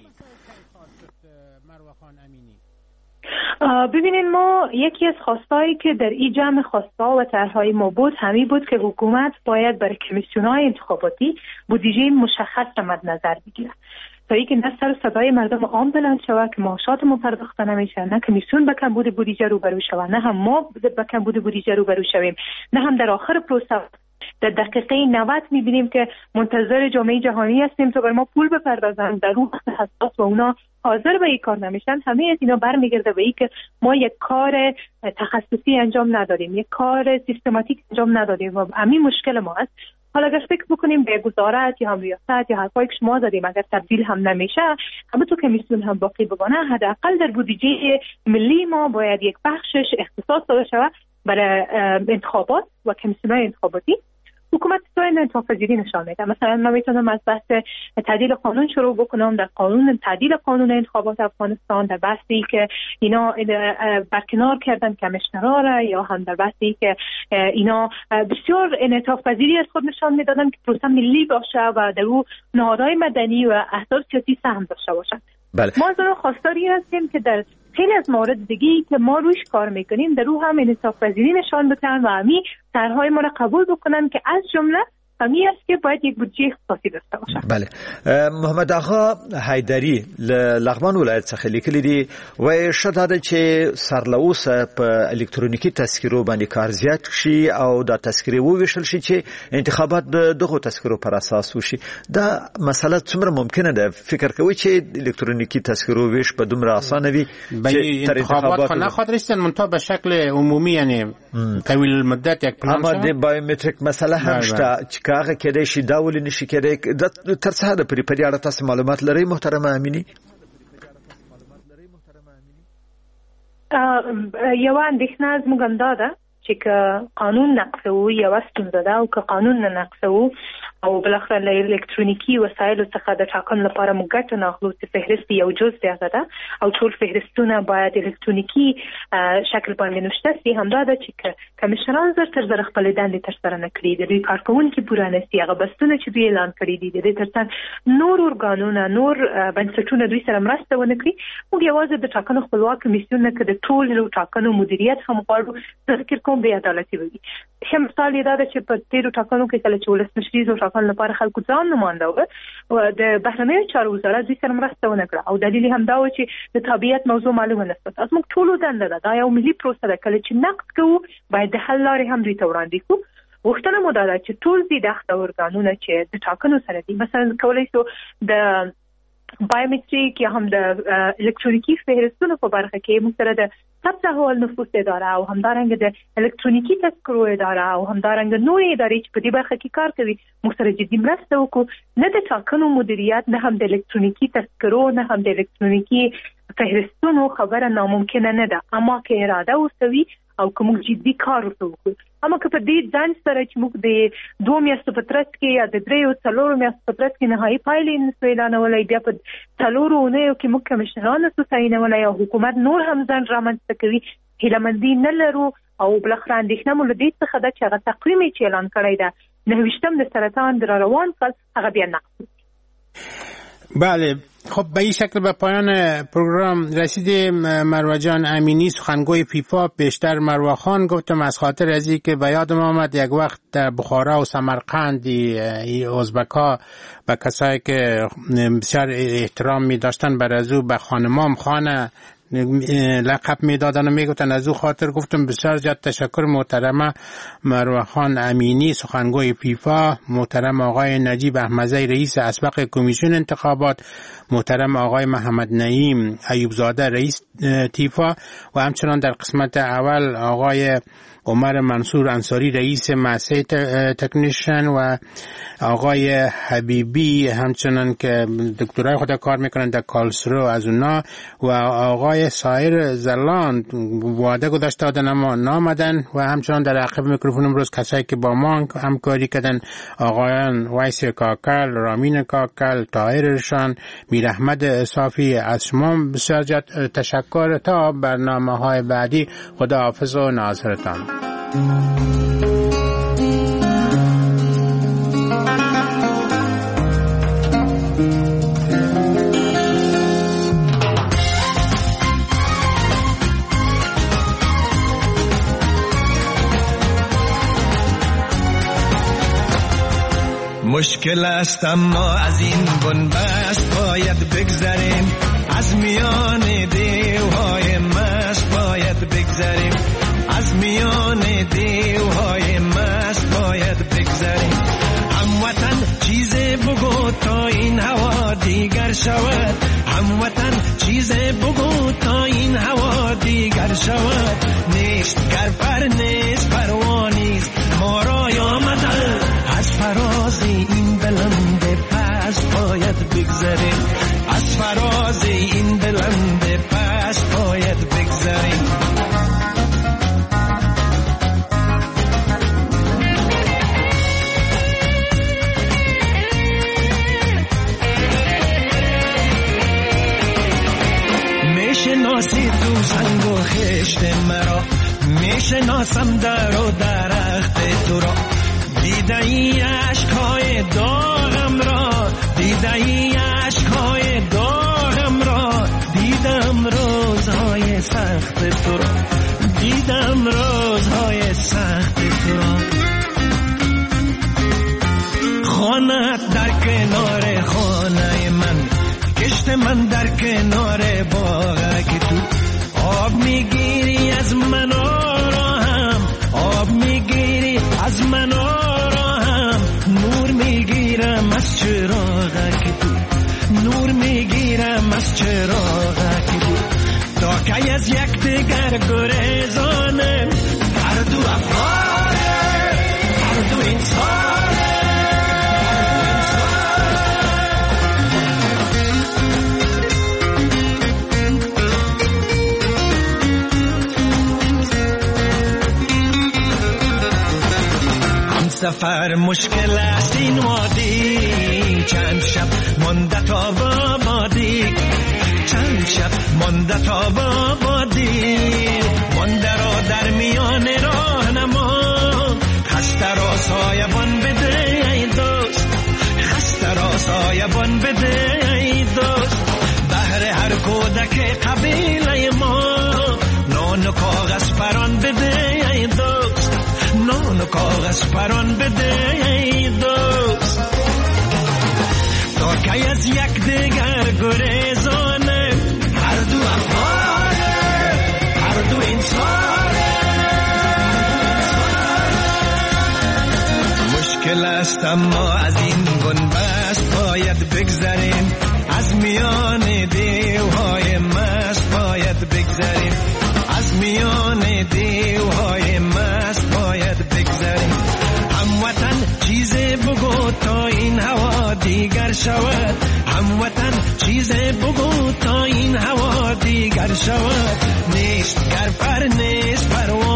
ببینید ما یکی از خواستایی که در این جمع خواستا و طرحهای ما بود همین بود که حکومت باید برای کمیسیون‌های انتخاباتی بودجه مشخص را مد نظر بگیره تا اینکه نه سر صدای مردم عام بلند شود که معاشاتمون پرداخته نمیشه نه کمیسیون به کمبود بودجه روبرو شود نه هم ما به کمبود بودجه روبرو شویم نه هم در آخر پروسه در دقیقه 90 می‌بینیم که منتظر جامعه جهانی هستیم تا بر ما پول بپردازن در اون وقت حساس و اونا حاضر به این کار نمیشن همه از اینا برمیگرده به این که ما یک کار تخصصی انجام ندادیم یک کار سیستماتیک انجام ندادیم و همین مشکل ما است حالا اگر فکر بکنیم به گزارت یا هم ریاست یا حرفایی که شما زدیم اگر تبدیل هم نمیشه، همونطور که کمیسیون هم باقی بمانه، حداقل در بودجه ملی ما باید یک بخشش اختصاص داده شود برای انتخابات و کمیسیون‌های انتخاباتی. حکومت ساین انتخاب‌پذیری نشان میده. مثلا من میتونم از بحث تعدیل قانون شروع بکنم، در تعدیل قانون انتخابات افغانستان، در بحثی که اینا برکنار کردن کمیشنرها را، یا هم در بحثی که اینا بسیار انعطاف‌پذیری از خود نشان میدادن که پروسه ملی باشه و در او نهادهای مدنی و احزاب سیاسی سهم داشته باشند. بله. ما از اون خواستاری هستیم که در خیلی از موارد دیگه‌ای که ما روش کار میکنیم در او هم انعطاف‌پذیری نشان بدن و همین طرح‌های ما را قبول بکنن که از جمله همی است که باید یک بودجه اختصاصی داشته باشه. بله. محمد آقا حیدری لغمان ولایت څخه لیکلي دي و شته چې سرلوسه په الکترونیکی تذکرو باندې کار زیات شي او دا تذکره وویشل شي چې انتخابات دغه تذکرو پر اساس وشي. دا مسله څومره ممکنه ده؟ فکر کوي چې الکترونیکی تذکرو ویش په دومره اسانه وي چې انتخابات نه خاطر است منتها به شکل عمومی، یعنی طویل المدت یک پلان اما د بایومتریک مسله هم شته چې هغه کېدای شي دا ولې نشي کېدای. تر څه حده پرې په دې اړه تاسو معلومات لرئ محترمه امینی؟ یو اندېښنه زموږ همدا ده چې که قانون نقضوو یوه ستونزه ده، او که قانون نه نقضوو او بالاخره له الکترونیکي وسایلو څخه د ټاکنو لپاره موږ ګټه نه اخلو چې فهرست یو جز دی هغه ده او ټول فهرستونه باید الکترونیکي شکل باندې نشته سي. همدا ده چې کمیشنران زر تر زر خپلې دندې ترسره نه کړي، د دوی کارکوونکي پوره نه سي، هغه بستونه چې دوی اعلان کړي دي د دې ترڅنګ نور ارګانونه نور بنسټونه دوی سره مرسته ونه کړي. موږ یوازې د ټاکنو خپلواک کمیسیون نه که د ټولو ټاکنو مدیریت هم غواړو، ذکر کوم بې عدالتي وي. ښه مثال یې دا ده چې په تېرو ټاکنو کې کله چې ولسمشري زو ټاکنو لپاره خلکو ځان نماینده و د بهرنیو چارو وزارت دوی سره مرسته ونه کړه او دلیل هم دا و چې د تابعیت موضوع معلومه نه شوه. زموږ ټولو دنده ده، دا یو ملي پروسه ده، کله چې نقد کوو باید د حل لارې هم دوی ته وړاندې کړو. غوښتنه مو دا ده چې ټول دغه ارګانونه چې د ټاکنو سره دي، مثلا کولی شو د بایومتریک یا هم د الکترونیکی فهرستونو په برخه کې موږ سره د ثبت احوال نفوس اداره او همدارنګه د الکترونیکی تذکرو اداره او همدارنګه نورې ادارې چې په دې برخه کې کار کوي موږ سره جدي مرسته وکړو. نه د ټاکنو مدیریت، نه هم د الکترونیکی تذکرو، نه هم د الکترونیکی فهرستونو خبره ناممکنه نه ده، اما که اراده وسوي او که موږ جدي کار وکړو. اما که په دې ځان سره چې موږ د 2 میاشتو په ترڅ کې یا د 3-4 میاشتو په ترڅ کې نهایي پایلې نسو اعلانولی، بیا په 4 اونیو کې موږ کمیشنران نسو تعینولی او حکومت نور هم ځان رامنځته کوي، هیلهمندي نه لرو او بالاخره اندېښنه مو له دې څخه ده چې هغه تقویم چې اعلان کړی ده 9 د سرطان د روان کال هغه بیا نقض. بله، خب به این شکل به پایان پروگرام رسیدیم. مروه جان امینی سخنگوی فیفا، پیشتر مروه خان گفتم از خاطر از این که به یادم آمد یک وقت در بخارا و سمرقند ازبک‌ها به کسایی که بسیار احترام می داشتن بر از او به خانمام خانه لقب میدادن و میگفتن. از او خاطر گفتم بسیار زیاد تشکر محترم مروه خان امینی سخنگوی فیفا، محترم آقای نجیب احمدزی رئیس اسبق کمیسیون انتخابات، محترم آقای محمد نعیم ایوبزاده رئیس تیفا و همچنان در قسمت اول آقای عمر منصور انصاری رئیس مؤسسه تکنیشن و آقای حبیبی همچنان که دکترای خود کار میکنن در کالسرو از اونا و آقای سایر زلان وعده گذاشته بودن اما نامدن و همچنان در عقب میکروفون امروز کسایی که با ما همکاری کردن آقایان ویس کاکل، رامین کاکل، طاهر ارشان، میر احمد صافی. از شما بسیار تشکر. تا برنامه‌های بعدی خداحافظ و ناصرتان. مشکل است اما از این بنبست باید بگذریم، از میان دیوهای مست باید بگذریم، از میان دیوهای مست باید بگذریم. هموطن چیز بگو تا این هوا دیگر شود، هموطن چیز بگو تا این هوا دیگر شود. نیست گر پر نیست پروانیست ما را آمدن از فرا باید بگذریم، از فراز این بلند پست باید بگذریم. میشناسی تو سنگ و خشت مرا، میشناسم در و درخت تو را، دیده ای عشقهای داغم را، دیده ای عشقهای داغم را، دیدم روزهای سخت تو را، دیدم روزهای سخت تو را. خانت در کنار خانه من، کشت من در کنار باغ که تو آب میگیری از من آرام، آب میگیری از من آرام، نور میگیرم از چراغ که تو، نور میگیرم از چراغ که تو. تا که از یک دیگر گریزانم، هر دو افغانه، هر دو انسانه. سفر مشکل است این وادی، چند شب مانده تا بادی، چند شب مانده تا بادی، مانده را در میان راه نما، خسته را سایبان بده ای دوست، خسته را سایبان بده ای دوست. بهر هر کودک قبیله ما، نان و کاغذ پران بده ای دوست، نان و کاغذ پران بده ای دوست. تا که از یک دیگر گریزانه، هر دو افغانه، هر دو انسانه. مشکل است اما از این بنبست باید بگذریم، از میان دیوهای مست باید بگذریم، از میان دیوهای مست باید بگذریم. هموطن چیز بگو تا این هوا دیگر شود، هموطن چیز بگو تا این هوا دیگر شود. نیست گر پر نیست پروانه،